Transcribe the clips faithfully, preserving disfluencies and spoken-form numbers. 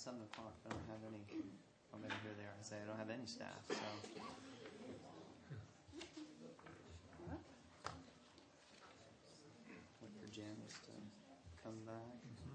seven o'clock. I don't have any. Oh, maybe here they are. I say I don't have any staff. So. Wait for Janice to come back.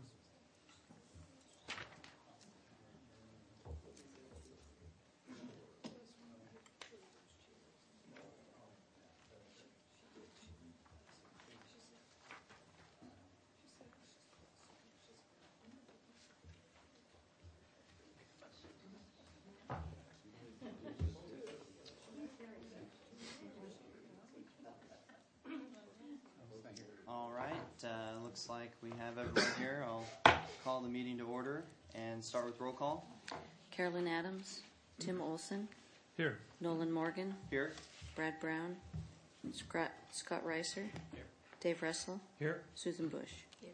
All right, uh, looks like we have everyone here. I'll call the meeting to order and start with roll call. Carolyn Adams, Tim Olson. Here. Nolan Morgan. Here. Brad Brown. Scott, Scott Reiser. Here. Dave Russell. Here. Susan Bush. Here.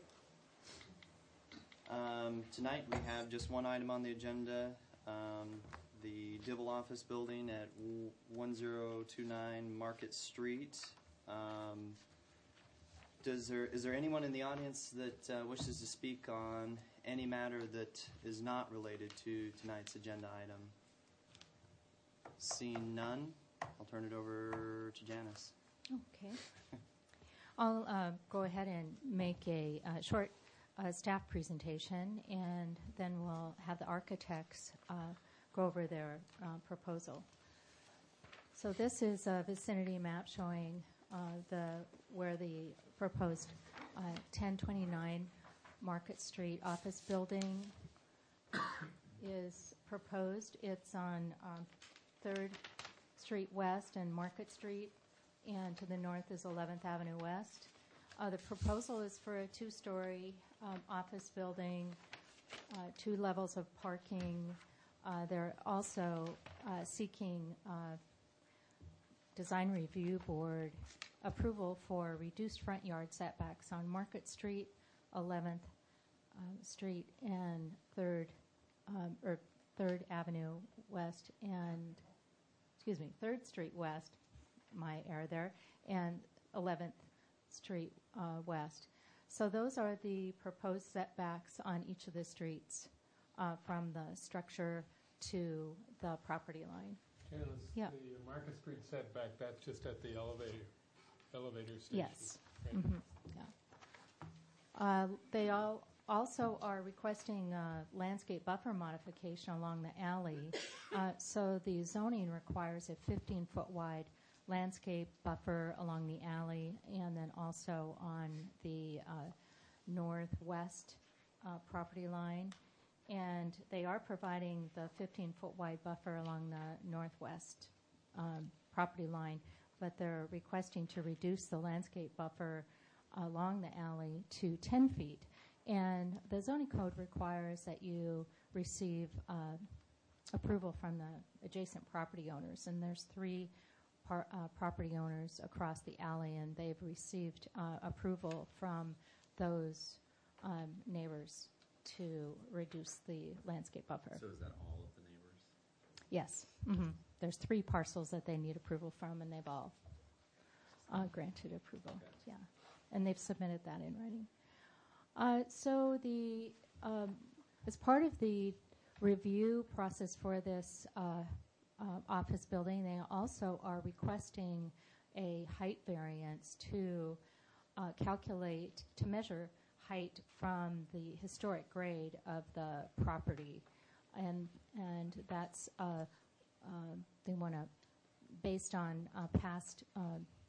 Um, tonight we have just one item on the agenda, um, the Dibble office building at one zero two nine Market Street. Um, Does there is there anyone in the audience that uh, wishes to speak on any matter that is not related to tonight's agenda item? Seeing none, I'll turn it over to Janice. Okay. I'll uh, go ahead and make a uh, short uh, staff presentation, and then we'll have the architects uh, go over their uh, proposal. So this is a vicinity map showing uh, the where the proposed uh, ten twenty-nine Market Street office building is proposed. It's on um, third Street West and Market Street, and to the north is eleventh Avenue West. Uh, the proposal is for a two-story um, office building, uh, two levels of parking. Uh, they're also uh, seeking uh, Design Review Board approval for reduced front yard setbacks on Market Street, eleventh um, Street, and third um, or third Avenue West, and excuse me, third Street West. My error there, and eleventh Street uh, West. So those are the proposed setbacks on each of the streets uh, from the structure to the property line. Janice, Yeah. the Market Street setback, that's just at the elevator elevator station. Yes. Right. Mm-hmm. Yeah. Uh, they all also are requesting uh, landscape buffer modification along the alley. Uh, so the zoning requires a fifteen-foot wide landscape buffer along the alley, and then also on the uh, northwest uh, property line. And they are providing the fifteen-foot wide buffer along the northwest um, property line, but they're requesting to reduce the landscape buffer along the alley to ten feet. And the zoning code requires that you receive uh, approval from the adjacent property owners. And there's three par- uh, property owners across the alley, and they've received uh, approval from those um, neighbors to reduce the landscape buffer. So is that all of the neighbors? Yes. Mm-hmm. There's three parcels that they need approval from, and they've all uh, granted approval. Okay. Yeah, and they've submitted that in writing. Uh, so the um, as part of the review process for this uh, uh, office building, they also are requesting a height variance to uh, calculate, to measure height from the historic grade of the property. And and that's, uh, uh, they want to, based on uh, past uh,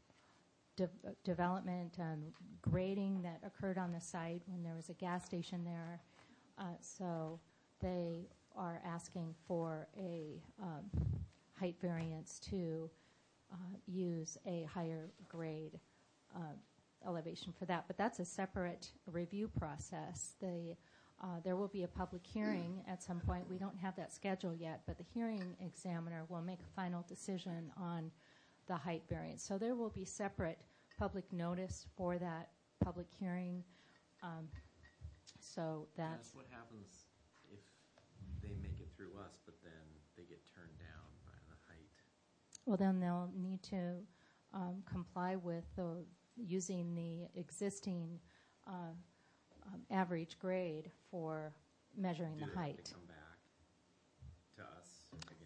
de- development and grading that occurred on the site when there was a gas station there. Uh, so they are asking for a um, height variance to uh, use a higher grade uh, elevation for that. But that's a separate review process. The Uh, there will be a public hearing at some point. We don't have that scheduled yet, but the hearing examiner will make a final decision on the height variance. So there will be separate public notice for that public hearing. Um, so that's... That's what happens if they make it through us, but then they get turned down by the height. Well, then they'll need to um, comply with the, using the existing uh, Um, average grade for measuring Do the they height. have to come back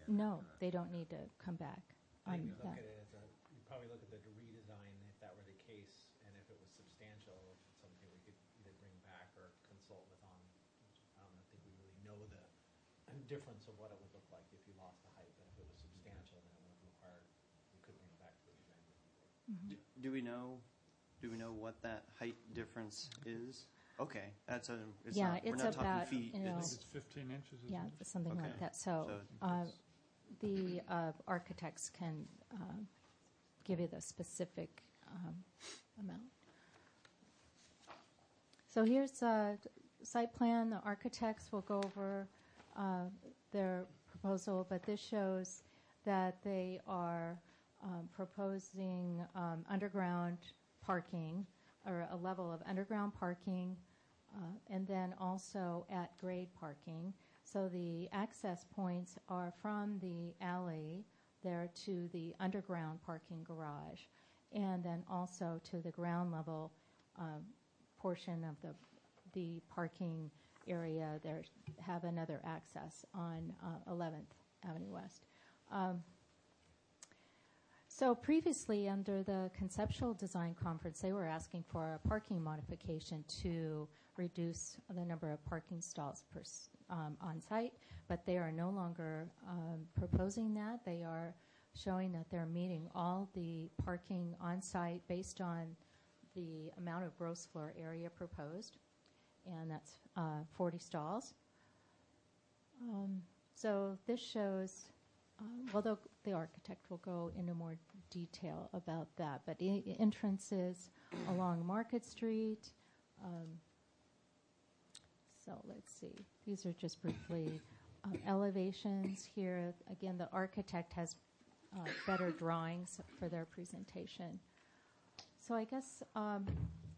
again? No, Uh, they don't need to come back I on think you look that. at it as a, you probably look at the redesign, if that were the case, and if it was substantial, if it's something we could either bring back or consult with on. I don't think we really know the difference of what it would look like if you lost the height, but if it was substantial, then it would have required, we could bring it back to the design review board. Mhm. Do, do we know? Do we know what that height difference is? Okay, that's a. It's Yeah, not, we're it's not about, talking feet. you I know, think It's, it's fifteen inches, isn't Yeah, it? something like Okay. that. So So uh, it's- the uh, architects can uh, give you the specific um, amount. So here's a site plan. The architects will go over uh, their proposal, but this shows that they are um, proposing um, underground parking, or a level of underground parking, uh, and then also at grade parking. So the access points are from the alley there to the underground parking garage, and then also to the ground level um, portion of the the parking area. There have another access on uh, eleventh Avenue West. Um, so previously, under the conceptual design conference, they were asking for a parking modification to reduce the number of parking stalls per s- um, on site, but they are no longer um, proposing that. They are showing that they're meeting all the parking on site based on the amount of gross floor area proposed, and that's uh, forty stalls. Um, so this shows, um, well, the, the architect will go into more detail about that, but I- entrances along Market Street. Um, so let's see. These are just briefly uh, elevations here. Again, the architect has uh, better drawings for their presentation. So I guess um,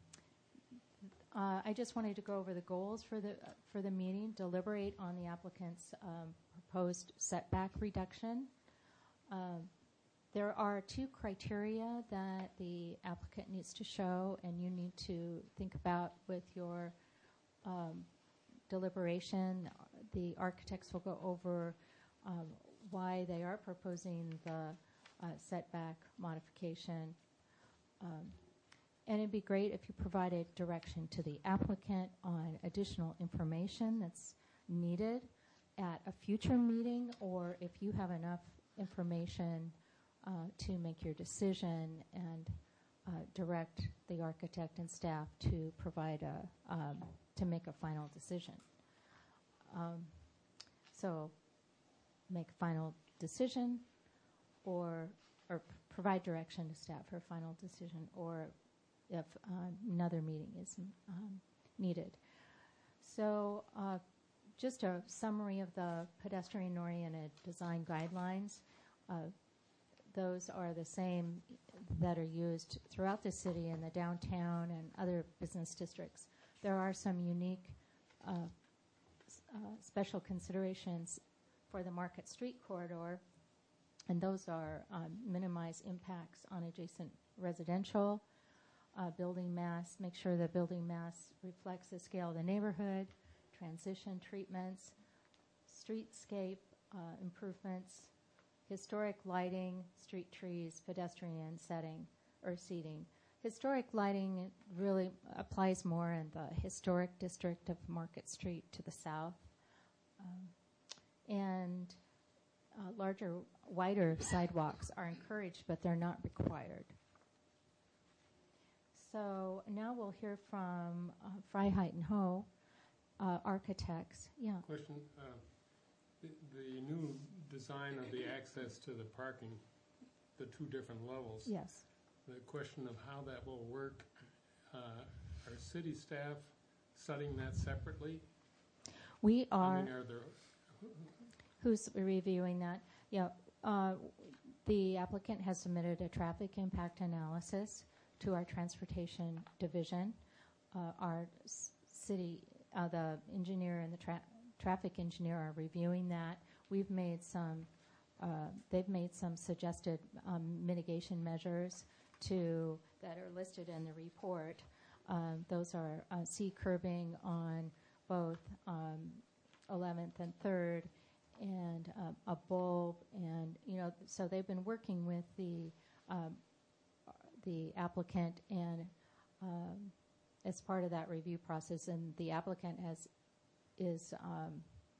uh, I just wanted to go over the goals for the uh, for the meeting. Deliberate on the applicant's um, proposed setback reduction. Um, there are two criteria that the applicant needs to show, and you need to think about with your um, deliberation. The architects will go over um, why they are proposing the uh, setback modification. Um, and it'd be great if you provided direction to the applicant on additional information that's needed at a future meeting, or if you have enough information uh, to make your decision, and uh, direct the architect and staff to provide a, um, to make a final decision. Um, so make a final decision, or or p- provide direction to staff for a final decision, or if uh, another meeting is um, needed. So uh, just a summary of the pedestrian-oriented design guidelines. Uh, those are the same that are used throughout the city in the downtown and other business districts. There are some unique uh, s- uh, special considerations for the Market Street corridor, and those are um, minimize impacts on adjacent residential, uh, building mass, make sure the building mass reflects the scale of the neighborhood, transition treatments, streetscape uh, improvements, historic lighting, street trees, pedestrian setting or seating. Historic lighting really applies more in the historic district of Market Street to the south. Um, and uh, larger, wider sidewalks are encouraged, but they're not required. So now we'll hear from uh, Freiheit and Ho, uh, architects. Yeah. Question, uh, the, the new design of the access to the parking, the two different levels. Yes. The question of how that will work, uh, are city staff studying that separately? We I are. mean, are there, Who's reviewing that? Yeah. Uh, the applicant has submitted a traffic impact analysis to our transportation division. Uh, our s- city, uh, the engineer and the tra- traffic engineer are reviewing that. We've made some, uh, they've made some suggested um, mitigation measures to that are listed in the report. Um, those are uh, C curbing on both um, eleventh and third, and um, a bulb, and you know, so they've been working with the um, the applicant, and um, as part of that review process, and the applicant has is um,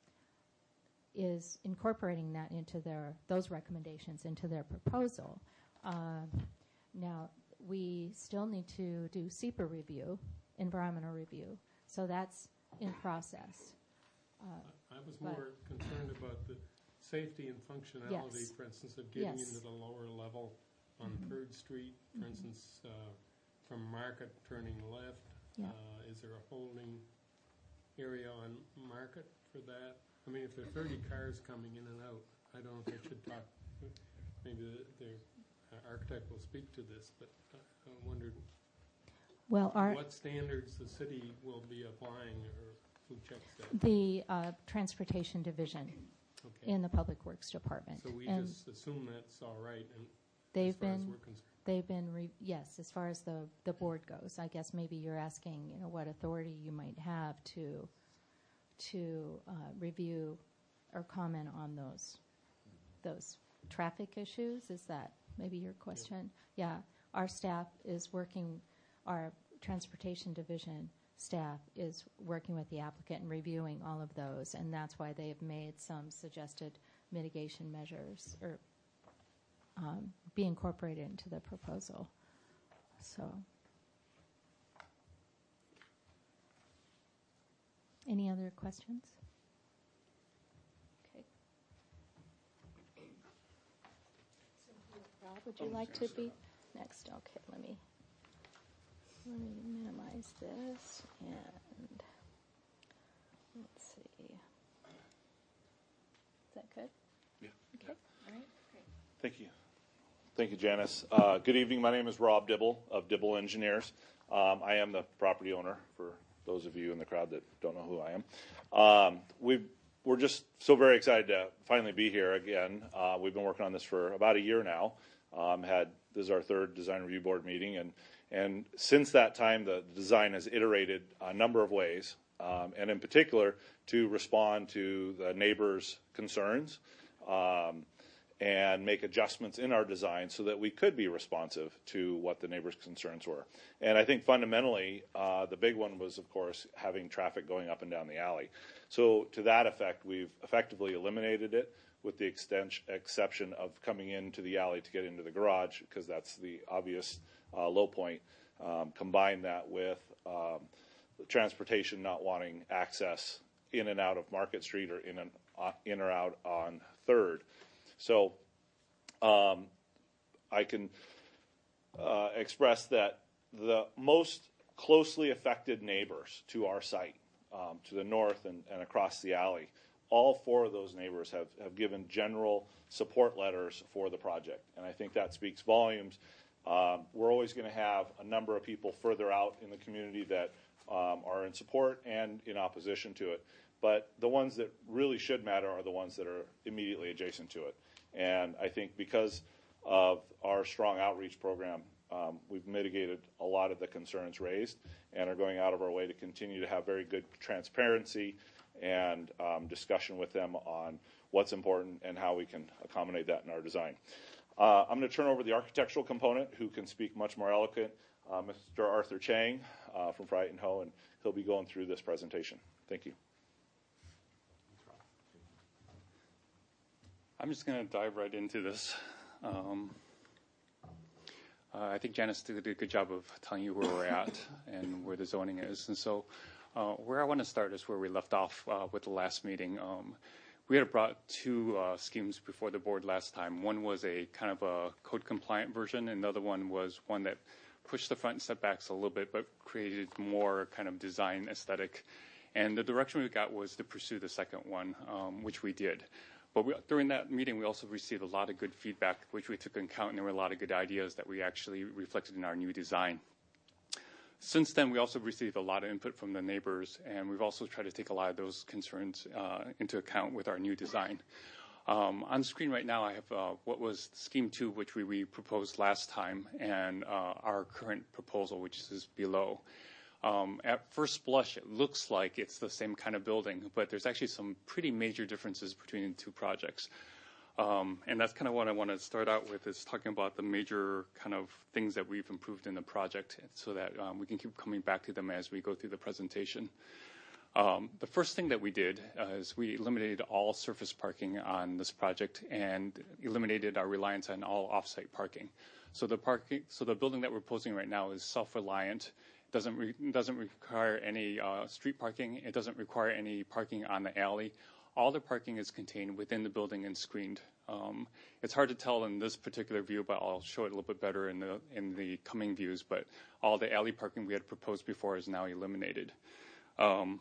is incorporating that into their those recommendations into their proposal. Um, now we still need to do S E P A review, environmental review, so that's in process. Uh, I was but- more concerned about the safety and functionality, Yes. for instance, of getting Yes. into the lower level on Mhm. Third Street, for Mhm. instance, uh, from Market turning left. Yeah. Uh, is there a holding area on Market for that? I mean, if there are thirty cars coming in and out, I don't know if I should talk, maybe the, the uh, architect will speak to this, but I I wondered Well, our what standards the city will be applying, or who checks that? the uh, transportation division Okay. in the Public Works Department, So we and just assume that's all right, and they've as far as been we're concerned. they've been re- yes, as far as the the board goes. I guess maybe you're asking, you know, what authority you might have to to uh, review or comment on those those traffic issues. Is that maybe your question? Yeah, our staff is working. Our transportation division staff is working with the applicant and reviewing all of those, and that's why they've made some suggested mitigation measures or um, be incorporated into the proposal. So, any other questions? Okay. Rob, would you like to be next? Okay, let me let me minimize this and let's see. Is that good? Yeah. Okay. All right. Great. Thank you. Thank you, Janice. Uh, good evening. My name is Rob Dibble of Dibble Engineers. Um, I am the property owner, for those of you in the crowd that don't know who I am. Um, we've, we're just so very excited to finally be here again. Uh, we've been working on this for about a year now. Um, had this is our third design review board meeting, and and since that time, the design has iterated a number of ways, um, and in particular to respond to the neighbors' concerns. Um, and make adjustments in our design so that we could be responsive to what the neighbors' concerns were. And I think fundamentally, uh, the big one was, of course, having traffic going up and down the alley. So to that effect, we've effectively eliminated it, with the extent, exception of coming into the alley to get into the garage, because that's the obvious uh, low point. Um, combine that with um, the transportation not wanting access in and out of Market Street or in, and, uh, in or out on Third. So um, I can uh, express that the most closely affected neighbors to our site, um, to the north and, and across the alley, all four of those neighbors have, have given general support letters for the project. And I think that speaks volumes. Um, we're always going to have a number of people further out in the community that um, are in support and in opposition to it. But the ones that really should matter are the ones that are immediately adjacent to it. And I think because of our strong outreach program, um, we've mitigated a lot of the concerns raised and are going out of our way to continue to have very good transparency and um, discussion with them on what's important and how we can accommodate that in our design. Uh, I'm going to turn over the architectural component, who can speak much more eloquent, uh, Mister Arthur Chang uh, from Fright and Ho, and he'll be going through this presentation. Thank you. I'm just going to dive right into this. Um, uh, I think Janice did a good job of telling you where we're at and where the zoning is. And so uh, where I want to start is where we left off uh, with the last meeting. Um, we had brought two uh, schemes before the board last time. One was a kind of a code compliant version, and the other one was one that pushed the front setbacks a little bit but created more kind of design aesthetic. And the direction we got was to pursue the second one, um, which we did. But we, during that meeting, we also received a lot of good feedback, which we took into account, and there were a lot of good ideas that we actually reflected in our new design. Since then, we also received a lot of input from the neighbors, and we've also tried to take a lot of those concerns uh, into account with our new design. Um, on screen right now, I have uh, what was Scheme two, which we, we proposed last time, and uh, our current proposal, which is below. Um, at first blush, it looks like it's the same kind of building, but there's actually some pretty major differences between the two projects. Um, and that's kind of what I want to start out with, is talking about the major kind of things that we've improved in the project, so that um, we can keep coming back to them as we go through the presentation. Um, the first thing that we did uh, is we eliminated all surface parking on this project and eliminated our reliance on all off-site parking. So the parking, so the building that we're proposing right now is self-reliant. It doesn't re, doesn't require any uh, street parking. It doesn't require any parking on the alley. All the parking is contained within the building and screened. Um, it's hard to tell in this particular view, but I'll show it a little bit better in the in the coming views. But all the alley parking we had proposed before is now eliminated. Um,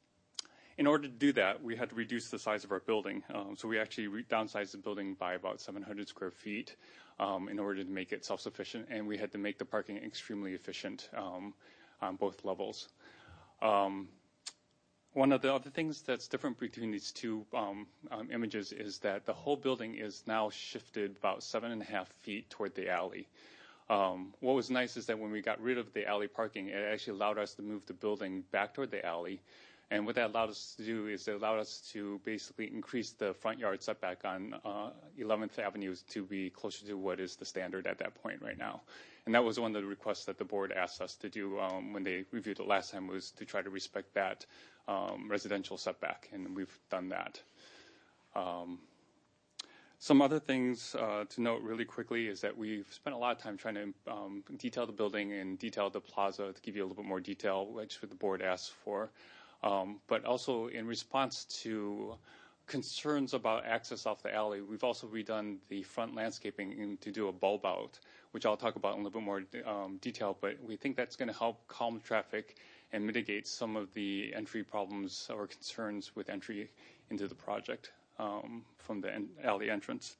In order to do that, we had to reduce the size of our building. Um, so we actually re- downsized the building by about seven hundred square feet um, in order to make it self-sufficient, and we had to make the parking extremely efficient um, on both levels. Um, one of the other things that's different between these two um, um, images is that the whole building is now shifted about seven and a half feet toward the alley. Um, what was nice is that when we got rid of the alley parking, it actually allowed us to move the building back toward the alley. And what that allowed us to do is it allowed us to basically increase the front yard setback on uh, eleventh Avenue to be closer to what is the standard at that point right now. And that was one of the requests that the board asked us to do um, when they reviewed it last time, was to try to respect that um, residential setback, and we've done that. Um, Some other things uh, to note really quickly is that we've spent a lot of time trying to um, detail the building and detail the plaza to give you a little bit more detail, which the board asked for. Um, but also in response to concerns about access off the alley, we've also redone the front landscaping to do a bulb out, which I'll talk about in a little bit more um, detail, but we think that's going to help calm traffic and mitigate some of the entry problems or concerns with entry into the project um, from the en- alley entrance.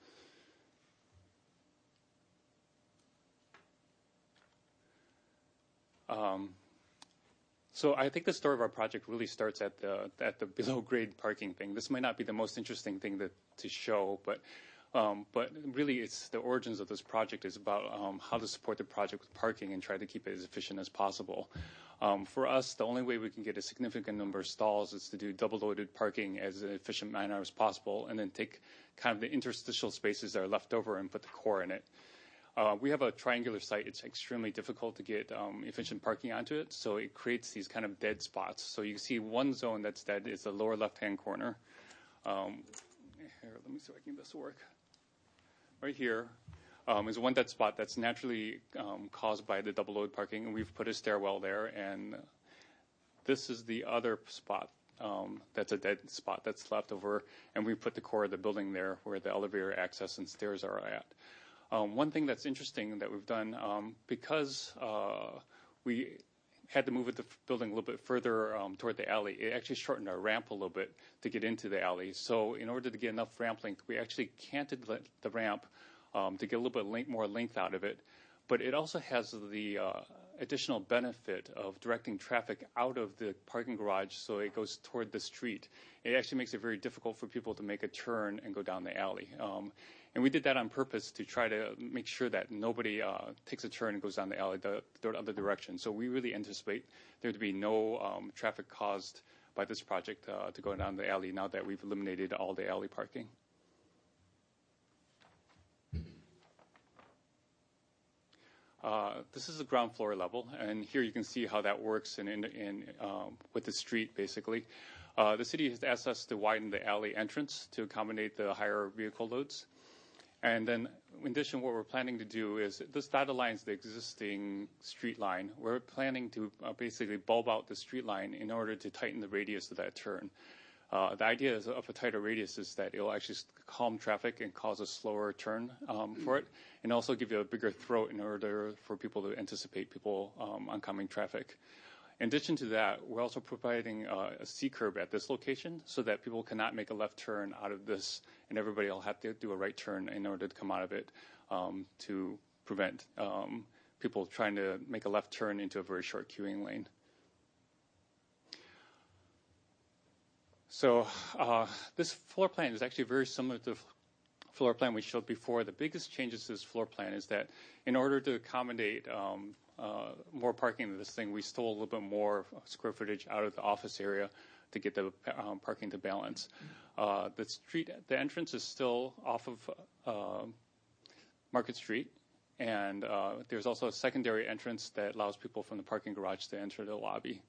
Um, So I think the story of our project really starts at the at the below grade parking thing. This might not be the most interesting thing that, to show, but um, but really it's the origins of this project is about um, how to support the project with parking and try to keep it as efficient as possible. Um, for us, the only way we can get a significant number of stalls is to do double loaded parking as an efficient manner as possible, and then take kind of the interstitial spaces that are left over and put the core in it. Uh, we have a triangular site. It's extremely difficult to get um, efficient parking onto it, so it creates these kind of dead spots. So you see one zone that's dead is the lower left-hand corner. Um, here, let me see if I can get this to work. Right here um, is one dead spot that's naturally um, caused by the double load parking, and we've put a stairwell there. And this is the other spot um, that's a dead spot that's left over, and we put the core of the building there where the elevator access and stairs are at. Um, one thing that's interesting that we've done, um, because uh, we had to move the building a little bit further um, toward the alley, it actually shortened our ramp a little bit to get into the alley. So in order to get enough ramp length, we actually canted the ramp um, to get a little bit length, more length out of it. But it also has the uh, additional benefit of directing traffic out of the parking garage so it goes toward the street. It actually makes it very difficult for people to make a turn and go down the alley. Um, And we did that on purpose to try to make sure that nobody uh, takes a turn and goes down the alley the, the other direction. So we really anticipate there to be no um, traffic caused by this project uh, to go down the alley now that we've eliminated all the alley parking. Uh, this is the ground floor level, and here you can see how that works in, in, in um, with the street, basically. Uh, the city has asked us to widen the alley entrance to accommodate the higher vehicle loads. And then, in addition, what we're planning to do is, this dotted line is the existing street line. We're planning to uh, basically bulb out the street line in order to tighten the radius of that turn. Uh, the idea is of a tighter radius is that it'll actually calm traffic and cause a slower turn um, for it, and also give you a bigger throat in order for people to anticipate people um, oncoming traffic. In addition to that, we're also providing uh, a C-curb at this location so that people cannot make a left turn out of this, and everybody will have to do a right turn in order to come out of it um, to prevent um, people trying to make a left turn into a very short queuing lane. So uh, this floor plan is actually very similar to floor plan we showed before, the biggest changes to this floor plan is that in order to accommodate um, uh, more parking in this thing, we stole a little bit more square footage out of the office area to get the um, parking to balance. Uh, the street, the entrance is still off of uh, Market Street, and uh, there's also a secondary entrance that allows people from the parking garage to enter the lobby.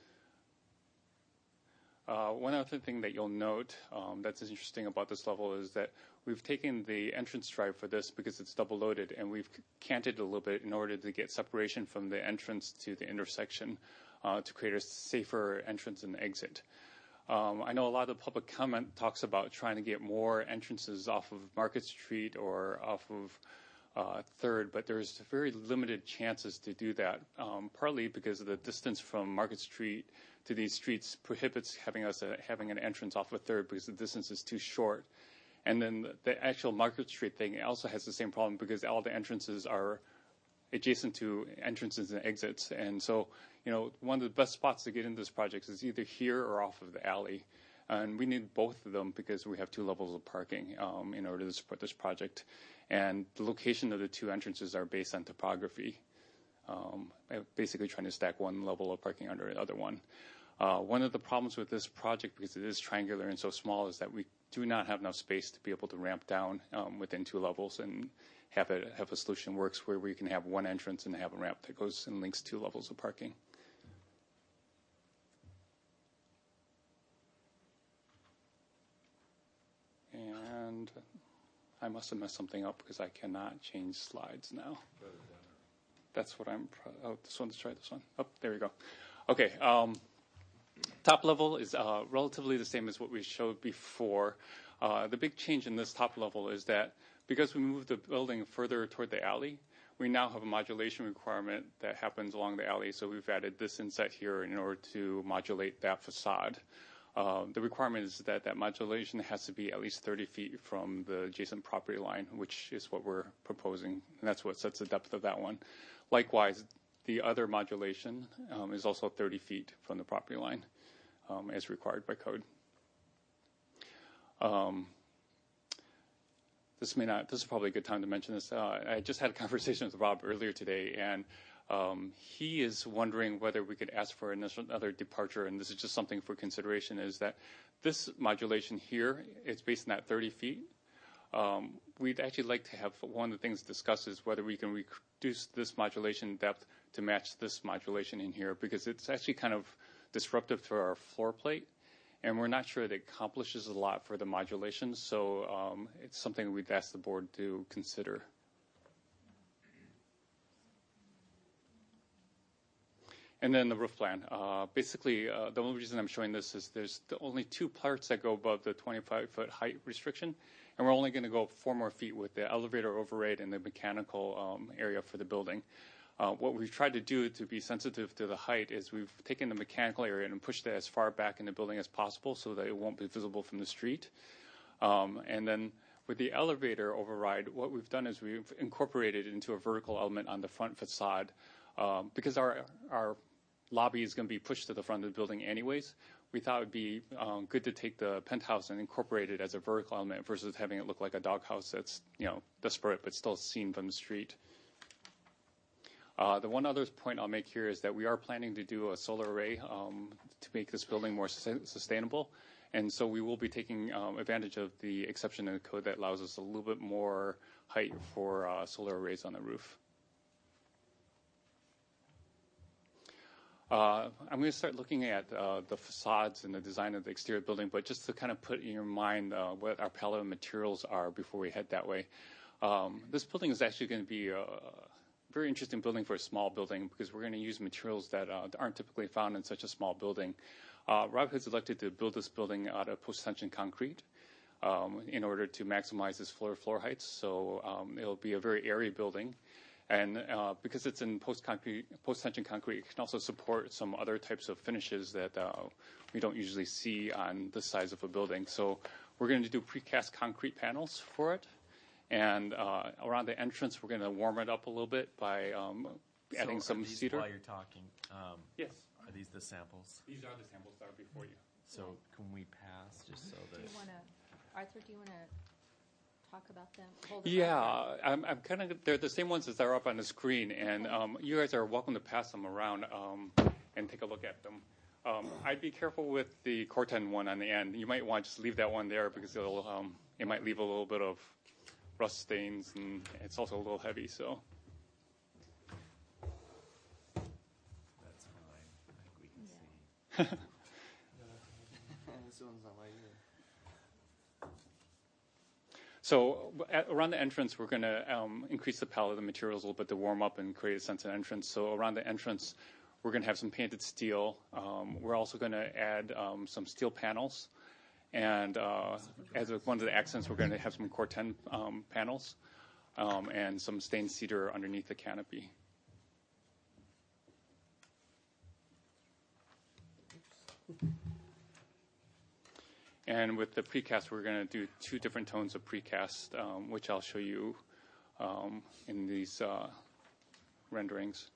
Uh, one other thing that you'll note um, that's interesting about this level is that we've taken the entrance drive for this because it's double loaded, and we've canted it a little bit in order to get separation from the entrance to the intersection uh, to create a safer entrance and exit. Um, I know a lot of the public comment talks about trying to get more entrances off of Market Street or off of uh, Third, but there's very limited chances to do that, um, partly because of the distance from Market Street to these streets prohibits having us uh, having an entrance off of Third because the distance is too short. And then the, the actual Market Street thing also has the same problem because all the entrances are adjacent to entrances and exits. And so, you know, one of the best spots to get into this project is either here or off of the alley. And we need both of them because we have two levels of parking um, in order to support this project. And the location of the two entrances are based on topography, um, basically trying to stack one level of parking under the other one. Uh, one of the problems with this project, because it is triangular and so small, is that we do not have enough space to be able to ramp down um, within two levels and have a, have a solution works where we can have one entrance and have a ramp that goes and links two levels of parking. And I must have messed something up because I cannot change slides now. That's what I'm, pro- oh, this one, let's try this one. Oh, there we go. Okay. Um, Top level is uh, relatively the same as what we showed before. Uh, the big change in this top level is that because we moved the building further toward the alley, we now have a modulation requirement that happens along the alley. So we've added this inset here in order to modulate that facade. Uh, the requirement is that that modulation has to be at least thirty feet from the adjacent property line, which is what we're proposing. And that's what sets the depth of that one. Likewise, the other modulation um, is also thirty feet from the property line, um, as required by code. Um, this may not, this is probably a good time to mention this. Uh, I just had a conversation with Rob earlier today, and um, he is wondering whether we could ask for another departure, and this is just something for consideration, is that this modulation here is based on that thirty feet. Um, we'd actually like to have one of the things discussed is whether we can reduce this modulation depth to match this modulation in here, because it's actually kind of disruptive to our floor plate, and we're not sure that it accomplishes a lot for the modulation, so um, it's something we'd ask the board to consider. And then the roof plan. Uh, basically, uh, the only reason I'm showing this is there's the only two parts that go above the twenty-five foot height restriction, and we're only going to go four more feet with the elevator override and the mechanical um, area for the building. Uh, what we've tried to do to be sensitive to the height is we've taken the mechanical area and pushed it as far back in the building as possible so that it won't be visible from the street. Um, and then with the elevator override, what we've done is we've incorporated it into a vertical element on the front facade. Um, because our, our lobby is going to be pushed to the front of the building anyways, we thought it would be um, good to take the penthouse and incorporate it as a vertical element versus having it look like a doghouse that's, you know, disparate but still seen from the street. Uh, the one other point I'll make here is that we are planning to do a solar array um, to make this building more su- sustainable. And so we will be taking um, advantage of the exception in the code that allows us a little bit more height for uh, solar arrays on the roof. Uh, I'm going to start looking at uh, the facades and the design of the exterior building, but just to kind of put in your mind uh, what our palette of materials are before we head that way. Um, this building is actually going to be a very interesting building for a small building because we're going to use materials that uh, aren't typically found in such a small building. Uh, Rob has elected to build this building out of post-tension concrete um, in order to maximize its floor floor heights. So um, it'll be a very airy building. And uh, because it's in post-concrete, post-tension concrete, it can also support some other types of finishes that uh, we don't usually see on this size of a building. So we're going to do precast concrete panels for it. And uh, around the entrance, we're going to warm it up a little bit by um, adding so some are these, cedar. While you're talking, um, Yes. are these the samples? These are the samples that are before you. So can we pass just so Do that? you want to, Arthur, do you want to talk about them? Hold them up? Yeah, I'm, I'm kind of, they're the same ones as are up on the screen, and um, you guys are welcome to pass them around um, and take a look at them. Um, I'd be careful with the Corten one on the end. You might want to just leave that one there because it'll, um, it might leave a little bit of rust stains, and it's also a little heavy, so. That's fine. I think we can see. This one's not like it. So at, around the entrance, we're going to um, increase the palette of the materials a little bit to warm up and create a sense of entrance. So around the entrance, we're going to have some painted steel. Um, we're also going to add um, some steel panels. And uh, as a, one of the accents, we're going to have some Corten um, panels um, and some stained cedar underneath the canopy. And with the precast, we're going to do two different tones of precast, um, which I'll show you um, in these uh, renderings.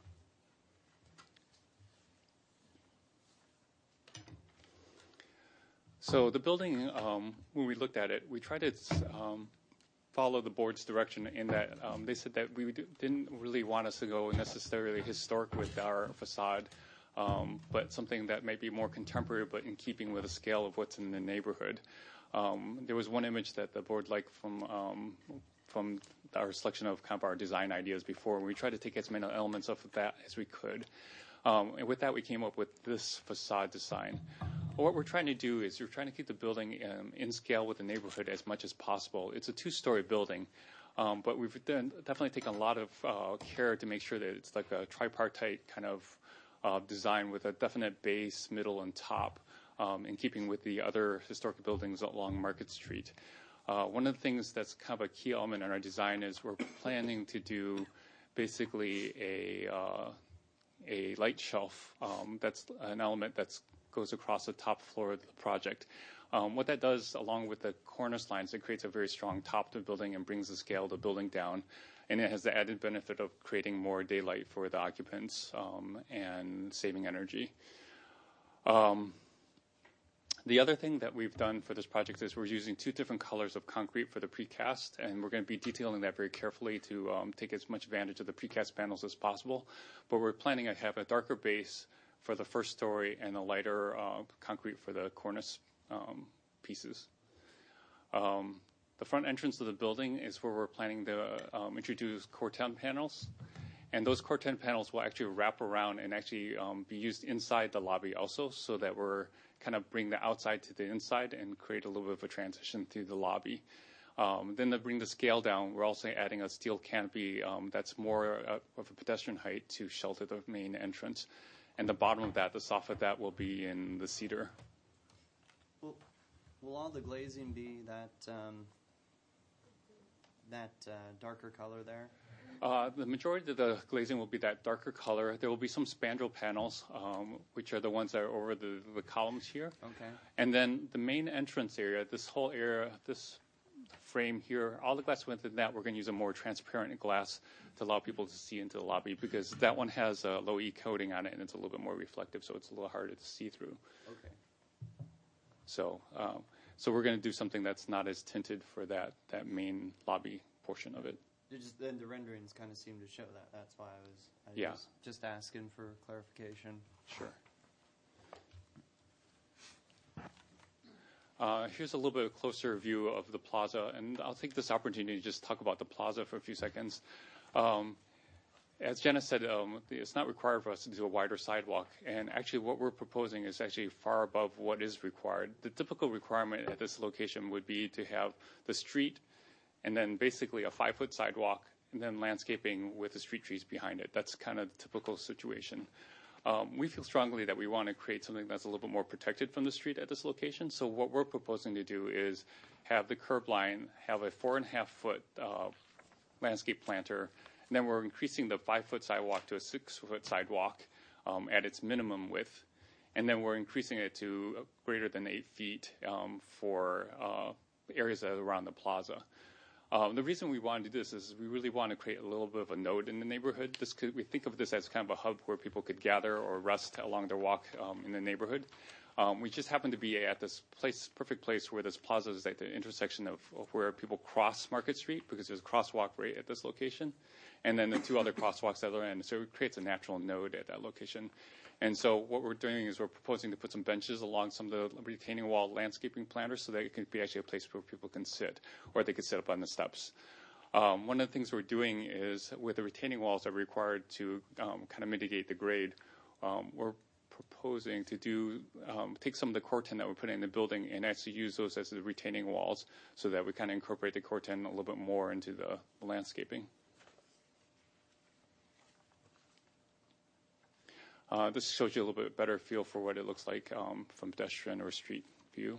So the building, um, when we looked at it, we tried to um, follow the board's direction in that um, they said that we d- didn't really want us to go necessarily historic with our facade, um, but something that might be more contemporary, but in keeping with the scale of what's in the neighborhood. Um, there was one image that the board liked from um, from our selection of kind of our design ideas before, and we tried to take as many elements of that as we could. Um, and with that, we came up with this facade design. What we're trying to do is we're trying to keep the building um, in scale with the neighborhood as much as possible. It's a two-story building, um, but we've done, definitely taken a lot of uh, care to make sure that it's like a tripartite kind of uh, design with a definite base, middle, and top, um, in keeping with the other historic buildings along Market Street. Uh, one of the things that's kind of a key element in our design is we're planning to do basically a uh, a light shelf. Um, that's an element that's goes across the top floor of the project. Um, what that does, along with the cornice lines, it creates a very strong top to the building and brings the scale of the building down. And it has the added benefit of creating more daylight for the occupants um, and saving energy. Um, the other thing that we've done for this project is we're using two different colors of concrete for the precast, and we're going to be detailing that very carefully to um, take as much advantage of the precast panels as possible. But we're planning to have a darker base for the first story and a lighter uh, concrete for the cornice um, pieces. Um, the front entrance of the building is where we're planning to um, introduce Corten panels. And those Corten panels will actually wrap around and actually um, be used inside the lobby also, so that we're kind of bring the outside to the inside and create a little bit of a transition through the lobby. Um, then to bring the scale down, we're also adding a steel canopy um, that's more uh, of a pedestrian height to shelter the main entrance. And the bottom of that, the soft of that, will be in the cedar. Will, will all the glazing be that um, that uh, darker color there? Uh, the majority of the glazing will be that darker color. There will be some spandrel panels, um, which are the ones that are over the, the columns here. Okay. And then the main entrance area, this whole area, this frame here, all the glass within that, we're going to use a more transparent glass to allow people to see into the lobby, because that one has a low E coating on it and it's a little bit more reflective, so it's a little harder to see through. Okay. So, um, so we're going to do something that's not as tinted for that, that main lobby portion of it. It just, then the renderings kind of seem to show that. That's why I was I Yeah. was just asking for clarification. Sure. Uh, here's a little bit closer view of the plaza, and I'll take this opportunity to just talk about the plaza for a few seconds. Um, as Jenna said, um, it's not required for us to do a wider sidewalk, and actually what we're proposing is actually far above what is required. The typical requirement at this location would be to have the street and then basically a five-foot sidewalk and then landscaping with the street trees behind it. That's kind of the typical situation. Um, we feel strongly that we want to create something that's a little bit more protected from the street at this location. So what we're proposing to do is have the curb line, have a four and a half foot uh, landscape planter, and then we're increasing the five foot sidewalk to a six foot sidewalk um, at its minimum width. And then we're increasing it to greater than eight feet um, for uh, areas that are around the plaza. Um, the reason we want to do this is we really want to create a little bit of a node in the neighborhood. This could, we think of this as kind of a hub where people could gather or rest along their walk um, in the neighborhood. Um, we just happen to be at this place, perfect place where this plaza is at the intersection of, of where people cross Market Street, because there's a crosswalk right at this location, and then the two other crosswalks at the other end. So it creates a natural node at that location. And so what we're doing is we're proposing to put some benches along some of the retaining wall landscaping planters so that it can be actually a place where people can sit, or they could sit up on the steps. Um, one of the things we're doing is with the retaining walls that are required to um, kind of mitigate the grade, um, we're proposing to do um, take some of the corten that we're putting in the building and actually use those as the retaining walls so that we kind of incorporate the corten a little bit more into the, the landscaping. Uh, this shows you a little bit better feel for what it looks like um, from pedestrian or street view.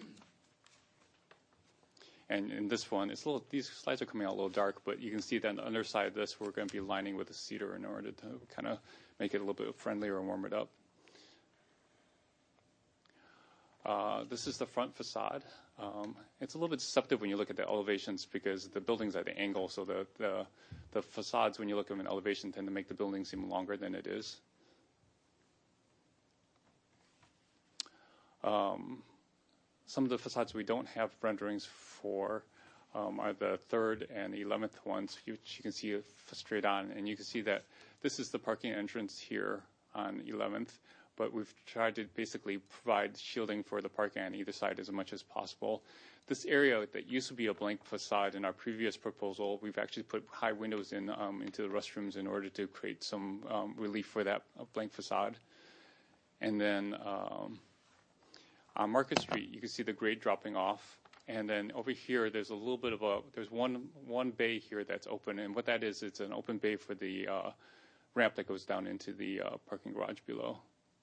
And in this one, it's a little, these slides are coming out a little dark, but you can see that on the underside of this, we're going to be lining with a cedar in order to kind of make it a little bit friendlier and warm it up. Uh, this is the front facade. Um, it's a little bit deceptive when you look at the elevations because the building's at an angle, so the, the, the facades, when you look at them in elevation, tend to make the building seem longer than it is. Um, some of the facades we don't have renderings for um, are the third and the eleventh ones, which you can see straight on. And you can see that this is the parking entrance here on eleventh, but we've tried to basically provide shielding for the parking on either side as much as possible. This area that used to be a blank facade in our previous proposal, we've actually put high windows in um, into the restrooms in order to create some um, relief for that uh, blank facade. And then um, on Market Street, you can see the grade dropping off. And then over here, there's a little bit of a, there's one one bay here that's open. And what that is, it's an open bay for the uh, ramp that goes down into the uh, parking garage below.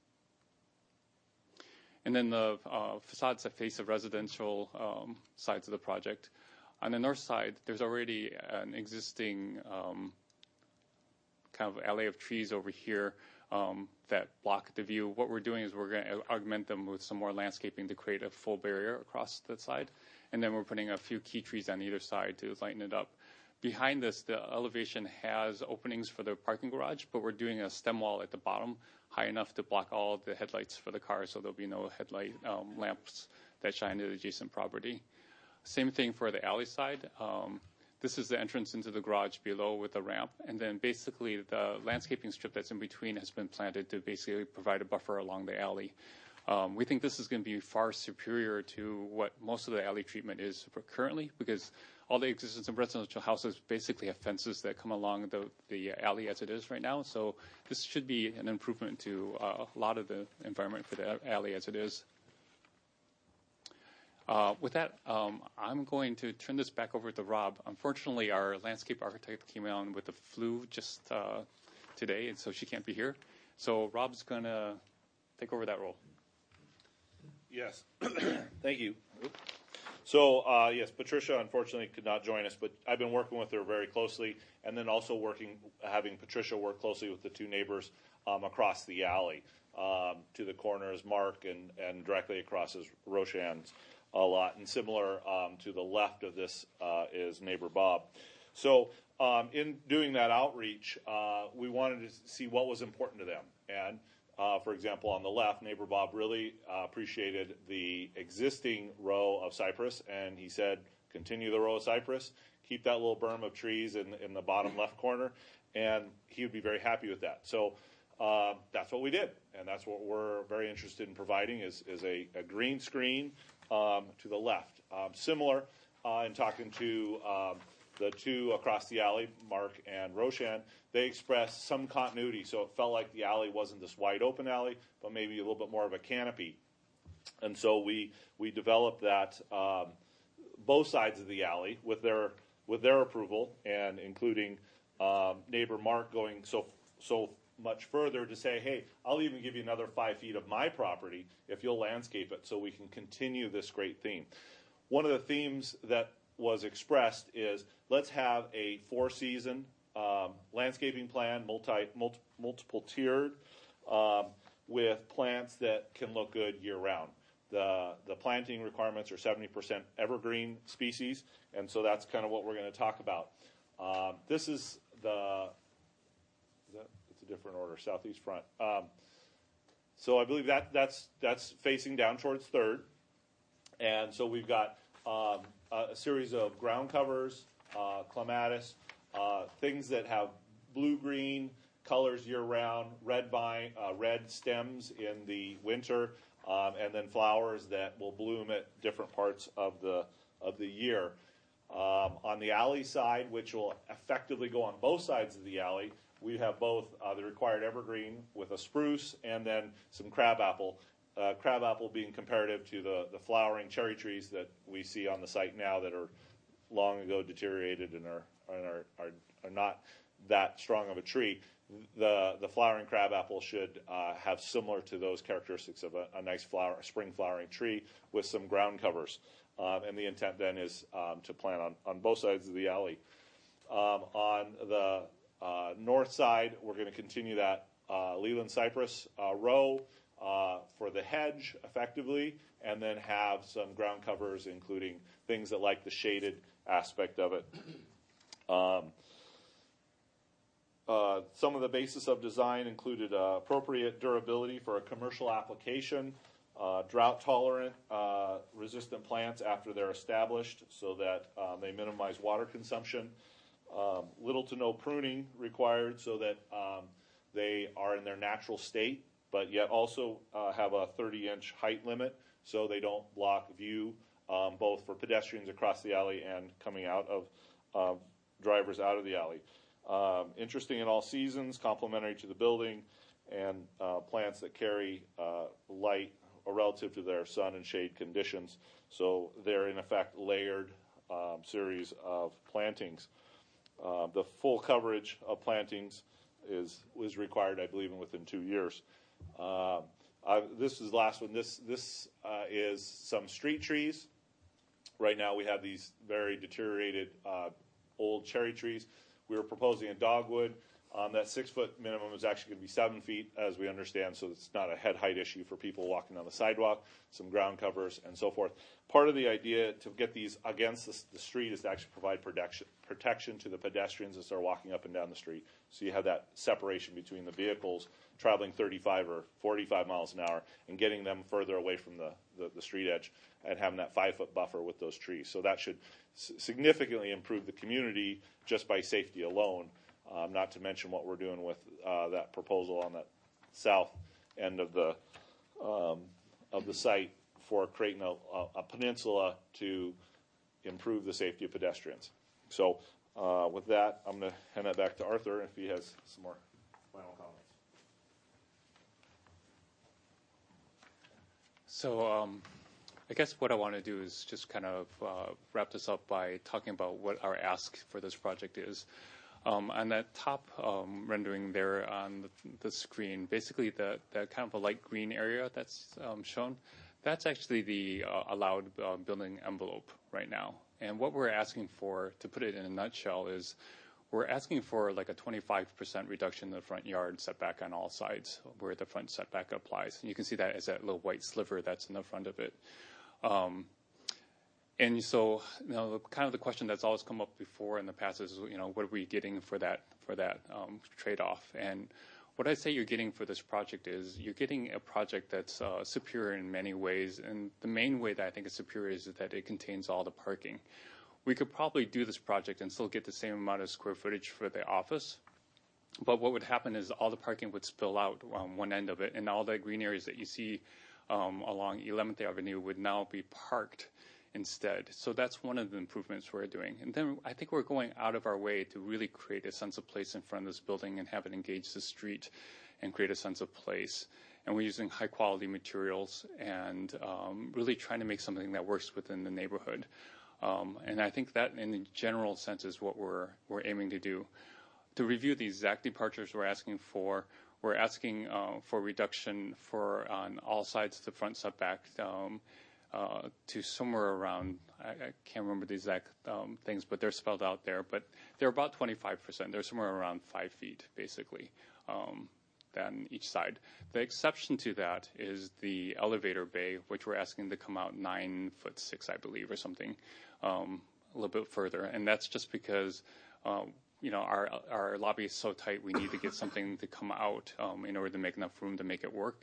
And then the uh, facades that face the residential um, sides of the project. On the north side, there's already an existing um, kind of alley of trees over here um, that block the view. What we're doing is we're going to augment them with some more landscaping to create a full barrier across the side. And then we're putting a few key trees on either side to lighten it up. Behind this, the elevation has openings for the parking garage, but we're doing a stem wall at the bottom high enough to block all the headlights for the cars, so there'll be no headlight um, lamps that shine to the adjacent property. Same thing for the alley side. Um, this is the entrance into the garage below with the ramp, and then basically the landscaping strip that's in between has been planted to basically provide a buffer along the alley. Um, we think this is going to be far superior to what most of the alley treatment is currently, because all the existing residential houses basically have fences that come along the, the alley as it is right now. So this should be an improvement to uh, a lot of the environment for the alley as it is. Uh, with that, um, I'm going to turn this back over to Rob. Unfortunately, our landscape architect came on with the flu just uh, today, and so she can't be here. So Rob's going to take over that role. Yes. Thank you. So, uh, yes, Patricia unfortunately could not join us, but I've been working with her very closely, and then also working, having Patricia work closely with the two neighbors um, across the alley. Um, to the corner is Mark, and, and directly across is Roshan's a lot, and similar um, to the left of this uh, is neighbor Bob. So um, in doing that outreach, uh, we wanted to see what was important to them. And Uh, for example, on the left, neighbor Bob really uh, appreciated the existing row of cypress, and he said, continue the row of cypress, keep that little berm of trees in, in the bottom left corner, and he would be very happy with that. So uh, that's what we did, and that's what we're very interested in providing is, is a, a green screen um, to the left. Um, similar uh, in talking to um, the two across the alley, Mark and Roshan, they expressed some continuity, so it felt like the alley wasn't this wide open alley, but maybe a little bit more of a canopy. And so we we developed that um, both sides of the alley with their with their approval, and including um, neighbor Mark going so so much further to say, hey, I'll even give you another five feet of my property if you'll landscape it, so we can continue this great theme. One of the themes that was expressed is let's have a four-season um, landscaping plan, multi, multi multiple tiered, um, with plants that can look good year-round. The the planting requirements are seventy percent evergreen species, and so that's kind of what we're going to talk about. Um, this is the, is that, it's a different order, southeast front. Um, So I believe that that's that's facing down towards Third, and so we've got um, a, a series of ground covers, uh, clematis, uh, things that have blue-green colors year-round, red vine, uh, red stems in the winter, um, and then flowers that will bloom at different parts of the of the year. Um, on the alley side, which will effectively go on both sides of the alley, we have both uh, the required evergreen with a spruce and then some crabapple. Uh, crabapple being comparative to the, the flowering cherry trees that we see on the site now that are long ago deteriorated and are and are, are, are not that strong of a tree. The the flowering crabapple should uh, have similar to those characteristics of a, a nice flower, spring flowering tree with some ground covers. Um, and the intent then is um, to plant on, on both sides of the alley. Um, on the uh, north side, we're going to continue that uh, Leland cypress uh, row uh, for the hedge effectively, and then have some ground covers, including things that like the shaded aspect of it. Um, uh, some of the basis of design included uh, appropriate durability for a commercial application, Uh, drought-tolerant, uh, resistant plants after they're established so that um, they minimize water consumption. Um, little to no pruning required so that um, they are in their natural state, but yet also uh, have a thirty-inch height limit so they don't block view, um, both for pedestrians across the alley and coming out of uh, drivers out of the alley. Um, interesting in all seasons, complementary to the building, and uh, plants that carry uh, light or relative to their sun and shade conditions. So they're in effect layered um, series of plantings. Uh, the full coverage of plantings is was required, I believe, within two years. Uh, I, this is the last one. This this uh, is some street trees. Right now we have these very deteriorated uh, old cherry trees. We were proposing a dogwood. Um, that six-foot minimum is actually going to be seven feet, as we understand, so it's not a head height issue for people walking on the sidewalk, some ground covers, and so forth. Part of the idea to get these against the, the street is to actually provide protection, protection to the pedestrians as they're walking up and down the street. So you have that separation between the vehicles traveling thirty-five or forty-five miles an hour and getting them further away from the, the, the street edge and having that five-foot buffer with those trees. So that should s- significantly improve the community just by safety alone. Um, not to mention what we're doing with uh, that proposal on that south end of the um, of the site for creating a, a peninsula to improve the safety of pedestrians. So uh, with that, I'm going to hand that back to Arthur if he has some more final comments. So um, I guess what I want to do is just kind of uh, wrap this up by talking about what our ask for this project is. Um, on that top um, rendering there on the, the screen, basically the, the kind of a light green area that's um, shown, that's actually the uh, allowed uh, building envelope right now. And what we're asking for, to put it in a nutshell, is we're asking for like a twenty-five percent reduction in the front yard setback on all sides where the front setback applies. And you can see that as that little white sliver that's in the front of it. Um, And so, you know, kind of the question that's always come up before in the past is, you know, what are we getting for that for that um, trade-off? And what I say you're getting for this project is you're getting a project that's uh, superior in many ways. And the main way that I think it's superior is that it contains all the parking. We could probably do this project and still get the same amount of square footage for the office. But what would happen is all the parking would spill out on one end of it, and all the green areas that you see um, along eleventh Avenue would now be parked instead. So that's one of the improvements we're doing. And then I think we're going out of our way to really create a sense of place in front of this building and have it engage the street and create a sense of place. And we're using high quality materials and um, really trying to make something that works within the neighborhood. Um, and I think that in the general sense is what we're, we're aiming to do. To review the exact departures we're asking for, we're asking uh, for reduction for on all sides of the front setback um, Uh, to somewhere around, I, I can't remember the exact um, things, but they're spelled out there. But they're about twenty-five percent. They're somewhere around five feet, basically, um, on each side. The exception to that is the elevator bay, which we're asking to come out nine foot six, I believe, or something, um, a little bit further. And that's just because, um, you know, our our lobby is so tight, we need to get something to come out um, in order to make enough room to make it work.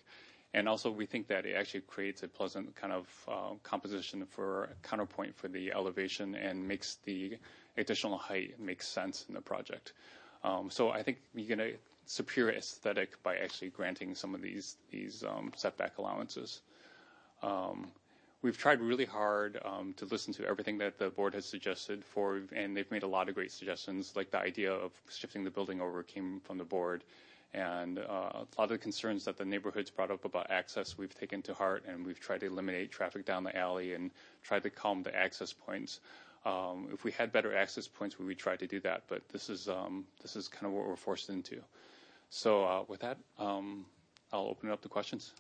And also, we think that it actually creates a pleasant kind of uh, composition for a counterpoint for the elevation and makes the additional height make sense in the project. Um, so I think you get a superior aesthetic by actually granting some of these these um, setback allowances. Um, we've tried really hard um, to listen to everything that the board has suggested for, and they've made a lot of great suggestions. Like the idea of shifting the building over came from the board. And uh, a lot of the concerns that the neighborhoods brought up about access, we've taken to heart, and we've tried to eliminate traffic down the alley and tried to calm the access points. Um, if we had better access points, we would try to do that. But this is um, this is kind of what we're forced into. So uh, with that, um, I'll open it up to questions.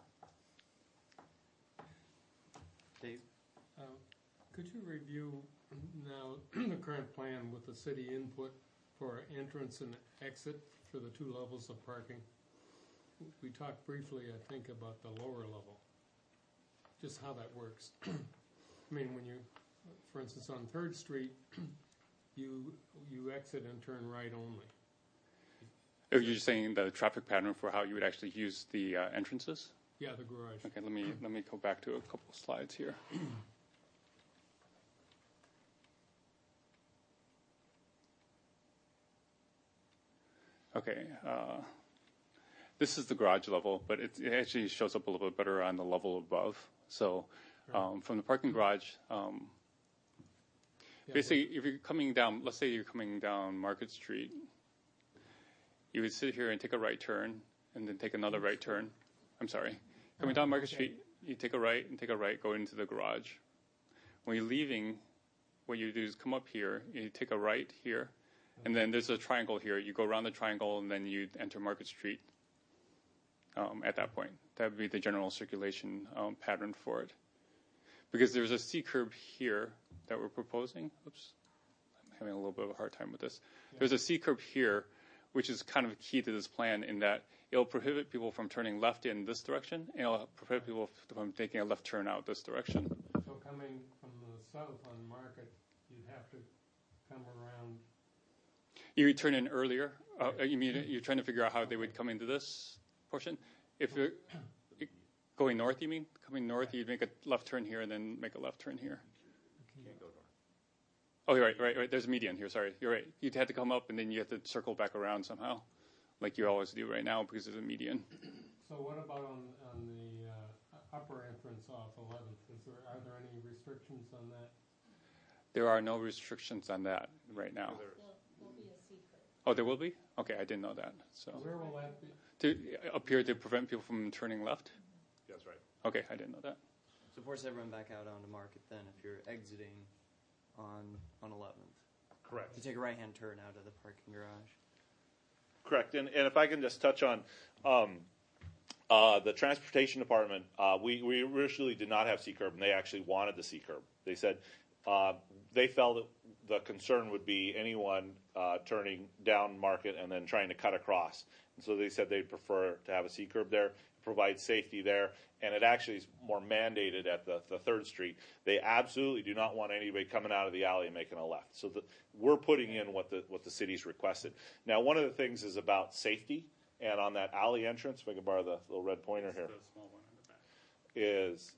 Dave? Uh, Could you review now the current plan with the city input for entrance and exit for the two levels of parking? We talked briefly, I think, about the lower level, just how that works. I mean, when you, for instance, on Third Street, you you exit and turn right only. Are you just saying the traffic pattern for how you would actually use the uh, entrances? Yeah, the garage. Okay, let me let me go back to a couple of slides here. Okay, uh, this is the garage level, but it, it actually shows up a little bit better on the level above. So um, from the parking garage, um, Yeah, basically, if you're coming down, let's say you're coming down Market Street, you would sit here and take a right turn, and then take another right turn. I'm sorry. Coming down Market Street, you take a right and take a right, go into the garage. When you're leaving, what you do is come up here, you take a right here, and then there's a triangle here. You go around the triangle, and then you enter Market Street um, at that point. That would be the general circulation um, pattern for it. Because there's a C-curb here that we're proposing. Oops, I'm having a little bit of a hard time with this. Yeah. There's a C-curb here, which is kind of key to this plan in that it'll prohibit people from turning left in this direction, and it'll prohibit people from taking a left turn out this direction. So coming from the south on Market, you'd have to come around. You would turn in earlier. Uh, you mean you're trying to figure out how they would come into this portion? If you're going north, you mean? Coming north, you'd make a left turn here and then make a left turn here. Can't go north. Oh, you're right, right, right. There's a median here. Sorry, you're right. You'd have to come up and then you have to circle back around somehow, like you always do right now because there's a median. So what about on, on the uh, upper entrance off eleventh? Is there, are there any restrictions on that? There are no restrictions on that right now. There'll be a C-curb. Oh, there will be? Okay, I didn't know that. So Where will that be? to up here to prevent people from turning left? That's right. Okay, I didn't know that. So force everyone back out onto Market then if you're exiting on on eleventh. Correct. To take a right-hand turn out of the parking garage. Correct. And, and if I can just touch on um, uh, the transportation department, uh, we, we originally did not have C-curb, and they actually wanted the C-curb. They said uh, they felt that the concern would be anyone uh, turning down Market and then trying to cut across. And so they said they'd prefer to have a C-curb there, provide safety there, and it actually is more mandated at the, the Third Street. They absolutely do not want anybody coming out of the alley and making a left. So the, we're putting in what the what the city's requested. Now, one of the things is about safety, and on that alley entrance, if I can borrow the little red pointer here, The small one in the back. is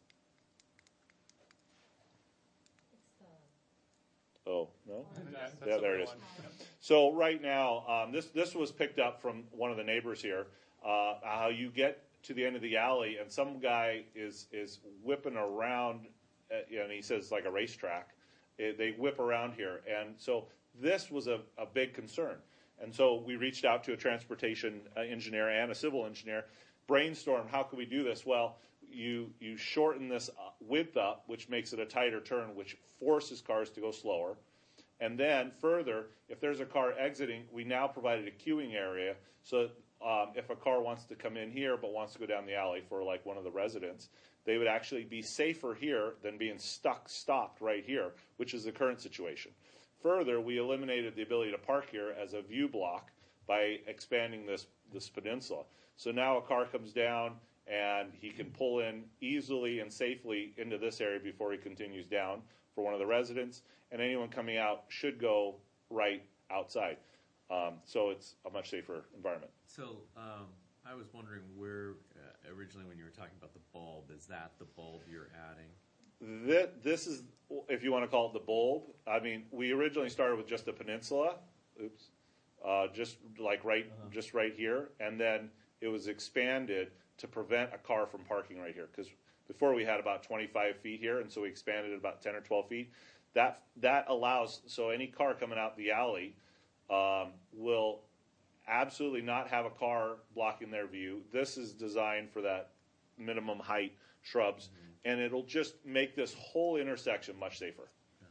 oh no. Yeah, there it is. So right now, um, this this was picked up from one of the neighbors here. Uh, how you get to the end of the alley, and some guy is is whipping around, uh, and he says like a racetrack. Uh, they whip around here, and so this was a, a big concern. And so we reached out to a transportation uh, engineer and a civil engineer, brainstormed how could we do this. Well, you you shorten this width up, which makes it a tighter turn, which forces cars to go slower. And then further, if there's a car exiting, we now provided a queuing area. So um, if a car wants to come in here but wants to go down the alley for like one of the residents, they would actually be safer here than being stuck, stopped right here, which is the current situation. Further, we eliminated the ability to park here as a view block by expanding this, this peninsula. So now a car comes down and he can pull in easily and safely into this area before he continues down for one of the residents, and anyone coming out should go right outside. Um, so it's a much safer environment. So, um, I was wondering where, uh, originally when you were talking about the bulb, is that the bulb you're adding? This, this is, if you want to call it the bulb. I mean, we originally started with just a peninsula. Oops. Uh, just like right, Uh-huh. just right here, and then it was expanded to prevent a car from parking right here. Because before we had about twenty-five feet here, and so we expanded it about ten or twelve feet. That that allows so any car coming out the alley um, will absolutely not have a car blocking their view. This is designed for that minimum height shrubs, mm-hmm. and it'll just make this whole intersection much safer.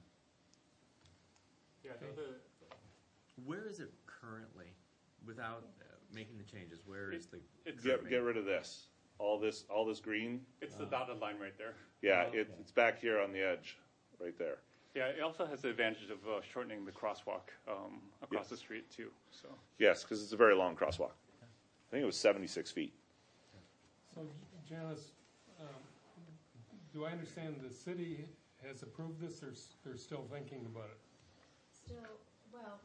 Yeah, I know the, Where is it currently, without uh, making the changes? Where is the it's, Get get rid of this. All this all this green. it's the dotted line right there. Yeah, Oh, it, okay. it's back here on the edge, right there. Yeah, it also has the advantage of uh, shortening the crosswalk um, across the street too. So Yes, because it's a very long crosswalk. I think it was seventy-six feet. So Janice, um, do I understand the city has approved this, or s- they're still thinking about it? Still, well,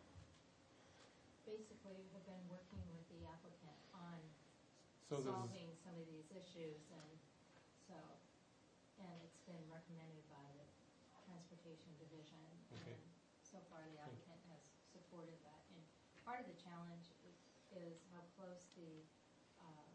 basically, have been working with the applicant on So there's, solving some of these issues, and so, and it's been recommended by the Transportation Division, Okay. and so far the applicant has supported that. And part of the challenge is, is how close the, um,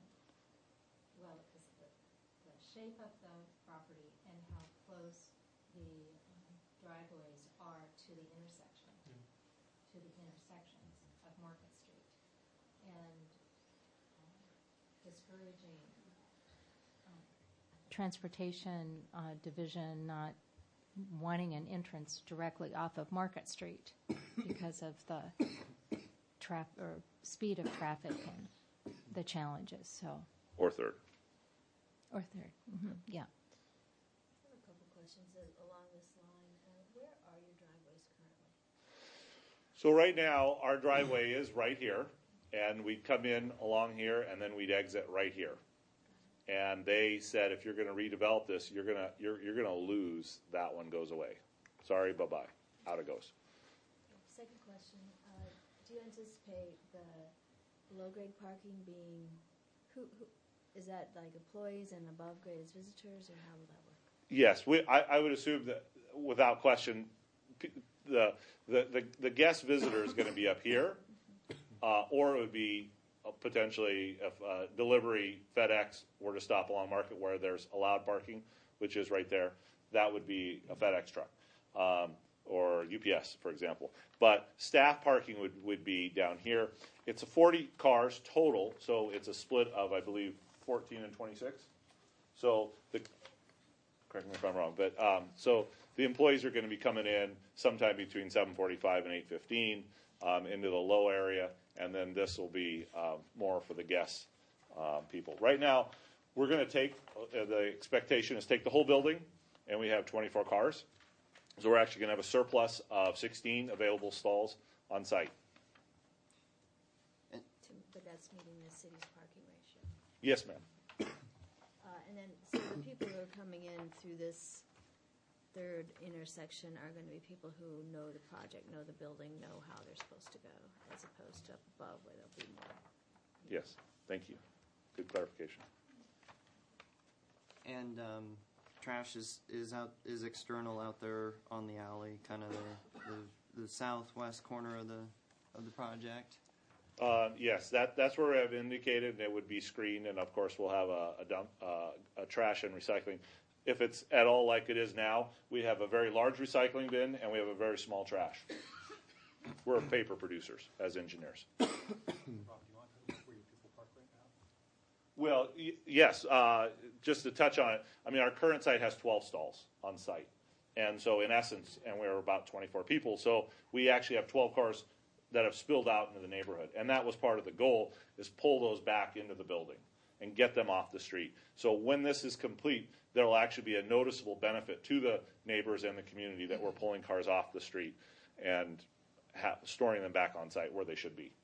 well, is the, the shape of the property and how close the um, driveways are to the intersection, Mm. to the intersections of Market Street. And um, discouraging um, Transportation uh, Division not wanting an entrance directly off of Market Street because of the traf- or speed of traffic and the challenges. So, Or third. or third, hmm yeah. I have a couple questions uh, along this line. Uh, where are your driveways currently? So right now, our driveway is right here, and we'd come in along here, and then we'd exit right here. And they said, if you're going to redevelop this, you're gonna you're you're gonna lose. That one goes away. Sorry, bye bye. Out it goes. Second question, uh, do you anticipate the below-grade parking being, who, who, is that like employees and above grade as visitors, or how will that work? Yes, we. I, I would assume that without question, p- the the the, the guest visitor is going to be up here, uh, or it would be uh, potentially if uh, delivery FedEx were to stop along Market where there's allowed parking, which is right there. That would be a FedEx truck, um, or U P S, for example. But staff parking would would be down here. It's a forty cars total, so it's a split of I believe fourteen and twenty-six. So the correct me if I'm wrong, but um, so the employees are going to be coming in sometime between seven forty-five and eight fifteen um, into the low area, and then this will be um, more for the guests, um, people. Right now, we're going to take, uh, the expectation is take the whole building, and we have twenty-four cars. So we're actually going to have a surplus of sixteen available stalls on site. To, but that's meeting the city's parking ratio. Yes, ma'am. Uh, and then, so the people who are coming in through this third intersection are going to be people who know the project, know the building, know how they're supposed to go, as opposed to up above where there'll be more. Yes. Thank you. Good clarification. And um, trash is, is out is external out there on the alley, kind of the, the the southwest corner of the of the project. Uh, yes, that, that's where I've indicated, and it would be screened, and of course we'll have a, a dump, uh, a trash and recycling. If it's at all like it is now, we have a very large recycling bin, and we have a very small trash. We're paper producers as engineers. Rob, do you want to where your people park right now? Well, y- yes, uh, just to touch on it, I mean, our current site has twelve stalls on site. And so in essence, and we're about twenty-four people, so we actually have twelve cars that have spilled out into the neighborhood. And that was part of the goal, is pull those back into the building and get them off the street. So when this is complete, there will actually be a noticeable benefit to the neighbors and the community that we're pulling cars off the street and ha- storing them back on site where they should be.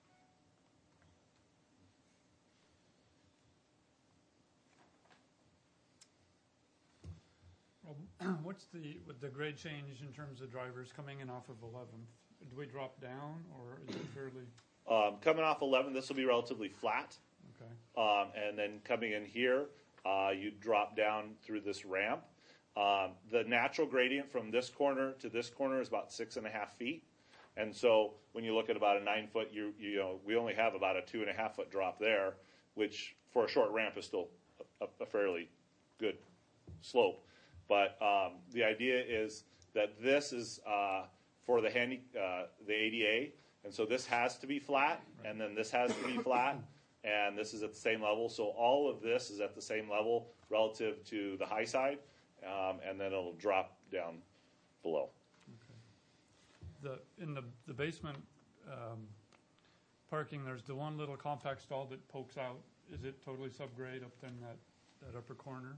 Well, what's the, with the grade change in terms of drivers coming in off of eleventh? Do we drop down, or is it fairly, Um, coming off eleven, this will be relatively flat. okay? um, and then coming in here, uh, you drop down through this ramp. Um, the natural gradient from this corner to this corner is about six and a half feet. And so when you look at about a nine foot, you, you know, we only have about a two and a half foot drop there, which for a short ramp is still a, a fairly good slope. But um, the idea is that this is uh, for the handy, uh, the A D A, and so this has to be flat, and then this has to be flat, and this is at the same level. So all of this is at the same level relative to the high side, um, and then it'll drop down below. The, in the, the basement um, parking, there's the one little compact stall that pokes out. Is it totally subgrade up there in that, that upper corner?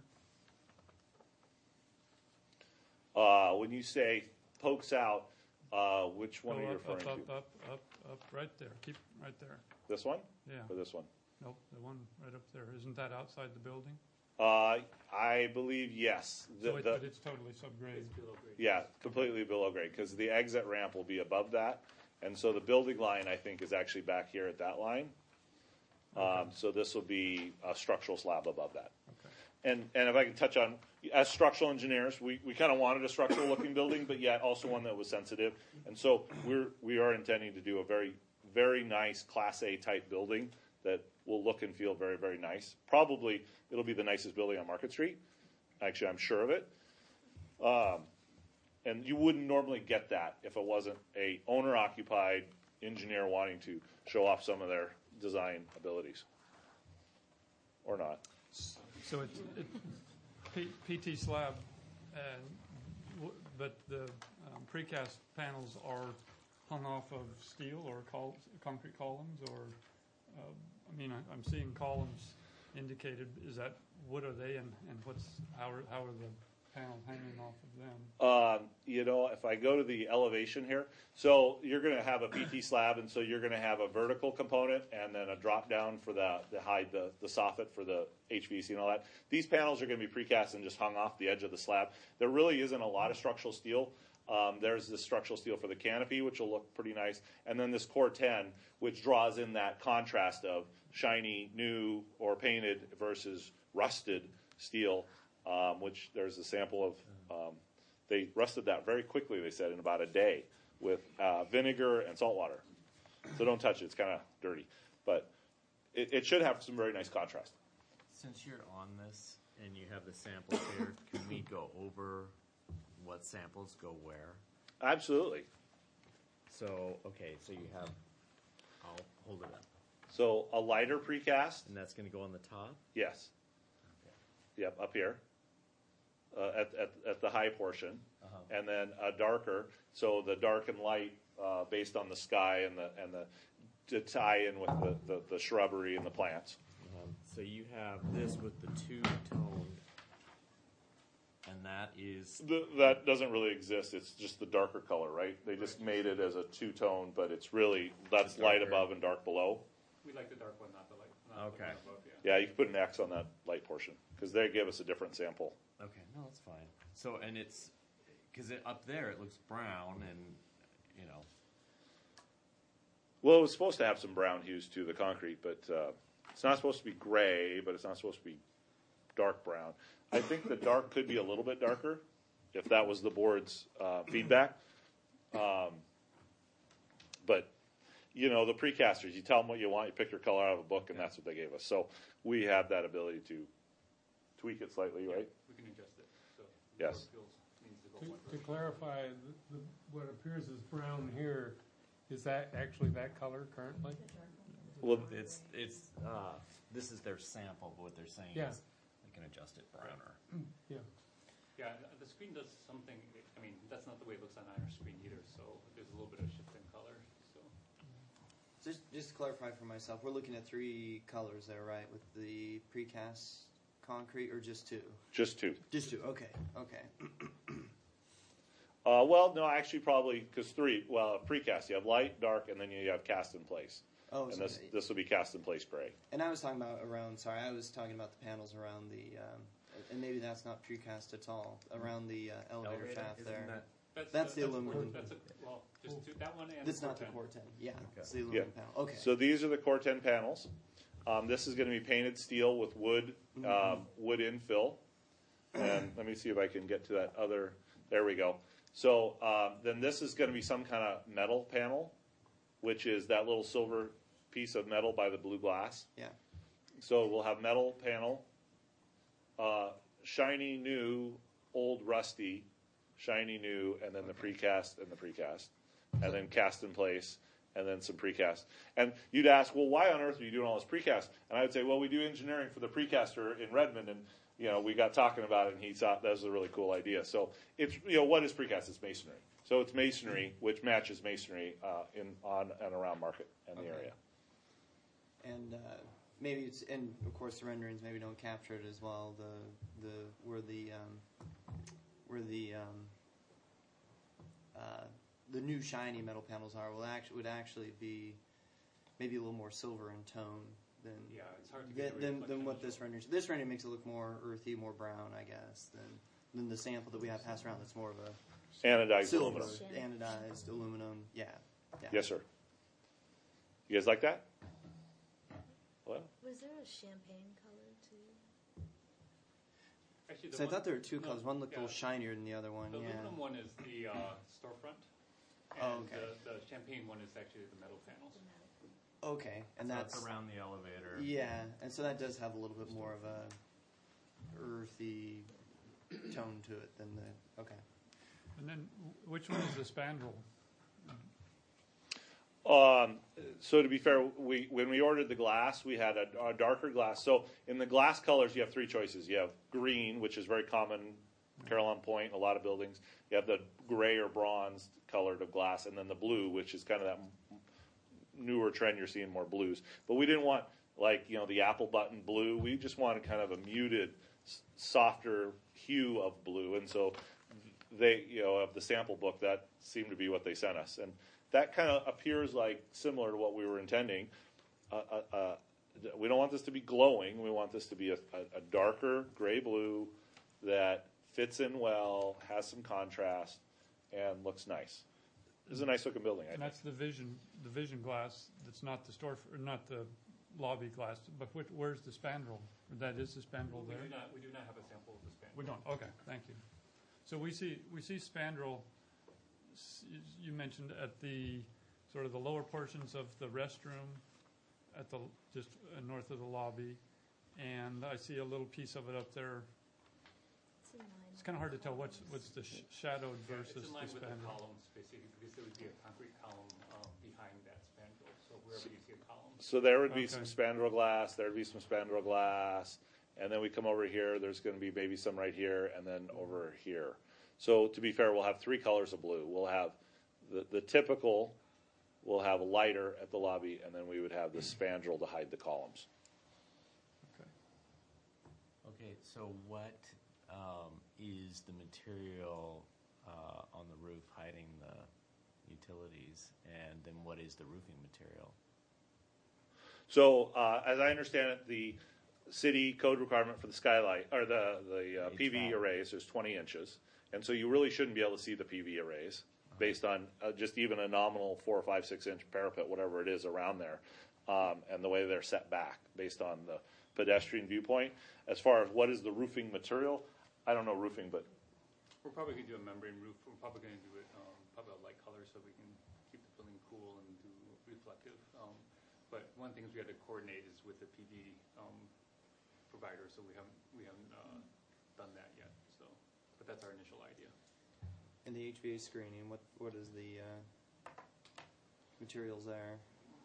Uh, when you say pokes out, uh, which one Go are you up, referring up, to? up, up, up, up, right there. Keep right there. This one Yeah. or this one? Nope, the one right up there. Isn't that outside the building? Uh, I believe yes. The, So it, the- but it's totally subgrade. yeah, completely below grade because the exit ramp will be above that, and so the building line I think is actually back here at that line. Um, so this will be a structural slab above that. Okay. And and if I can touch on, as structural engineers, we, we kind of wanted a structural looking building, but yet also one that was sensitive. And so we're we are intending to do a very very nice Class A type building that will look and feel very very nice. Probably it'll be the nicest building on Market Street. Actually, I'm sure of it. Um, and you wouldn't normally get that if it wasn't a owner occupied engineer wanting to show off some of their design abilities, or not. So it's it, P, PT slab, and w- but the um, precast panels are hung off of steel or col- concrete columns, or uh, I mean, I, I'm seeing columns indicated. Is that what are they, and, and what's how are, how are the panels hanging off of them? Um, you know, if I go to the elevation here, so you're going to have a P T slab, and so you're going to have a vertical component and then a drop down for the the hide the the soffit for the H V A C and all that. These panels are going to be precast and just hung off the edge of the slab. There really isn't a lot of structural steel. Um, there's this structural steel for the canopy, which will look pretty nice, and then this Core ten, which draws in that contrast of shiny, new, or painted versus rusted steel. Um, which there's a sample of. Um, they rusted that very quickly, they said, in about a day with uh, vinegar and salt water. So don't touch it. It's kind of dirty. But it, it should have some very nice contrast. Since you're on this and you have the samples here, can we go over what samples go where? Absolutely. So, okay, so you have, I'll hold it up. So a lighter precast, And that's going to go on the top? yes. Yep, up here. Uh, at, at, at the high portion, Uh-huh. and then a darker. So the dark and light, uh, based on the sky and the and the to tie in with the, the, the shrubbery and the plants. Um, so you have this with the two-toned, and that is, The, that doesn't really exist. It's just the darker color, right? They just made it as a two tone, but it's really that's Just light darker. above and dark below. We like the dark one, not the light. Not the Okay. one above, yeah. Yeah, you can put an X on that light portion because they give us a different sample. okay, no, that's fine. So, and it's, because it, up there it looks brown and, you know, Well, it was supposed to have some brown hues to the concrete, but uh, it's not supposed to be gray, but it's not supposed to be dark brown. I think the dark could be a little bit darker if that was the board's uh, feedback. Um, but, you know, the precasters, you tell them what you want, you pick your color out of a book, and that's what they gave us. So we have that ability to tweak it slightly, right? We can adjust it, so. Yes. the board feels needs to go To, one to way. clarify, the, the, what appears as brown here, is that actually that color currently? Well, it's, it's, uh, this is their sample, but what they're saying Yeah. is they can adjust it browner. Yeah. Yeah, and the screen does something, I mean, that's not the way it looks on our screen either, so there's a little bit of shift in color, so. Just, just to clarify for myself, we're looking at three colors there, right? With the precast concrete, or just two? just two. Just two. Okay. Okay. Uh, well, no, actually, probably because three. Well, precast, you have light, dark, and then you have cast in place. Oh, And so this okay. this will be cast in place gray. And I was talking about around. Sorry, I was talking about the panels around the, um, and maybe that's not precast at all. Around the uh, elevator, Elevator, shaft isn't there. that- That's the a- aluminum. That's a, well, just two, that one and. That's the not the Corten. Core ten. Yeah, Okay. it's the aluminum Yeah. panel. Okay. So these are the Core ten panels. Um, this is going to be painted steel with wood, um, wood infill. And let me see if I can get to that other. There we go. So um, then this is going to be some kind of metal panel, which is that little silver piece of metal by the blue glass. Yeah. So we'll have metal panel, uh, shiny new, old rusty, shiny new, and then the precast and the precast, and then cast in place, and then some precast. And you'd ask, well, why on earth are you doing all this precast? And I would say, well, we do engineering for the precaster in Redmond, and you know, we got talking about it, and he thought that was a really cool idea. So it's, you know, what is precast? It's masonry. So it's masonry, which matches masonry uh, in on and around Market and the Okay. area. And uh, maybe it's, and of course the renderings maybe don't capture it as well. The the where the um, where the um, uh, the new shiny metal panels are will actually would actually be maybe a little more silver in tone than Yeah, it's hard to than, get the than, reflection than what of this rendering. This rendering makes it look more earthy, more brown, I guess, than than the sample that we have passed around. That's more of a Anodized silver, aluminum. anodized aluminum. Yeah, yeah. Yes, sir. You guys like that? Well, Was there a champagne color too? Actually, the So I one- thought there were two no, colors. One looked a yeah. little shinier than the other one. The Yeah. aluminum one is the uh, storefront, Oh, and okay. the, the champagne one is actually the metal panels. Okay, and So that's it's around the elevator. yeah, and so that does have a little bit more of a earthy tone to it than the okay. And then, wh- which one is the spandrel? Um, so to be fair, we when we ordered the glass, we had a, a darker glass. So in the glass colors, you have three choices. You have green, which is very common, Carillon Point, a lot of buildings. You have the gray or bronze colored of glass, and then the blue, which is kind of that newer trend. You're seeing more blues, but we didn't want like you know the apple button blue. We just wanted kind of a muted, s- softer hue of blue, and so they you know of the sample book that seemed to be what they sent us, and that kind of appears like similar to what we were intending. Uh, uh, uh, we don't want this to be glowing. We want this to be a, a, a darker gray blue that fits in well, has some contrast, and looks nice. This is a nice looking building, I And think. that's the vision, the vision glass. That's not the store, or not the lobby glass. But which, where's the spandrel? That is the spandrel We there. do not, we do not have a sample of the spandrel. We don't. Okay, thank you. So we see we see spandrel. s- You mentioned at the sort of the lower portions of the restroom, at the just uh, north of the lobby, and I see a little piece of it up there. It's in line It's kind of hard to tell what's what's the sh- shadowed Yeah, versus it's in line the with the spandrel. columns, basically, because there would be a concrete column uh, behind that spandrel. So wherever you see a column. So there would be Okay. some spandrel glass, there would be some spandrel glass, and then we come over here, there's going to be maybe some right here, and then over here. So to be fair, we'll have three colors of blue. We'll have the, the typical, we'll have a lighter at the lobby, and then we would have the spandrel to hide the columns. Okay. Okay, so what um, is the material uh, on the roof hiding the utilities, and then what is the roofing material? So uh, as I understand it, the city code requirement for the skylight, or the, the uh, P V H V A C. arrays is twenty inches. And so you really shouldn't be able to see the P V arrays based on uh, just even a nominal four or five, six inch parapet, whatever it is around there, um, and the way they're set back based on the pedestrian viewpoint. As far as what is the roofing material, I don't know roofing, but We're probably going to do a membrane roof. We're probably going to do it um, probably a light color so we can keep the building cool and do reflective. Um, but one of the things we had to coordinate is with the P V um, provider, so we haven't we haven't uh, done that yet. So, but that's our initial idea. And the H V A C screening, what what is the uh, materials there?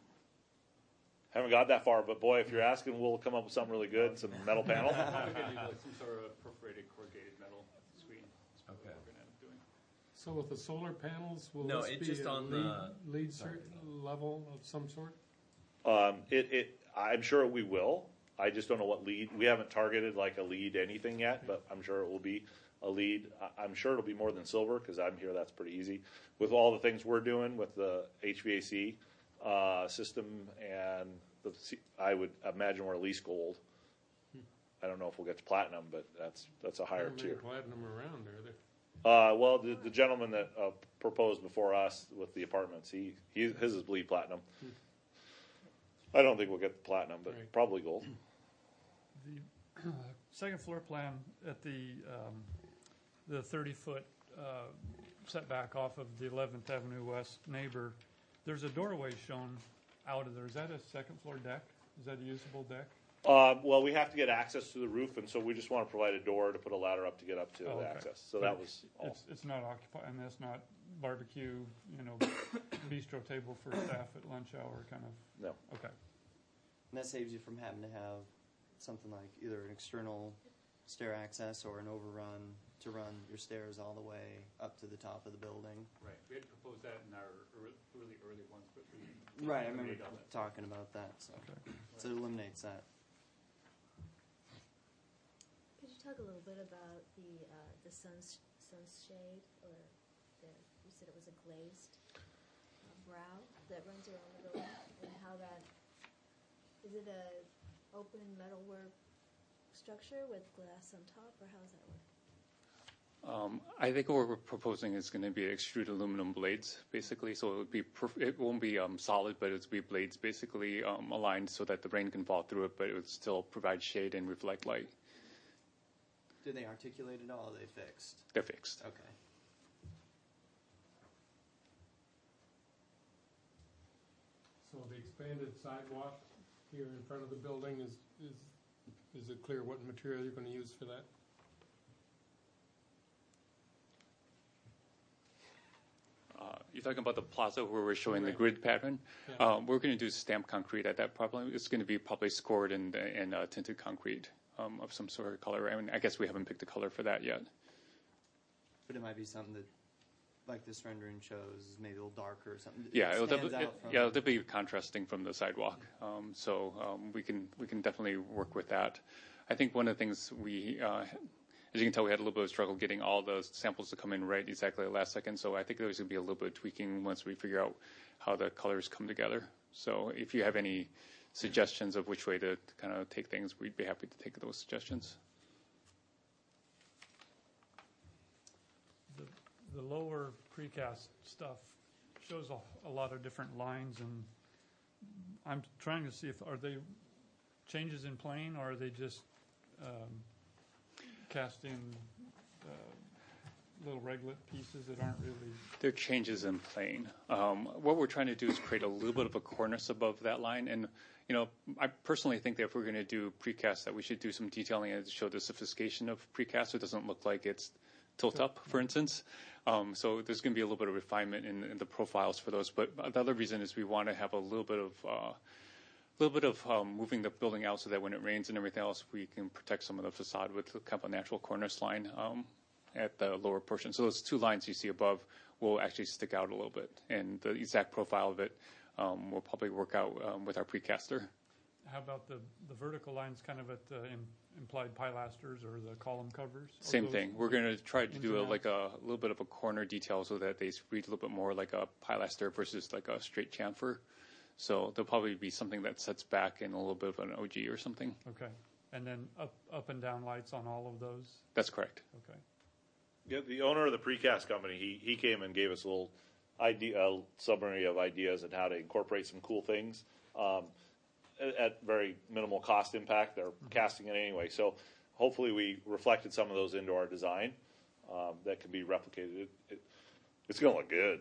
haven't got that far. But boy, if you're asking, we'll come up with something really good, some metal panel. We're going to do like some sort of perforated corrugated metal screen. That's what Okay. we're going to end up doing. So with the solar panels, will No, this it be just a on lead, the- lead sorry. cer- level of some sort? Um, it, it, I'm sure we will. I just don't know what lead. We haven't targeted like a lead anything yet, but I'm sure it will be a lead. I- I'm sure it'll be more than silver because I'm here. That's pretty easy with all the things we're doing with the H V A C uh, system, and the, C- I would imagine we're at least gold. I don't know if we'll get to platinum, but that's that's a higher There are many tier. platinum around, are there? Uh, well, the, the gentleman that uh, proposed before us with the apartments, he, he his is bleed platinum. I don't think we'll get the platinum, but Right. probably gold. The second floor plan at the, um, the thirty-foot uh, setback off of the eleventh Avenue West neighbor, there's a doorway shown out of there. Is that a second floor deck? Is that a usable deck? Uh, well, we have to get access to the roof, and so we just want to provide a door to put a ladder up to get up to Oh, the okay. access. So But that was all. It's, it's not occupied, and that's not barbecue, you know, bistro table for staff at lunch hour kind of, No. okay. And that saves you from having to have something like either an external stair access or an overrun to run your stairs all the way up to the top of the building. Right. We had proposed that in our really early ones, but we. Right, I remember talking about that, so, so it eliminates that. Could you talk a little bit about the, uh, the sun's, sunshade, or the, you said it was a glazed uh, brow that runs around the building, and how that, is it a open metalwork structure with glass on top, or how does that work? Um, I think what we're proposing is going to be extruded aluminum blades, basically. So it would be perf- it won't be um, solid, but it'll be blades basically um, aligned so that the rain can fall through it, but it would still provide shade and reflect light. Do they articulate at all, or are they fixed? They're fixed. Okay. So the expanded sidewalk here in front of the building, is, is, is it clear what material you're gonna use for that? Uh, you're talking about the plaza where we're showing the Right. grid pattern. Yeah. Um, we're going to do stamped concrete at that problem. It's going to be probably scored and, and uh, tinted concrete um, of some sort of color. I mean, I guess we haven't picked a color for that yet. But it might be something that, like this rendering shows, is maybe a little darker or something. Yeah, it'll stands definitely, out from- yeah, it'll be contrasting from the sidewalk. Um, so um, we can we can definitely work with that. I think one of the things we, uh, as you can tell, we had a little bit of struggle getting all the samples to come in right exactly at the last second. So I think there's going to be a little bit of tweaking once we figure out how the colors come together. So if you have any suggestions of which way to kind of take things, we'd be happy to take those suggestions. The, the lower precast stuff shows a, a lot of different lines, and I'm trying to see if, are they changes in plane, or are they just um, cast in uh, little reglet pieces that aren't really... There are changes in plane. Um, what we're trying to do is create a little bit of a cornice above that line. And, you know, I personally think that if we're going to do precast, that we should do some detailing to show the sophistication of precast. So it doesn't look like it's tilt up, for instance. Um, so there's going to be a little bit of refinement in, in the profiles for those. But the other reason is we want to have a little bit of... Uh, A little bit of um, moving the building out so that when it rains and everything else, we can protect some of the facade with kind of a natural cornice line um, at the lower portion. So those two lines you see above will actually stick out a little bit, and the exact profile of it um, will probably work out um, with our precaster. How about the, the vertical lines kind of at the im- implied pilasters or the column covers? Or Same those- thing. We're going to try to ins do a, and like a, a little bit of a corner detail so that they read a little bit more like a pilaster versus like a straight chamfer. So there'll probably be something that sets back in a little bit of an O G or something. Okay. And then up, up and down lights on all of those? That's correct. Okay. Yeah, the owner of the precast company, he, he came and gave us a little idea, a summary of ideas on how to incorporate some cool things um, at, at very minimal cost impact. They're mm-hmm. casting it anyway. So hopefully we reflected some of those into our design um, that can be replicated. It, it, it's going to look good.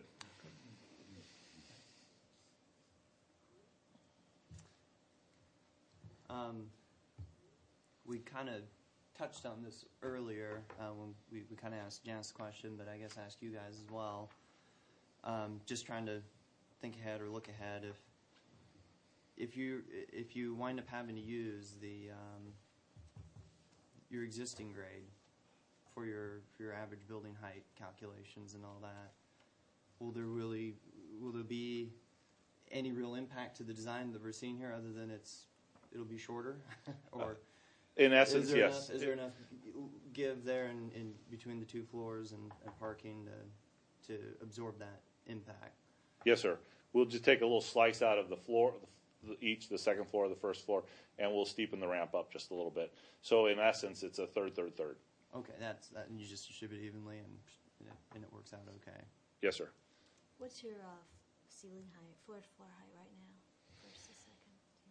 Um, we kind of touched on this earlier uh, when we, we kind of asked Janice a question, but I guess ask you guys as well. Um, just trying to think ahead or look ahead. If if you if you wind up having to use the um, your existing grade for your for your average building height calculations and all that, will there really will there be any real impact to the design that we're seeing here, other than it's it'll be shorter, or in essence, is there yes. Enough, is there enough give there in, in between the two floors and, and parking to to absorb that impact? Yes, sir. We'll just take a little slice out of the floor, the, each the second floor, the first floor, and we'll steepen the ramp up just a little bit. So in essence, it's a third, third, third. Okay, that's that, and you just distribute evenly, and and it works out okay. Yes, sir. What's your uh, ceiling height, floor to floor height right now versus second?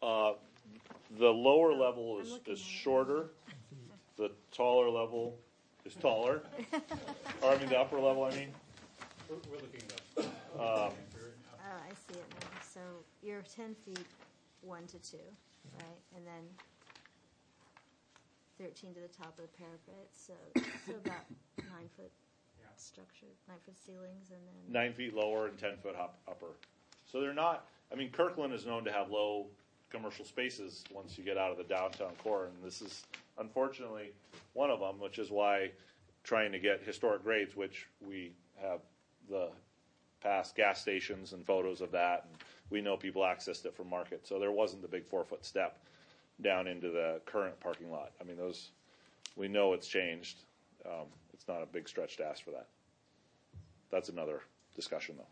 Uh, the lower level I'm is, looking is at it. shorter. The taller level is taller. Or I mean, the upper level, I mean. We're, we're looking at that. Um, Oh, I see it now. So you're ten feet, one to two, right? And then thirteen to the top of the parapet, so, so about nine foot Yeah. structure, nine foot ceilings, and then. nine feet lower and ten foot up, upper. So they're not, I mean, Kirkland is known to have low commercial spaces once you get out of the downtown core, and this is unfortunately one of them, which is why trying to get historic grades, which we have the past gas stations and photos of that, and we know people accessed it from Market, so there wasn't the big four foot step down into the current parking lot. I mean, those, we know it's changed. Um, it's not a big stretch to ask for that. That's another discussion, though.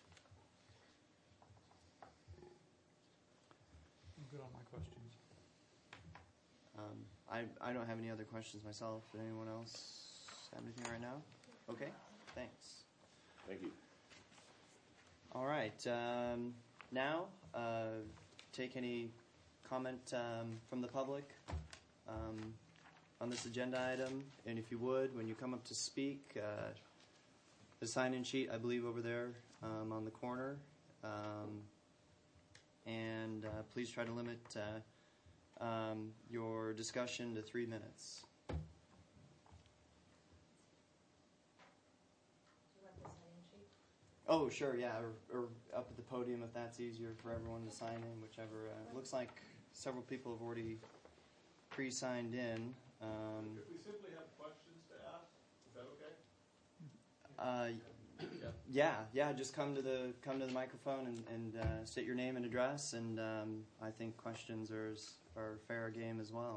I'm good on my questions. Um, I, I don't have any other questions myself. Did anyone else have anything right now? Okay, thanks. Thank you. All right. Um, now, uh, take any comment um, from the public um, on this agenda item. And if you would, when you come up to speak, uh, the sign-in sheet, I believe, over there um, on the corner. Um, and uh, please try to limit uh, um, your discussion to three minutes. Oh, sure, yeah, or, or up at the podium if that's easier for everyone to sign in, whichever. Uh, looks like several people have already pre-signed in. Um, If we simply have questions to ask, is that okay? uh, yeah, yeah, just come to the come to the microphone and, and uh, state your name and address, and um, I think questions are s- are fair game as well.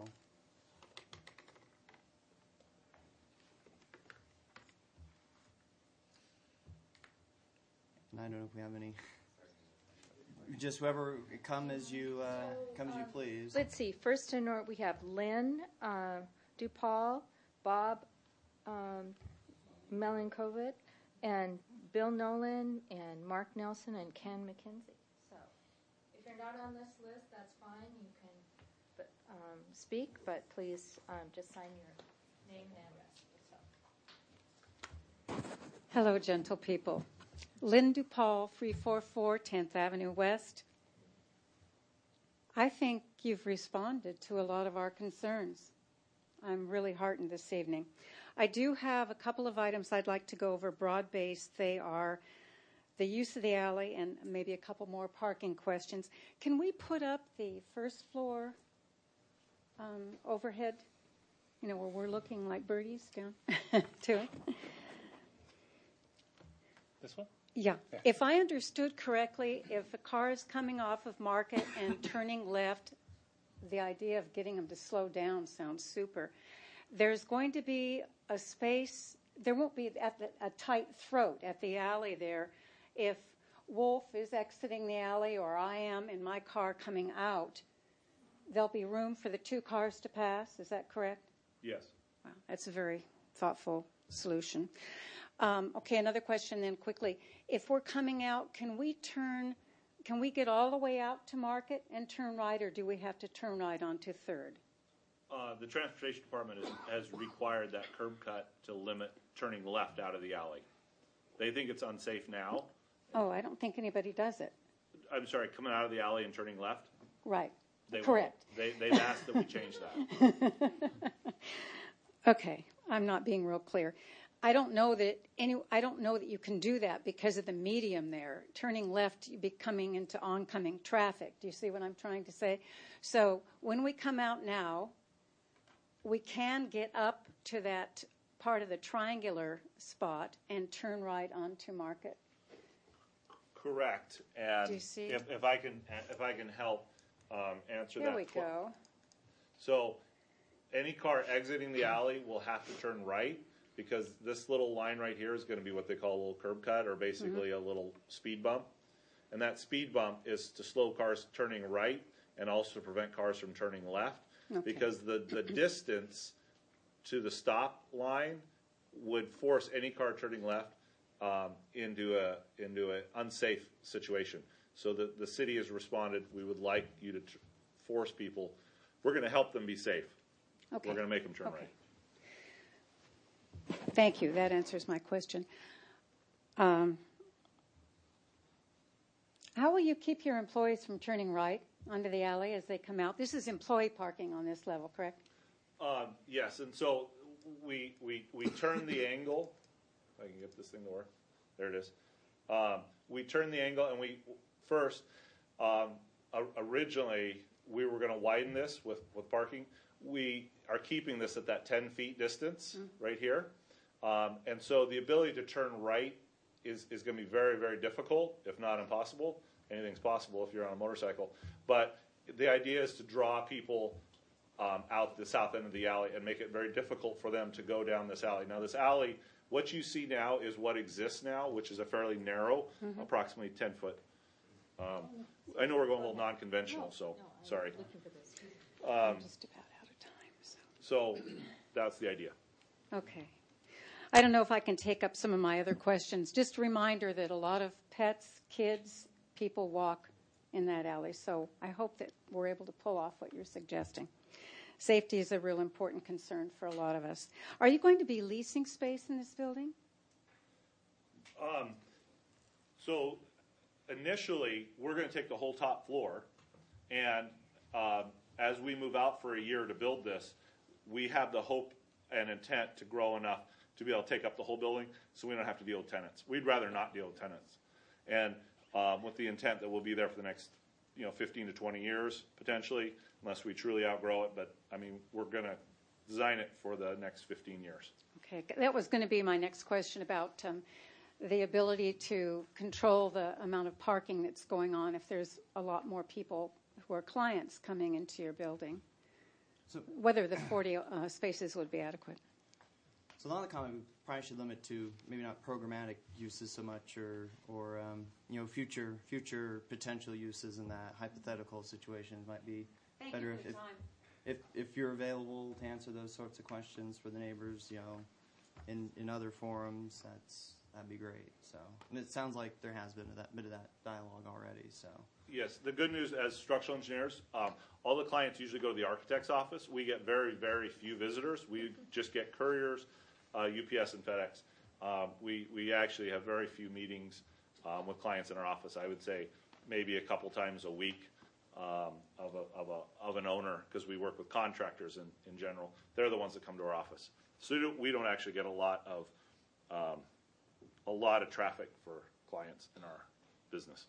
And I don't know if we have any. Just whoever come as you uh, come as you please. Let's see. First in order, we have Lynn uh, DuPaul, Bob um, Melankovic, and Bill Nolan, and Mark Nelson, and Ken McKenzie. So, if you're not on this list, that's fine. You can but, um, speak, but please um, just sign your name and address. So. Hello, gentle people. Lynn DuPaul, three forty-four tenth Avenue West. I think you've responded to a lot of our concerns. I'm really heartened this evening. I do have a couple of items I'd like to go over broad-based. They are the use of the alley and maybe a couple more parking questions. Can we put up the first floor um, overhead, you know, where we're looking like birdies down to it? This one? Yeah. If I understood correctly, if a car is coming off of Market and turning left, the idea of getting them to slow down sounds super. There's going to be a space, there won't be at the, a tight throat at the alley there. If Wolf is exiting the alley or I am in my car coming out, there'll be room for the two cars to pass. Is that correct? Yes. Wow, that's a very thoughtful solution. Um, okay, another question then quickly. If we're coming out, can we turn, can we get all the way out to Market and turn right, or do we have to turn right onto Third? Uh, the transportation department is, has required that curb cut to limit turning left out of the alley. They think it's unsafe now. Oh, I don't think anybody does it. I'm sorry, coming out of the alley and turning left? Right. They Correct. won't. They, they've asked that we change that. Okay, I'm not being real clear. I don't know that any. I don't know that you can do that because of the medium there. Turning left, you'd be coming into oncoming traffic. Do you see what I'm trying to say? So when we come out now, we can get up to that part of the triangular spot and turn right onto Market. Correct. And Do you see? If, if I can, if I can help um, answer There that. we go. So, any car exiting the alley will have to turn right because this little line right here is going to be what they call a little curb cut, or basically Mm-hmm. a little speed bump. And that speed bump is to slow cars turning right and also prevent cars from turning left. Okay. Because the, the distance to the stop line would force any car turning left um, into a into an unsafe situation. So the, the city has responded, we would like you to tr- force people. We're going to help them be safe. Okay. We're going to make them turn Okay. right. Thank you. That answers my question. Um, how will you keep your employees from turning right onto the alley as they come out? This is employee parking on this level, correct? Um, yes, and so we, we, we turn the angle. If I can get this thing to work. There it is. Um, we turn the angle, and we first, um, originally, we were going to widen this with, with parking. We are keeping this at that ten feet distance mm-hmm. right here. Um, and so the ability to turn right is, is going to be very, very difficult, if not impossible. Anything's possible if you're on a motorcycle. But the idea is to draw people um, out the south end of the alley and make it very difficult for them to go down this alley. Now, this alley, what you see now is what exists now, which is a fairly narrow, mm-hmm. approximately ten foot. Um, I know we're going a little non-conventional, so sorry. Um, I'm just about out of time. So. so that's the idea. Okay. I don't know if I can take up some of my other questions. Just a reminder that a lot of pets, kids, people walk in that alley. So I hope that we're able to pull off what you're suggesting. Safety is a real important concern for a lot of us. Are you going to be leasing space in this building? Um, so initially, we're going to take the whole top floor. And um, as we move out for a year to build this, we have the hope and intent to grow enough to be able to take up the whole building so we don't have to deal with tenants. We'd rather not deal with tenants. And um, with the intent that we'll be there for the next, you know, fifteen to twenty years, potentially, unless we truly outgrow it. But, I mean, we're going to design it for the next fifteen years. Okay. That was going to be my next question about um, the ability to control the amount of parking that's going on if there's a lot more people who are clients coming into your building, so whether the forty uh, spaces would be adequate. So a lot of the comment we probably should limit to maybe not programmatic uses so much, or or um, you know future future potential uses in that hypothetical situations might be Thank better you for if, your time. if if you're available to answer those sorts of questions for the neighbors, you know, in in other forums. That's that'd be great. So and it sounds like there has been that bit of that dialogue already. So. Yes, the good news as structural engineers, um, all the clients usually go to the architect's office. We get very, very few visitors. We just get couriers, uh, U P S and FedEx. Um, we, we actually have very few meetings um, with clients in our office. I would say maybe a couple times a week um, of, a, of, a, of an owner, because we work with contractors in, in general. They're the ones that come to our office. So we don't actually get a lot of um, a lot of traffic for clients in our business.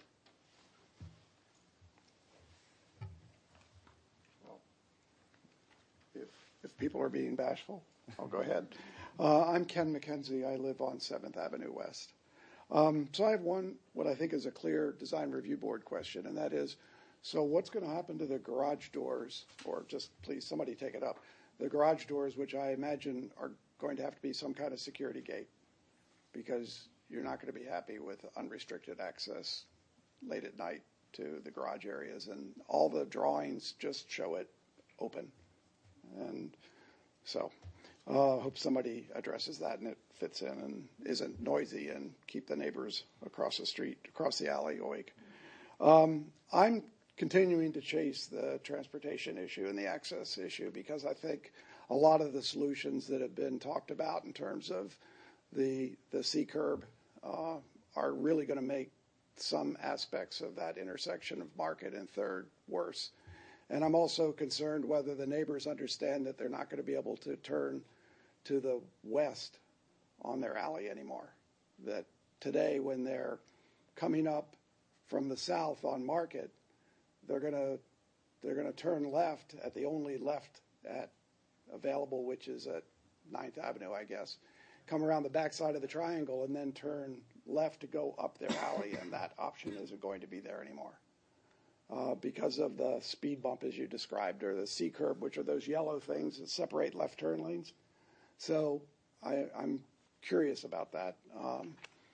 If, if people are being bashful, I'll go ahead. Uh, I'm Ken McKenzie. I live on seventh Avenue West. Um, so I have one, what I think is a clear design review board question, and that is, so what's going to happen to the garage doors, or just please somebody take it up, the garage doors, which I imagine are going to have to be some kind of security gate, because you're not going to be happy with unrestricted access late at night to the garage areas, and all the drawings just show it open. And so I uh, hope somebody addresses that and it fits in and isn't noisy and keep the neighbors across the street, across the alley awake. Um, I'm continuing to chase the transportation issue and the access issue, because I think a lot of the solutions that have been talked about in terms of the, the C-curb uh, are really going to make some aspects of that intersection of Market and Third worse. And I'm also concerned whether the neighbors understand that they're not going to be able to turn to the west on their alley anymore. That today, when they're coming up from the south on Market, they're going to they're going to turn left at the only left at available, which is at ninth Avenue, I guess. Come around the backside of the triangle and then turn left to go up their alley, and that option isn't going to be there anymore. Uh, because of the speed bump, as you described, or the C-curb, which are those yellow things that separate left turn lanes. So I, I'm curious about that. Um,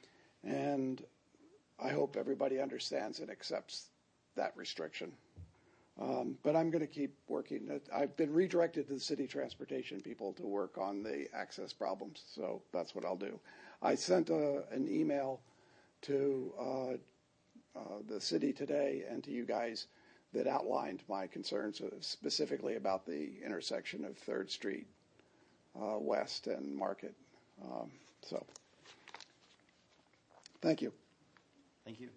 and I hope everybody understands and accepts that restriction. Um, but I'm going to keep working. I've been redirected to the city transportation people to work on the access problems, so that's what I'll do. I sent a, an email to uh, Uh, the city today and to you guys that outlined my concerns uh, specifically about the intersection of Third Street uh, West and Market. Um, so, thank you. Thank you.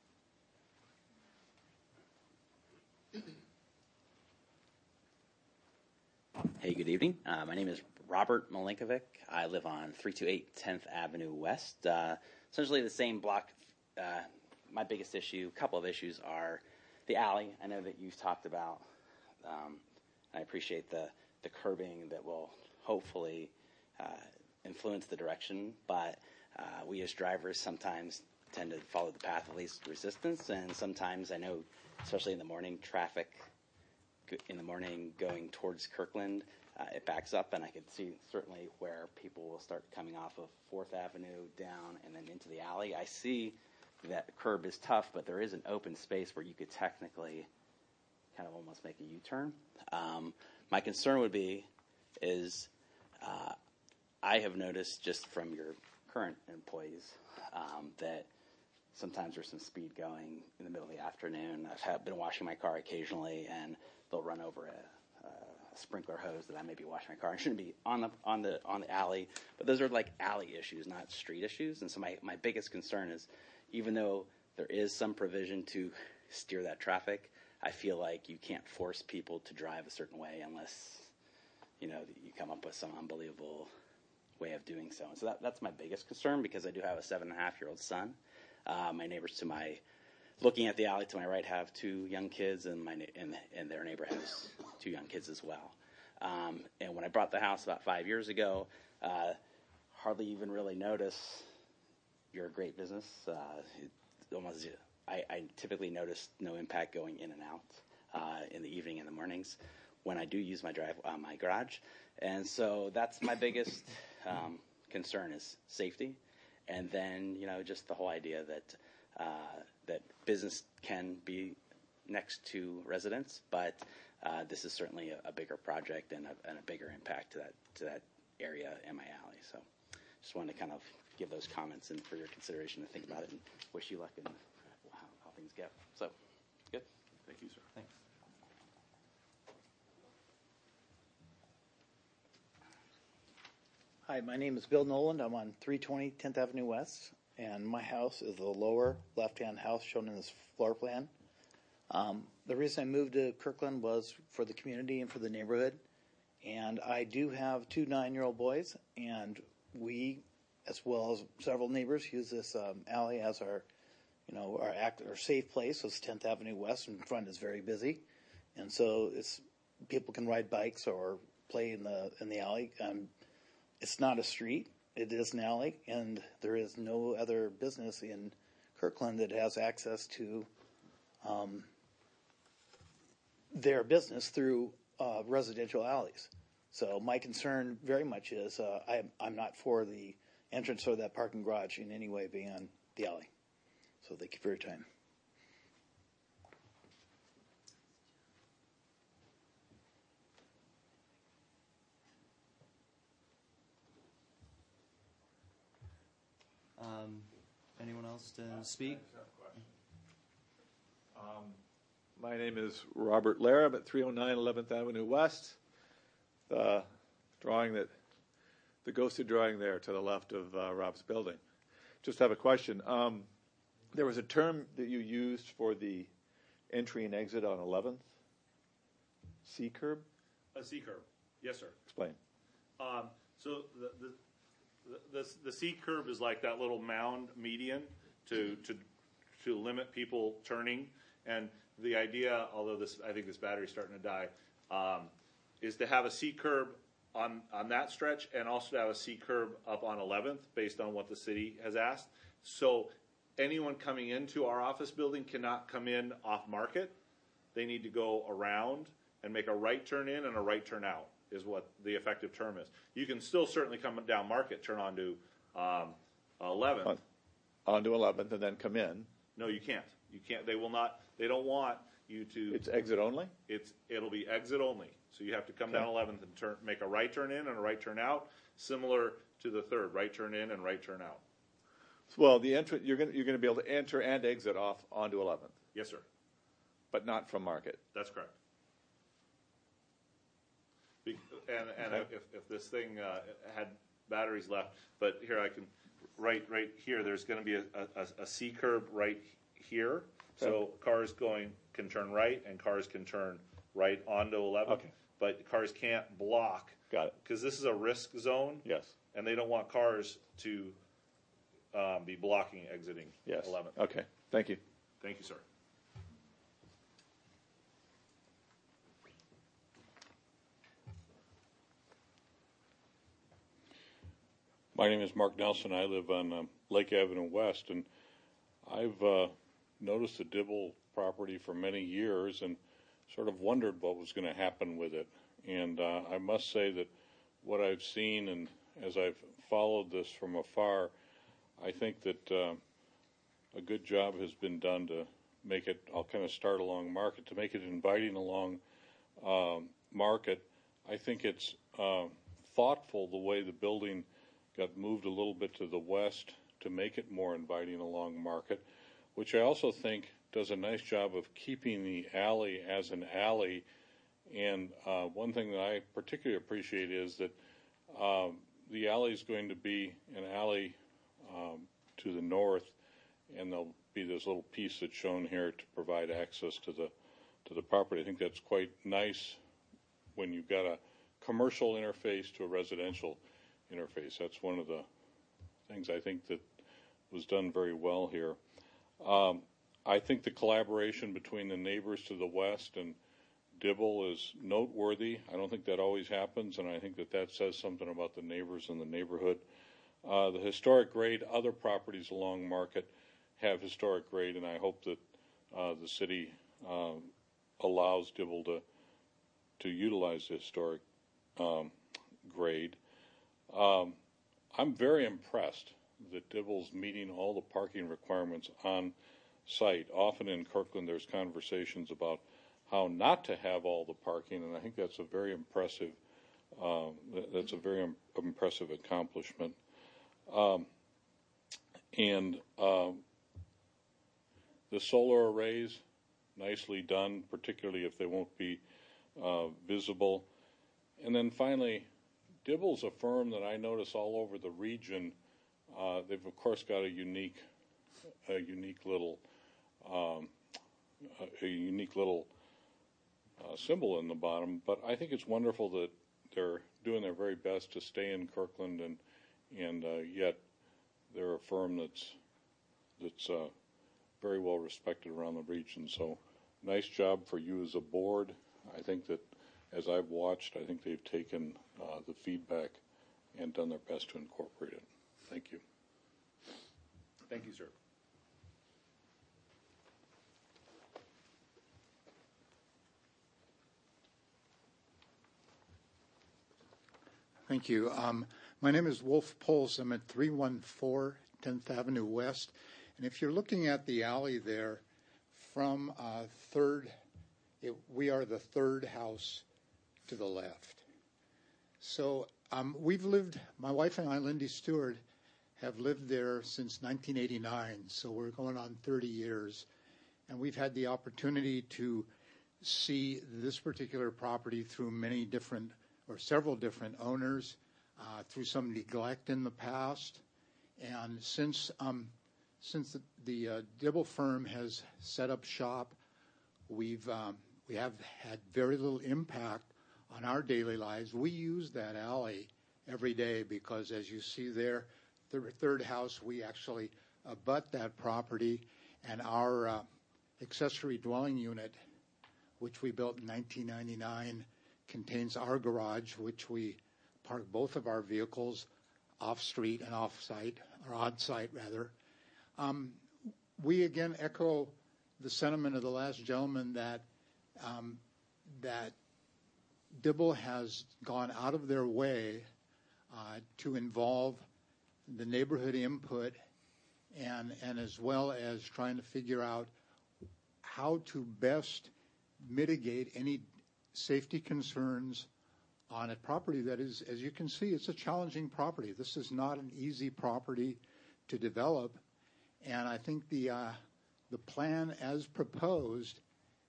Hey, good evening. Uh, my name is Robert Milinkovic. I live on three two eight tenth Avenue West. Uh, essentially the same block. Uh, my biggest issue, a couple of issues, are the alley. I know that you've talked about. Um, I appreciate the, the curbing that will hopefully uh, influence the direction, but uh, we as drivers sometimes tend to follow the path of least resistance, and sometimes I know, especially in the morning, traffic in the morning going towards Kirkland, uh, it backs up, and I could see certainly where people will start coming off of fourth Avenue down and then into the alley. I see that curb is tough, but there is an open space where you could technically kind of almost make a U-turn. Um, my concern would be is uh, I have noticed just from your current employees um, that sometimes there's some speed going in the middle of the afternoon. I've had, been washing my car occasionally, and they'll run over a, a sprinkler hose that I may be washing my car. I shouldn't be on the on the on the alley, but those are like alley issues, not street issues. And so my, my biggest concern is, even though there is some provision to steer that traffic, I feel like you can't force people to drive a certain way unless, you know, you come up with some unbelievable way of doing so. And so that, that's my biggest concern, because I do have a seven and a half year old son. Uh, my neighbors to my, looking at the alley to my right, have two young kids, and my and, and their neighbor has two young kids as well. Um, and when I bought the house about five years ago, uh, hardly even really notice. You're a great business. Uh, it almost, I, I typically notice no impact going in and out uh, in the evening and the mornings when I do use my drive, uh, my garage. And so that's my biggest um, concern is safety. And then, you know, just the whole idea that uh, that business can be next to residents, but uh, this is certainly a, a bigger project and a, and a bigger impact to that to that area in my alley. So, just wanted to kind of give those comments and for your consideration to think about it, and wish you luck in how, how things go. So, good. Thank you, sir. Thanks. Hi, my name is Bill Noland. I'm on three twenty tenth Avenue West, and my house is the lower left-hand house shown in this floor plan. Um, the reason I moved to Kirkland was for the community and for the neighborhood, and I do have two nine-year-old boys, and we, as well as several neighbors, use this um, alley as our, you know, our act, our safe place. So it's tenth Avenue West, in front is very busy, and so it's people can ride bikes or play in the in the alley. Um, It's not a street, it is an alley, and there is no other business in Kirkland that has access to um, their business through uh, residential alleys. So my concern very much is uh, I, I'm not for the entrance or that parking garage in any way beyond the alley. So thank you for your time. Um, anyone else to speak? Um, my name is Robert Lair. I'm at three oh nine eleventh Avenue West. The drawing that, the ghosted drawing there to the left of uh, Rob's building. Just have a question. Um, there was a term that you used for the entry and exit on eleventh. C curb? A C curb. Yes, sir. Explain. Um, so the, the The, the C curb is like that little mound median to, to to limit people turning. And the idea, although this I think this battery's starting to die, um, is to have a C curb on, on that stretch, and also to have a C curb up on eleventh based on what the city has asked. So anyone coming into our office building cannot come in off Market. They need to go around and make a right turn in and a right turn out, is what the effective term is. You can still certainly come down Market, turn onto um, eleventh. On, onto eleventh and then come in. No, you can't. You can't. They will not. They don't want you to. It's exit only? It's it'll be exit only. So you have to come Okay. down eleventh and turn, make a right turn in and a right turn out, similar to the third, right turn in and right turn out. Well, the entrance you're going you're going to be able to enter and exit off onto eleventh. Yes, sir. but not from Market. That's correct. Be- And, and Okay. if, if this thing uh, had batteries left, but here I can, right, right here, there's going to be a, a, a C curb right here. So cars going, can turn right and cars can turn right onto eleven. Okay. But cars can't block. Got it. Because this is a risk zone. Yes. And they don't want cars to um, be blocking exiting Yes. eleven. Okay. Thank you. Thank you, sir. My name is Mark Nelson. I live on um, Lake Avenue West, and I've uh, noticed the Dibble property for many years and sort of wondered what was going to happen with it. And uh, I must say that what I've seen, and as I've followed this from afar, I think that uh, a good job has been done to make it, I'll kind of start along Market, to make it inviting along um, Market. I think it's uh, thoughtful the way the building got moved a little bit to the west to make it more inviting along Market, which I also think does a nice job of keeping the alley as an alley. And uh, one thing that I particularly appreciate is that um, the alley is going to be an alley um, to the north, and there'll be this little piece that's shown here to provide access to the to the property. I think that's quite nice when you've got a commercial interface to a residential interface. That's one of the things I think that was done very well here. Um, I think the collaboration between the neighbors to the west and Dibble is noteworthy. I don't think that always happens, and I think that that says something about the neighbors in the neighborhood. Uh, the historic grade, other properties along Market have historic grade, and I hope that uh, the city um, allows Dibble to to utilize the historic um, grade. Um, I'm very impressed that Dibble's meeting all the parking requirements on site. Often in Kirkland, there's conversations about how not to have all the parking, and I think that's a very impressive. Um, that's a very im- impressive accomplishment. Um, and um, the solar arrays, nicely done, particularly if they won't be uh, visible. And then finally, Dibble's a firm that I notice all over the region. Uh, they've of course got a unique, a unique little, um, a, a unique little uh, symbol in the bottom. But I think it's wonderful that they're doing their very best to stay in Kirkland, and and uh, yet they're a firm that's that's uh, very well respected around the region. So nice job for you as a board. I think that, as I've watched, I think they've taken uh, the feedback and done their best to incorporate it. Thank you. Thank you, sir. Thank you. Um, my name is Wolf Pols. I'm at three one four tenth Avenue West. And if you're looking at the alley there from uh, third, it, we are the third house to the left. So um, we've lived, my wife and I, Lindy Stewart, have lived there since nineteen eighty-nine. So we're going on thirty years. And we've had the opportunity to see this particular property through many different or several different owners, uh, through some neglect in the past. And since um, since the, the uh, Dibble firm has set up shop, we've um, we have had very little impact on our daily lives. We use that alley every day because, as you see there, the third house, we actually abut that property, and our uh, accessory dwelling unit, which we built in nineteen ninety-nine, contains our garage, which we park both of our vehicles off-street and off-site, or on-site rather. Um, we again echo the sentiment of the last gentleman that um, that Dibble has gone out of their way uh, to involve the neighborhood input, and and as well as trying to figure out how to best mitigate any safety concerns on a property that is, as you can see, it's a challenging property. This is not an easy property to develop, and I think the uh, the plan as proposed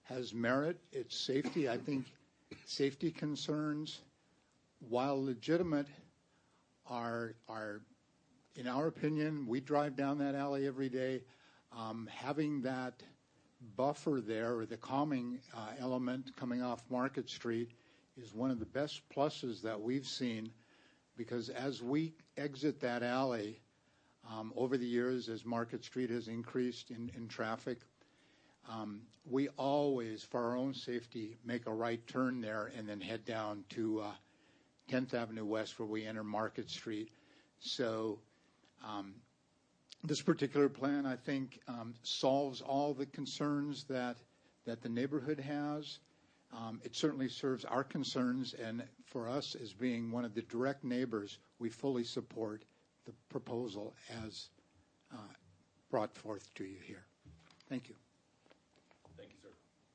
has merit. It's safety. I think safety concerns, while legitimate, are, are in our opinion, we drive down that alley every day. Um, having that buffer there, or the calming uh, element coming off Market Street, is one of the best pluses that we've seen, because as we exit that alley, um, over the years, as Market Street has increased in, in traffic, um, we always, for our own safety, make a right turn there and then head down to uh, tenth Avenue West, where we enter Market Street. So um, this particular plan, I think, um, solves all the concerns that that the neighborhood has. Um, it certainly serves our concerns, and for us, as being one of the direct neighbors, we fully support the proposal as uh, brought forth to you here. Thank you. Thank you, sir.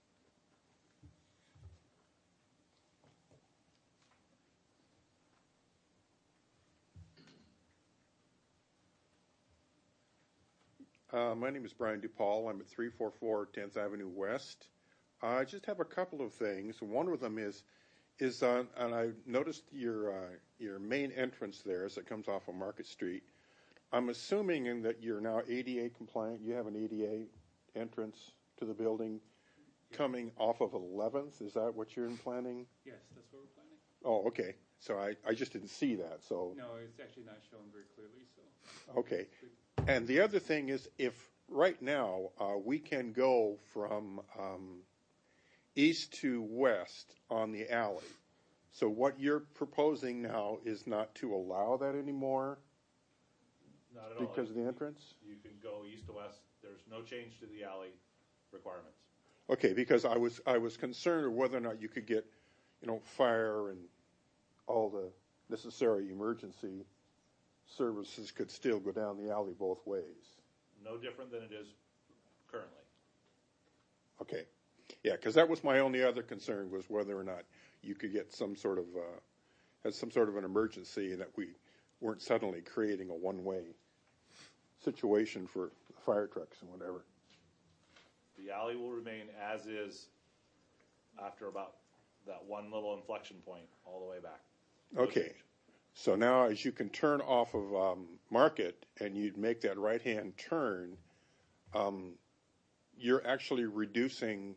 Uh, my name is Brian DuPaul. I'm at three forty-four tenth Avenue West. Uh, I just have a couple of things. One of them is, is on, and I noticed your uh, your main entrance there as it comes off of Market Street. I'm assuming in that you're now A D A compliant. You have an A D A entrance to the building coming off of eleventh. Is that what you're planning? Yes, that's what we're planning. Oh, okay. So I, I just didn't see that. So No, it's actually not shown very clearly. So okay. And the other thing is, if right now uh, we can go from um, east to west on the alley, so what you're proposing now is not to allow that anymore? Not at all. Because of the entrance? You can go east to west. There's no change to the alley requirements. Okay, because I was I was concerned whether or not you could get, you know, fire and all the necessary emergency services could still go down the alley both ways. No different than it is currently. Okay, yeah, because that was my only other concern, was whether or not you could get some sort of uh, had some sort of an emergency, and that we weren't suddenly creating a one-way situation for fire trucks and whatever. The alley will remain as is after about that one little inflection point all the way back. No Okay. change. So now as you can turn off of um, Market and you'd make that right-hand turn, um, you're actually reducing,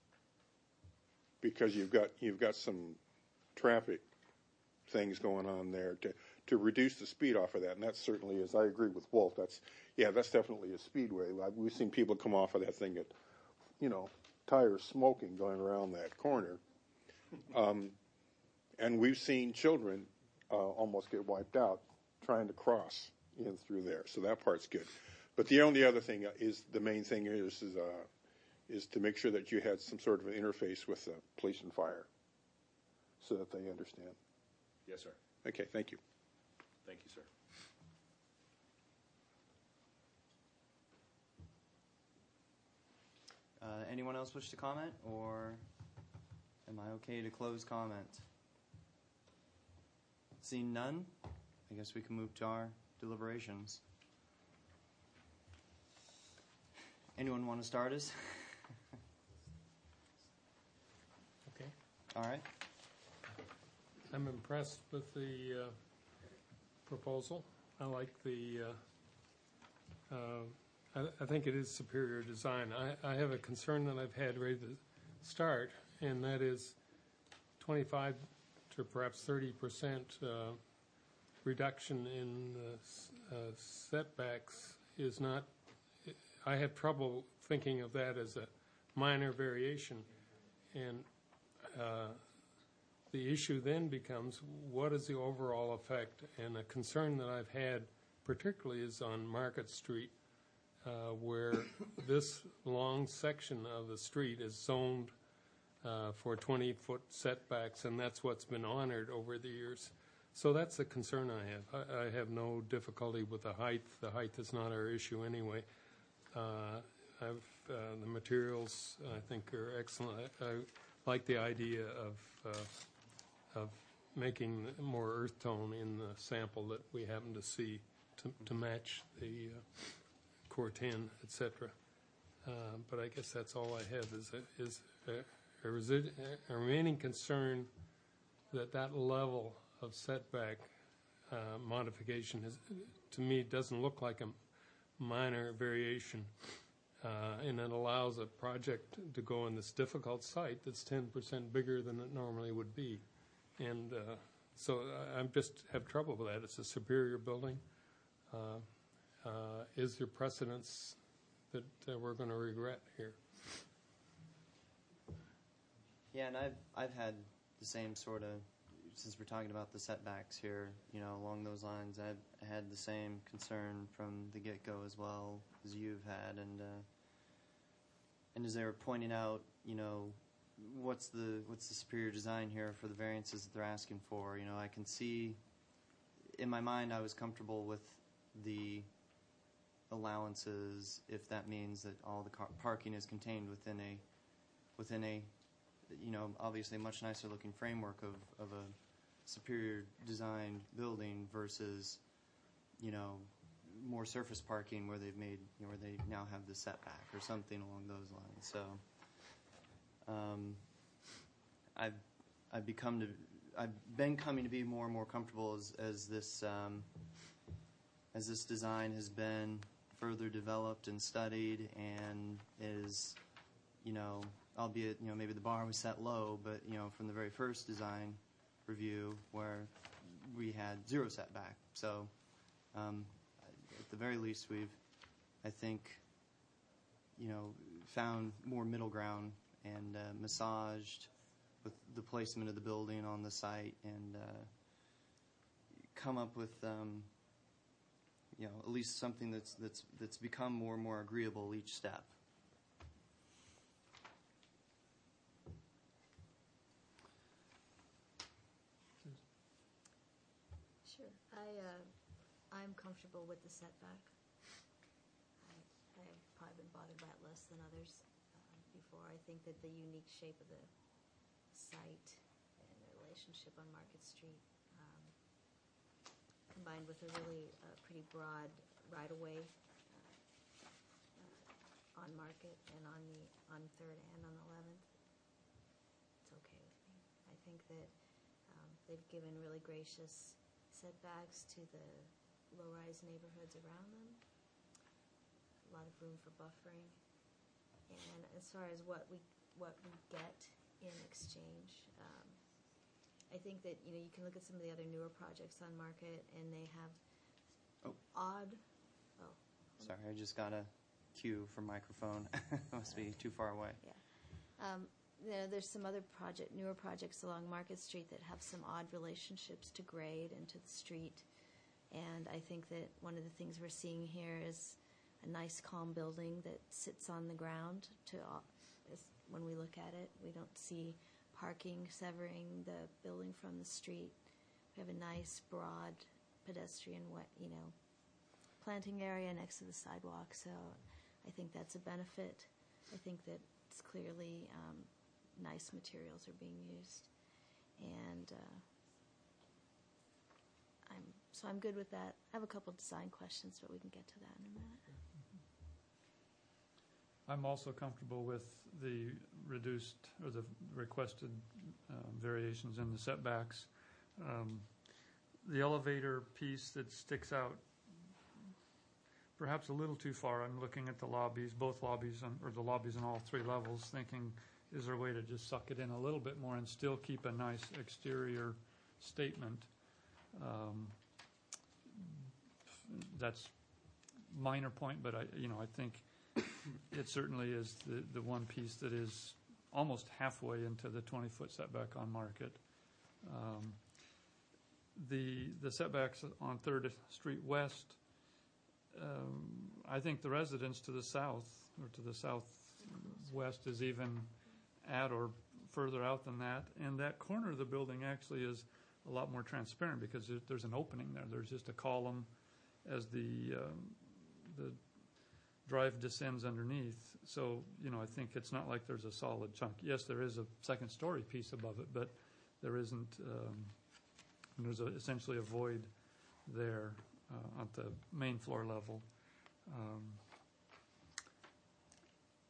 because you've got you've got some traffic things going on there, to, to reduce the speed off of that. And that certainly is, I agree with Wolf, that's, yeah, that's definitely a speedway. We've seen people come off of that thing at, you know, tires smoking going around that corner. Um, and we've seen children uh, almost get wiped out trying to cross in through there. So that part's good. But the only other thing is, the main thing is, is, uh, is to make sure that you had some sort of an interface with the police and fire so that they understand. Yes, sir. Okay, thank you. Thank you, sir. Uh, anyone else wish to comment, or am I okay to close comment? Seeing none, I guess we can move to our deliberations. Anyone want to start us? Okay. All right. I'm impressed with the uh, proposal. I like the, uh, uh, I, I think it is superior design. I, I have a concern that I've had right at the start, and that is twenty-five to perhaps thirty percent uh, reduction in the uh, setbacks is not, I have trouble thinking of that as a minor variation. And uh, the issue then becomes, what is the overall effect? And a concern that I've had particularly is on Market Street, uh, where this long section of the street is zoned uh, for twenty-foot setbacks, and that's what's been honored over the years. So that's the concern I have. I, I have no difficulty with the height. The height is not our issue anyway. Uh, I've, uh, the materials, I think, are excellent. I, I like the idea of uh, of making more earth tone in the sample that we happen to see to, to match the uh, Core ten, et cetera. Uh, But I guess that's all I have, is, a- is a- a resi- a remaining concern that that level of setback uh, modification is, to me, doesn't look like a minor variation. Uh, And it allows a project to go on this difficult site that's ten percent bigger than it normally would be. And uh, so I I'm just have trouble with that. It's a superior building. Uh, uh, Is there precedence that uh, we're going to regret here? Yeah, and I've I've had the same sort of, since we're talking about the setbacks here, you know, along those lines, I've had the same concern from the get-go as well as you've had, and uh, and as they were pointing out, you know, what's the what's the superior design here for the variances that they're asking for? You know, I can see, in my mind, I was comfortable with the allowances if that means that all the car- parking is contained within a within a you know, obviously a much nicer looking framework of, of a superior designed building versus, you know, more surface parking where they've made, you know, where they now have the setback or something along those lines. So um, I've I've become to I've been coming to be more and more comfortable as as this um, as this design has been further developed and studied and is, you know, albeit, you know, maybe the bar was set low, but, you know, from the very first design review where we had zero setback. So um, at the very least, we've, I think, you know, found more middle ground and uh, massaged with the placement of the building on the site and uh, come up with, um, you know, at least something that's that's that's become more and more agreeable each step. Sure. I, uh, I'm comfortable with the setback. I, I've probably been bothered by it less than others um, before. I think that the unique shape of the site and the relationship on Market Street, um, combined with a really uh, pretty broad right-of-way uh, uh, on Market and on the on Third and on eleventh, it's okay with me. I think that um, they've given really gracious setbacks to the low-rise neighborhoods around them. A lot of room for buffering. And as far as what we what we get in exchange, um, I think that, you know, you can look at some of the other newer projects on Market, and they have Oh. odd. Oh, Sorry, I just got a cue from microphone. Must be too far away. yeah. Um, you know, there's some other project, newer projects along Market Street that have some odd relationships to grade and to the street. And I think that one of the things we're seeing here is a nice, calm building that sits on the ground. To uh, is, when we look at it, we don't see parking severing the building from the street. We have a nice, broad pedestrian, wet, you know, planting area next to the sidewalk. So I think that's a benefit. I think that it's clearly um, nice materials are being used, and uh, I'm so I'm good with that. I have a couple design questions, but we can get to that in a minute. I'm also comfortable with the reduced or the requested uh, variations in the setbacks. Um, the elevator piece that sticks out perhaps a little too far. I'm looking at the lobbies, both lobbies, on, or the lobbies on all three levels, thinking, is there a way to just suck it in a little bit more and still keep a nice exterior statement? Um, that's minor point, but I, you know, I think it certainly is the, the one piece that is almost halfway into the twenty-foot setback on Market. Um, the the setbacks on Third Street West, um, I think the residents to the south or to the southwest is even at or further out than that. And that corner of the building actually is a lot more transparent because there, there's an opening there. There's just a column as the um, the drive descends underneath. So, you know, I think it's not like there's a solid chunk. Yes, there is a second story piece above it, but there isn't, um, there's a, essentially a void there uh, at the main floor level. Um,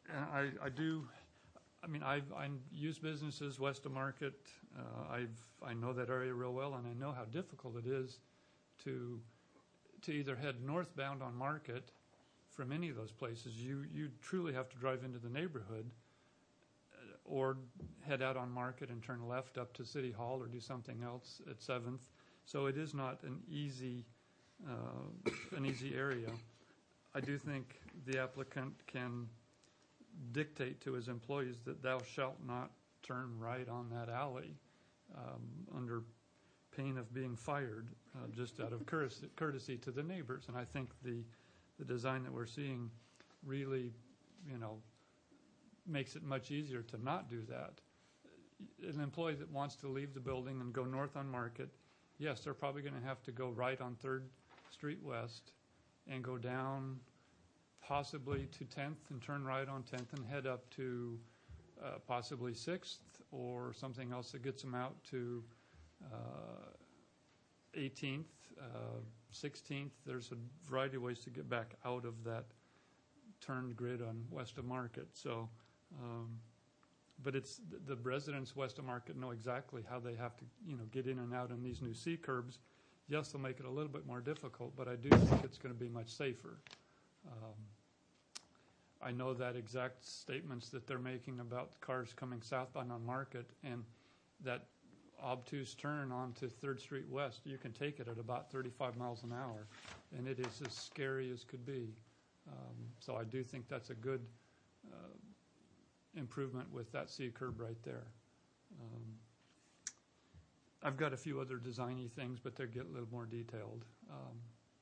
and I, I do, I mean, I've, I use businesses west of Market. Uh, I've, I know that area real well, and I know how difficult it is to, to either head northbound on Market from any of those places. You, you truly have to drive into the neighborhood uh, or head out on Market and turn left up to City Hall or do something else at seventh. So it is not an easy, uh, an easy area. I do think the applicant can dictate to his employees that thou shalt not turn right on that alley um, under pain of being fired, uh, just out of courtesy, courtesy to the neighbors. And I think the, the design that we're seeing really, you know, makes it much easier to not do that. An employee that wants to leave the building and go north on Market, yes, they're probably going to have to go right on third Street West and go down possibly to tenth and turn right on tenth and head up to uh, possibly sixth or something else that gets them out to uh, eighteenth, uh, sixteenth. There's a variety of ways to get back out of that turned grid on west of Market. So, um, but it's the residents west of Market know exactly how they have to, you know, get in and out in these new C curbs. Yes, they'll make it a little bit more difficult, but I do think it's going to be much safer. Um, I know that exact statements that they're making about cars coming southbound on Market and that obtuse turn onto third Street West. You can take it at about thirty-five miles an hour, and it is as scary as could be. Um, so I do think that's a good uh, improvement with that C curb right there. Um, I've got a few other designy things, but they get a little more detailed. Um,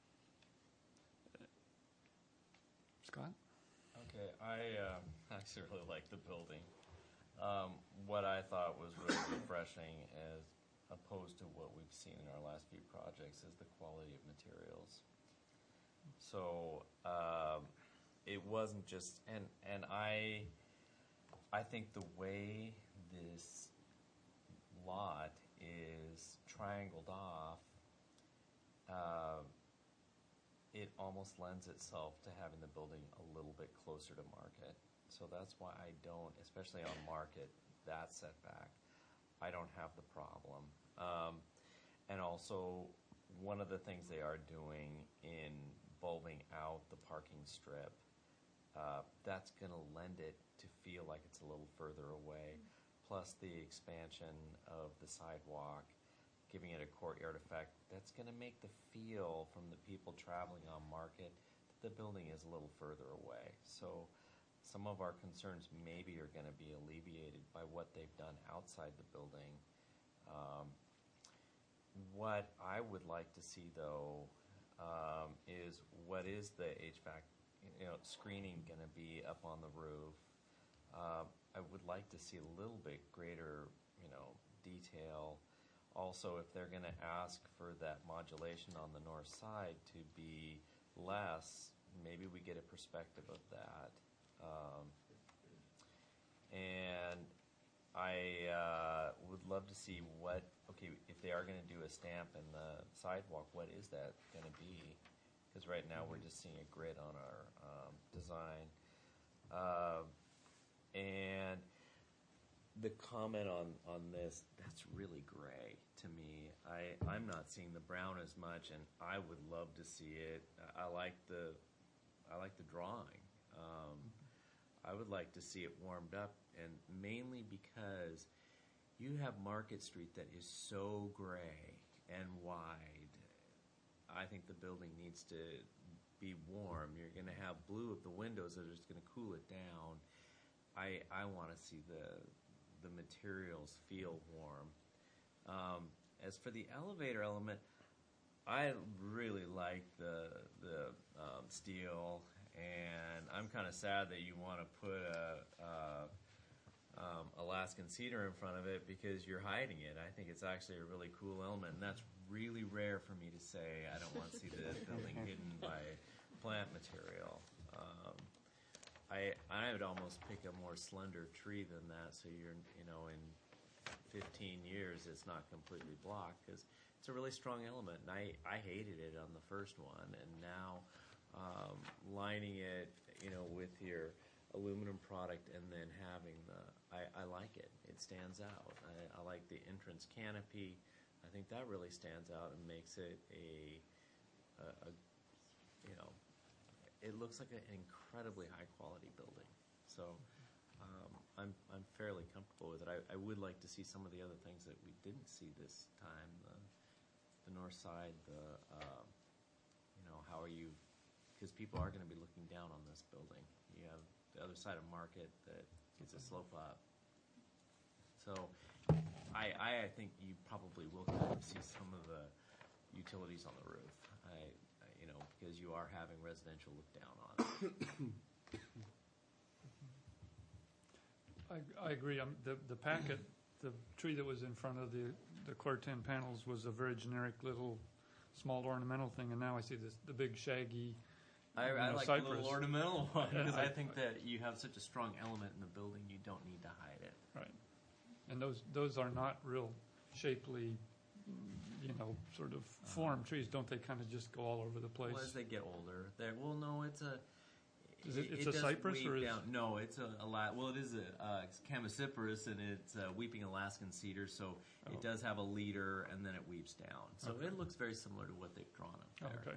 Scott? Okay, I um, actually really like the building. Um, what I thought was really refreshing, as opposed to what we've seen in our last few projects, is the quality of materials. So um, it wasn't just, and and I, I think the way this lot is triangled off, uh, it almost lends itself to having the building a little bit closer to Market. So that's why I don't, especially on Market, that setback, I don't have the problem. Um, and also, one of the things they are doing in bulbing out the parking strip, uh, that's going to lend it to feel like it's a little further away. Plus the expansion of the sidewalk, giving it a courtyard effect, that's going to make the feel from the people traveling on Market that the building is a little further away. So some of our concerns maybe are going to be alleviated by what they've done outside the building. Um, what I would like to see, though, um, is what is the H V A C, you know, screening going to be up on the roof? Uh, I would like to see a little bit greater, you know, detail. Also, if they're going to ask for that modulation on the north side to be less, maybe we get a perspective of that. Um, and I uh, would love to see what, okay, if they are going to do a stamp in the sidewalk, what is that going to be? Because right now we're just seeing a grid on our um, design. Uh, and the comment on, on this, that's really gray to me. I, I'm not seeing the brown as much, and I would love to see it. I like the, I like the drawing. Um, I would like to see it warmed up, and mainly because you have Market Street that is so gray and wide. I think the building needs to be warm. You're going to have blue of the windows that are just going to cool it down. I I want to see the the materials feel warm. Um, as for the elevator element, I really like the the um, steel, and I'm kind of sad that you want to put a, a um, Alaskan cedar in front of it because you're hiding it. I think it's actually a really cool element, and that's really rare for me to say. I don't want to see the building hidden by plant material. Um, I I would almost pick a more slender tree than that, so you're you know in fifteen years it's not completely blocked, because it's a really strong element. And I I hated it on the first one, and now um, lining it you know with your aluminum product and then having the, I, I like it. It stands out. I, I like the entrance canopy. I think that really stands out and makes it a, a, a you know, it looks like an incredibly high quality building. So um, I'm, I'm fairly comfortable with it. I, I would like to see some of the other things that we didn't see this time, the, the north side, the, uh, you know, how are you, because people are going to be looking down on this building. You have the other side of Market that is a slope up. So I, I, I think you probably will kind of see some of the utilities on the roof. I, I, you know, because you are having residential look down on it. I, I agree. Um, the, the packet, the tree that was in front of the, the Clairton panels was a very generic little small ornamental thing, and now I see this, the big shaggy I, you I know, like cypress. the little ornamental one because Yeah, I, I think that you have such a strong element in the building, you don't need to hide it. Right. And those those are not real shapely, you know, sort of form trees, don't they kind of just go all over the place? Well, as they get older, they're, well, no, it's a. Is it- it's it a does cypress weep or is- down. No, it's a, a la, well, it is a uh, it's Chamaecyparis and it's a weeping Alaskan cedar, so Oh. it does have a leader and then it weeps down. So Okay. it looks very similar to what they've drawn up there. Okay.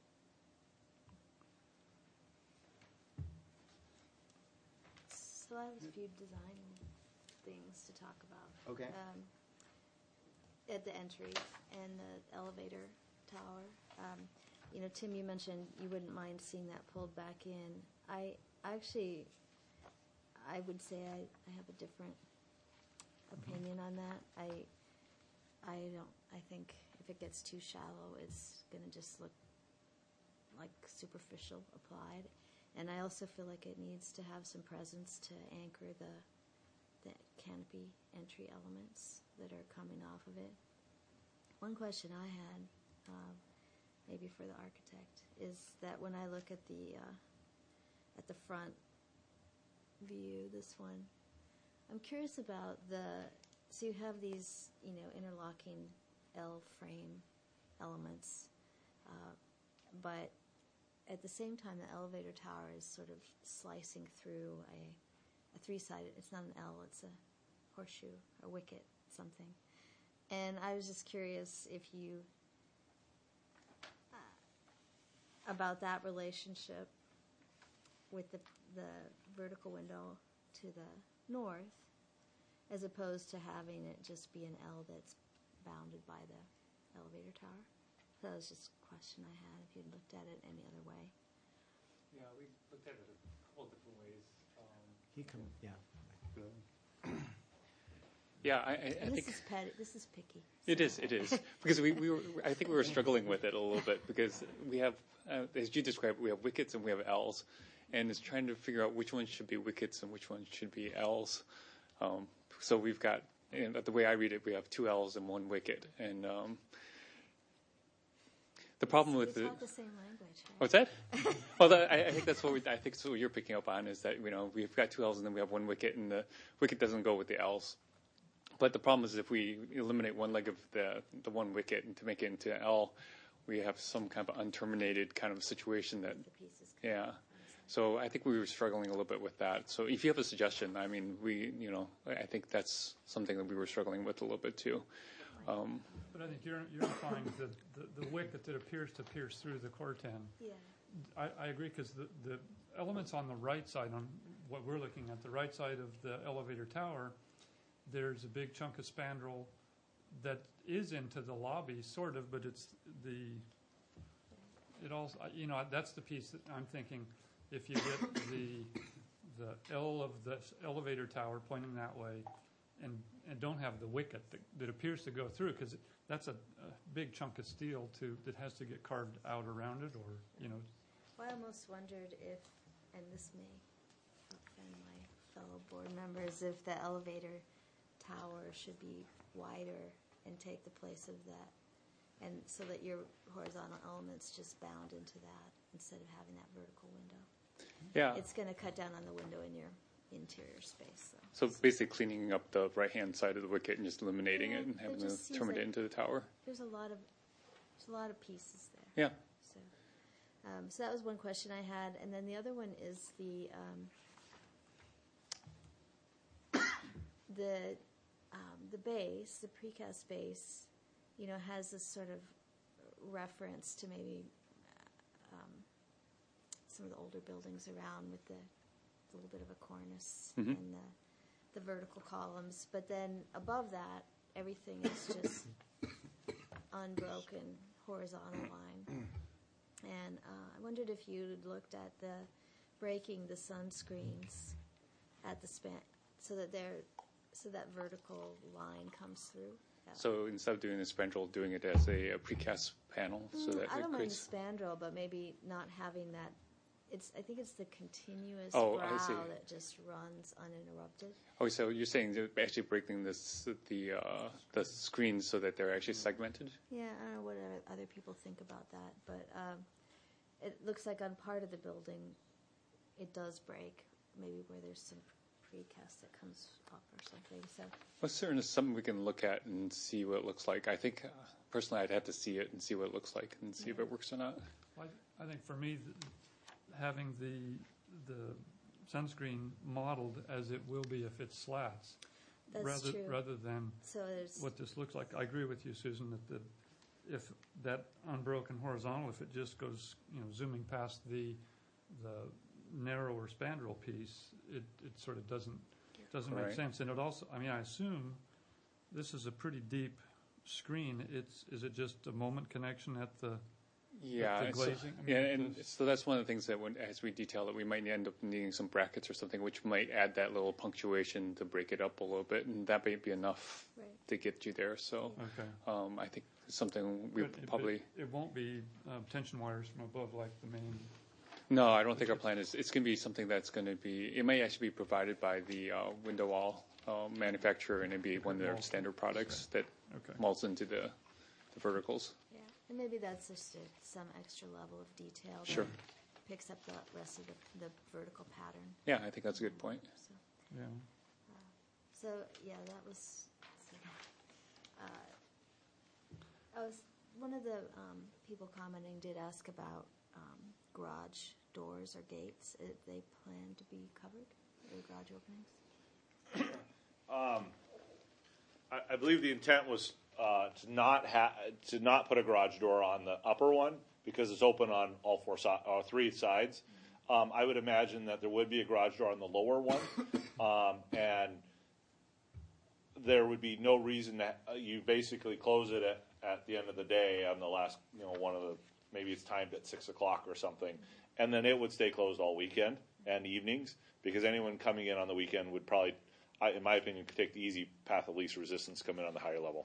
So I have a few design things to talk about. Okay. Um, at the entry and the elevator tower. Um, you know, Tim, you mentioned you wouldn't mind seeing that pulled back in. I actually, I would say I, I have a different opinion on that. I, I don't. I think if it gets too shallow, it's going to just look like superficial applied. And I also feel like it needs to have some presence to anchor the the canopy entry elements that are coming off of it. One question I had, um, maybe for the architect, is that when I look at the uh, at the front view, this one, I'm curious about the. So you have these, you know, interlocking L frame elements, uh, but at the same time, the elevator tower is sort of slicing through a, a three-sided, it's not an L, it's a horseshoe, a wicket, something. And I was just curious if you, uh, about that relationship with the, the vertical window to the north, as opposed to having it just be an L that's bounded by the elevator tower. So that was just a question I had, if you'd looked at it any other way. Yeah, we looked at it a couple different ways. Um, He come, yeah. yeah, I, I, I And think this is petty, this is picky. it is. It is because we, we were. I think we were struggling with it a little bit because we have, uh, as you described, we have wickets and we have L's, and it's trying to figure out which ones should be wickets and which ones should be L's. Um, so we've got, and the way I read it, we have two L's and one wicket, and um, the problem with We the talk the same language. Right? what's that? Well, that, I, I think that's what we, I think that's what you're picking up on is that you know we've got two L's and then we have one wicket, and the wicket doesn't go with the L's. But the problem is if we eliminate one leg of the the one wicket and to make it into L, we have some kind of unterminated kind of situation that yeah. So I think we were struggling a little bit with that. So if you have a suggestion, I mean, we you know I think that's something that we were struggling with a little bit too. Um, But I think you're, you're implying the, the, the wicket that appears to pierce through the Corten. Yeah. I, I agree because the, the elements on the right side, on what we're looking at, the right side of the elevator tower, there's a big chunk of spandrel that is into the lobby, sort of, but it's the, it also, you know, that's the piece that I'm thinking, if you get the, the L of the elevator tower pointing that way, and and don't have the wicket that, that appears to go through, because that's a, a big chunk of steel to that has to get carved out around it, or you know. Well, I almost wondered if, and this may offend my fellow board members, if the elevator tower should be wider and take the place of that, and so that your horizontal elements just bound into that instead of having that vertical window. Yeah. It's going to cut down on the window in your interior space. So So. basically cleaning up the right-hand side of the wicket and just eliminating Yeah, it and it having to just seems turn it like into the tower. There's a lot of there's a lot of pieces there. Yeah. So, um, so that was one question I had, and then the other one is the um, the um, the base, the precast base, you know, has this sort of reference to maybe um, some of the older buildings around with the a little bit of a cornice Mhm. and the the vertical columns. But then above that, everything is just unbroken horizontal line. And uh, I wondered if you'd looked at the breaking the sunscreens at the span so that they're so that vertical line comes through. Yeah. So instead of doing the spandrel, doing it as a, a precast panel, so Mm, that I it don't mind the creates. spandrel, but maybe not having that. It's I think it's the continuous Oh, I brow see. that just runs uninterrupted. Oh, so you're saying that actually breaking this the uh, the screens so that they're actually segmented? Yeah, I don't know what o- other people think about that, but um, it looks like on part of the building, it does break. Maybe where there's some precast that comes up or something. So Well, certainly something we can look at and see what it looks like. I think uh, personally, I'd have to see it and see what it looks like and see if it works or not. I, I think for me, th- having the the sunscreen modeled as it will be if it's slats, That's rather true. rather than So there's- what this looks like. I agree with you, Susan, that the if that unbroken horizontal, if it just goes, you know, zooming past the the narrower spandrel piece, it, it sort of doesn't doesn't make Right. sense. And it also, I mean, I assume this is a pretty deep screen. It's is it just a moment connection at the Yeah, at the and so- glazing? I mean, yeah, and the- so that's one of the things that when, as we detail it, we might end up needing some brackets or something, which might add that little punctuation to break it up a little bit, and that might be enough Right. to get you there. So, Okay. um, I think it's something we But it- probably. but it won't be uh, tension wires from above like the main. No, I don't think our plan is. It's going to be something that's going to be. It may actually be provided by the uh, window wall uh, manufacturer, and it'd be one of their standard products that Okay. molds into the, the verticals. yeah, and maybe that's just a, some extra level of detail that Sure. picks up the rest of the, the vertical pattern. Yeah, I think that's a good point. So, Yeah. so yeah, that was. So, uh, I was one of the um, people commenting did ask about um, garage doors or gates. If they plan to be covered, or garage openings. Um, I, I believe the intent was uh, to not ha- to not put a garage door on the upper one because it's open on all four si- uh, three sides. Um, I would imagine that there would be a garage door on the lower one, um, and there would be no reason that uh, you basically close it at, at the end of the day on the last, you know, one of the maybe it's timed at six o'clock or something, and then it would stay closed all weekend and evenings because anyone coming in on the weekend would probably, I, in my opinion, could take the easy path of least resistance, come in on the higher level.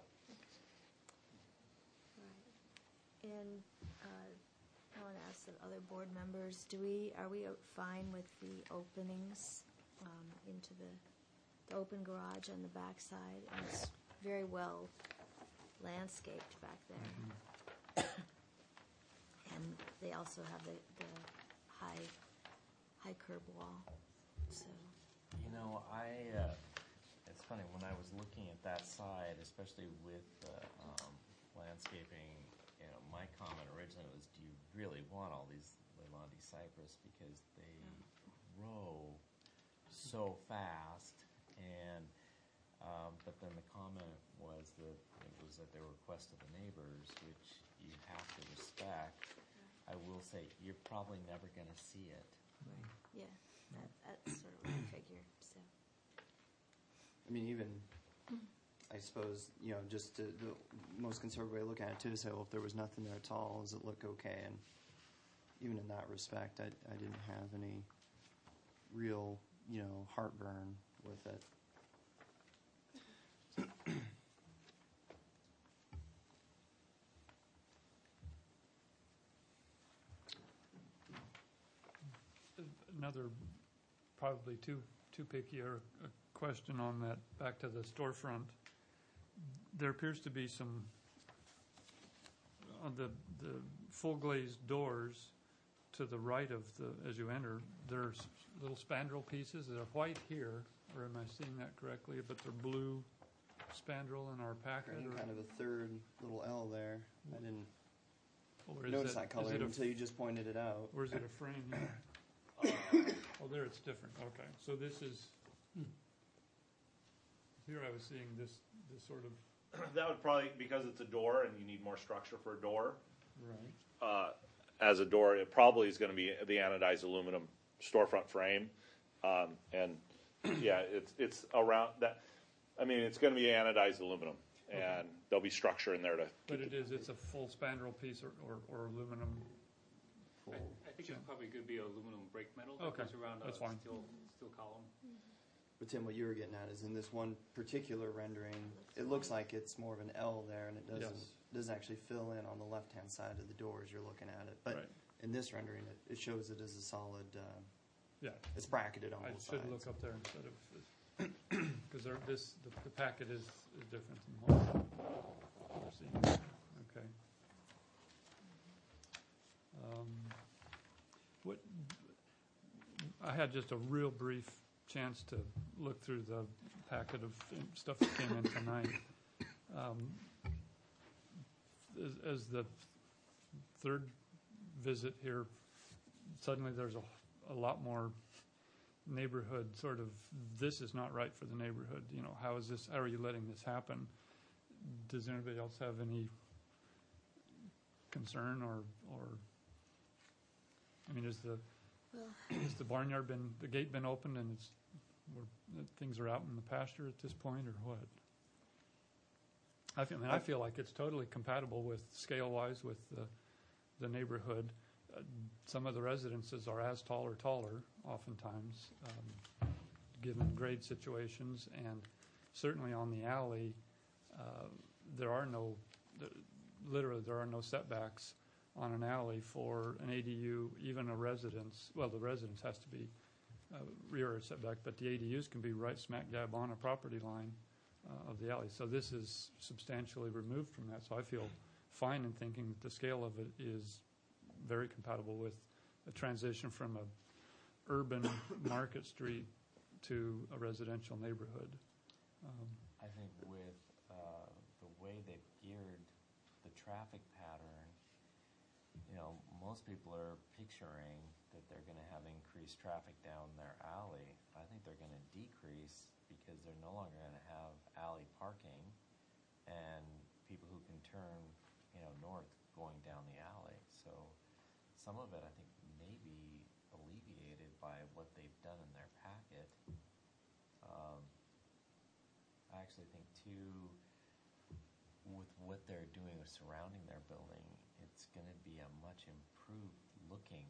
Right. And uh, I want to ask the other board members: Do we are we fine with the openings um, into the the open garage on the back side? And it's very well landscaped back there. And they also have the, the high high curb wall. So You know, I, uh, it's funny, when I was looking at that side, especially with uh, um, landscaping, you know, my comment originally was, do you really want all these Leilani cypress because they grow so fast, and um, but then the comment was that it was at the request of the neighbors, which you have to respect. I will say, you're probably never going to see it. yeah, that, that's sort of what I figured. So I mean, even, I suppose, you know, just to, the most conservative way to look at it too is say, well, if there was nothing there at all, does it look okay? And even in that respect, I, I didn't have any real, you know, heartburn with it. Another probably too too picky or a question on that, back to the storefront. There appears to be some on the the full glazed doors to the right of the as you enter. There's little spandrel pieces that are white here, or am I seeing that correctly? But they're blue spandrel in our packet. Creating Or, kind of a third little L there. I didn't or is notice it- that is color it a- until you just pointed it out. Or is it a frame here? Oh, there it's different. Okay, so this is. Here I was seeing this, this sort of, That would probably, because it's a door and you need more structure for a door, right, uh, as a door, it probably is going to be the anodized aluminum storefront frame. Um, and yeah, it's it's around that. I mean, it's going to be anodized aluminum, and there'll be structure in there to. but it is, it's a full spandrel piece or, or, or aluminum. I, I think it probably could be aluminum brake metal that Okay, goes around a that's fine. steel, steel column. But Tim, what you were getting at is in this one particular rendering, it looks like it's more of an L there, and it doesn't Yes. doesn't actually fill in on the left hand side of the door as you're looking at it. But Right. in this rendering, it, it shows it as a solid. Uh, Yeah. It's bracketed on I both should sides. look up there instead of, because this, the, the packet is, is different than what we're seeing. Okay. Um, What, I had just a real brief chance to look through the packet of stuff that came in tonight. Um, As, as the third visit here, suddenly there's a a lot more neighborhood sort of, this is not right for the neighborhood. You know, how is this, how are you letting this happen? Does anybody else have any concern or, or, I mean, is the, has the barnyard been, the gate been opened and it's, we're, things are out in the pasture at this point, or what? I feel, I mean, I feel like it's totally compatible with, scale-wise, with the, the neighborhood. Uh, Some of the residences are as tall or taller, oftentimes, um, given grade situations, and certainly on the alley, uh, there are no, th- literally, there are no setbacks on an alley for an A D U, even a residence. Well, the residence has to be uh, rear yard setback, but the A D Us can be right smack dab on a property line uh, of the alley. So this is substantially removed from that. So I feel fine in thinking that the scale of it is very compatible with a transition from a urban market street to a residential neighborhood. Um, I think with uh, the way they've geared the traffic pattern, you know, most people are picturing that they're going to have increased traffic down their alley. I think they're going to decrease because they're no longer going to have alley parking and people who can turn, you know, north going down the alley. So some of it, I think, may be alleviated by what they've done in their packet. Um, I actually think, too, with what they're doing with surrounding their building, it's going to be a much improved looking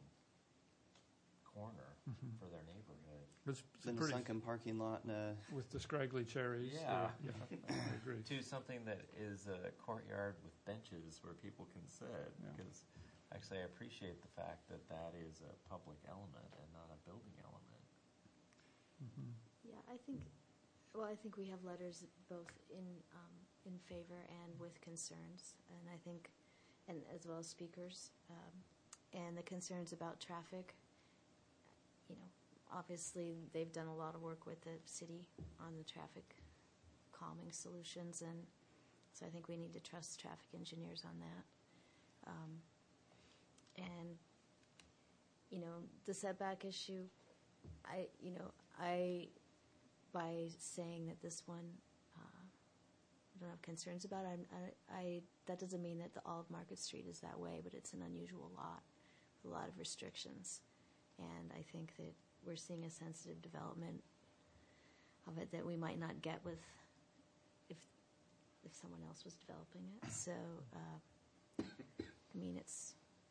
corner Mhm. for their neighborhood. It's, it's Then a pretty sunken parking lot and a with the scraggly cherries. Yeah, uh, yeah, I agree. To something that is a courtyard with benches where people can sit. Yeah. Because actually, I appreciate the fact that that is a public element and not a building element. Mhm. Yeah, I think, well, I think we have letters both in, um, in favor and with concerns, and I think, and as well as speakers, um, and the concerns about traffic. You know, obviously, they've done a lot of work with the city on the traffic calming solutions, and so I think we need to trust traffic engineers on that. Um, and, you know, the setback issue, I, you know, I, by saying that this one, uh, I don't have concerns about it, I'm, I, I, that doesn't mean that the all of Market Street is that way, but it's an unusual lot with a lot of restrictions. And I think that we're seeing a sensitive development of it that we might not get with if if someone else was developing it. So, uh, I mean, it's.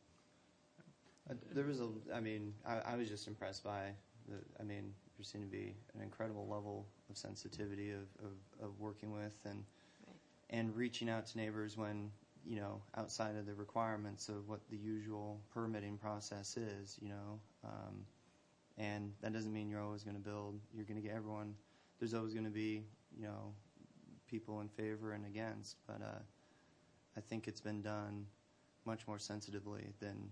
Uh, there was a, I mean, I, I was just impressed by, the, I mean, there seemed to be an incredible level of sensitivity of, of, of working with and Right. and reaching out to neighbors when, you know, outside of the requirements of what the usual permitting process is, you know. Um, and that doesn't mean you're always going to build, you're going to get everyone, there's always going to be, you know, people in favor and against, but uh, I think it's been done much more sensitively than,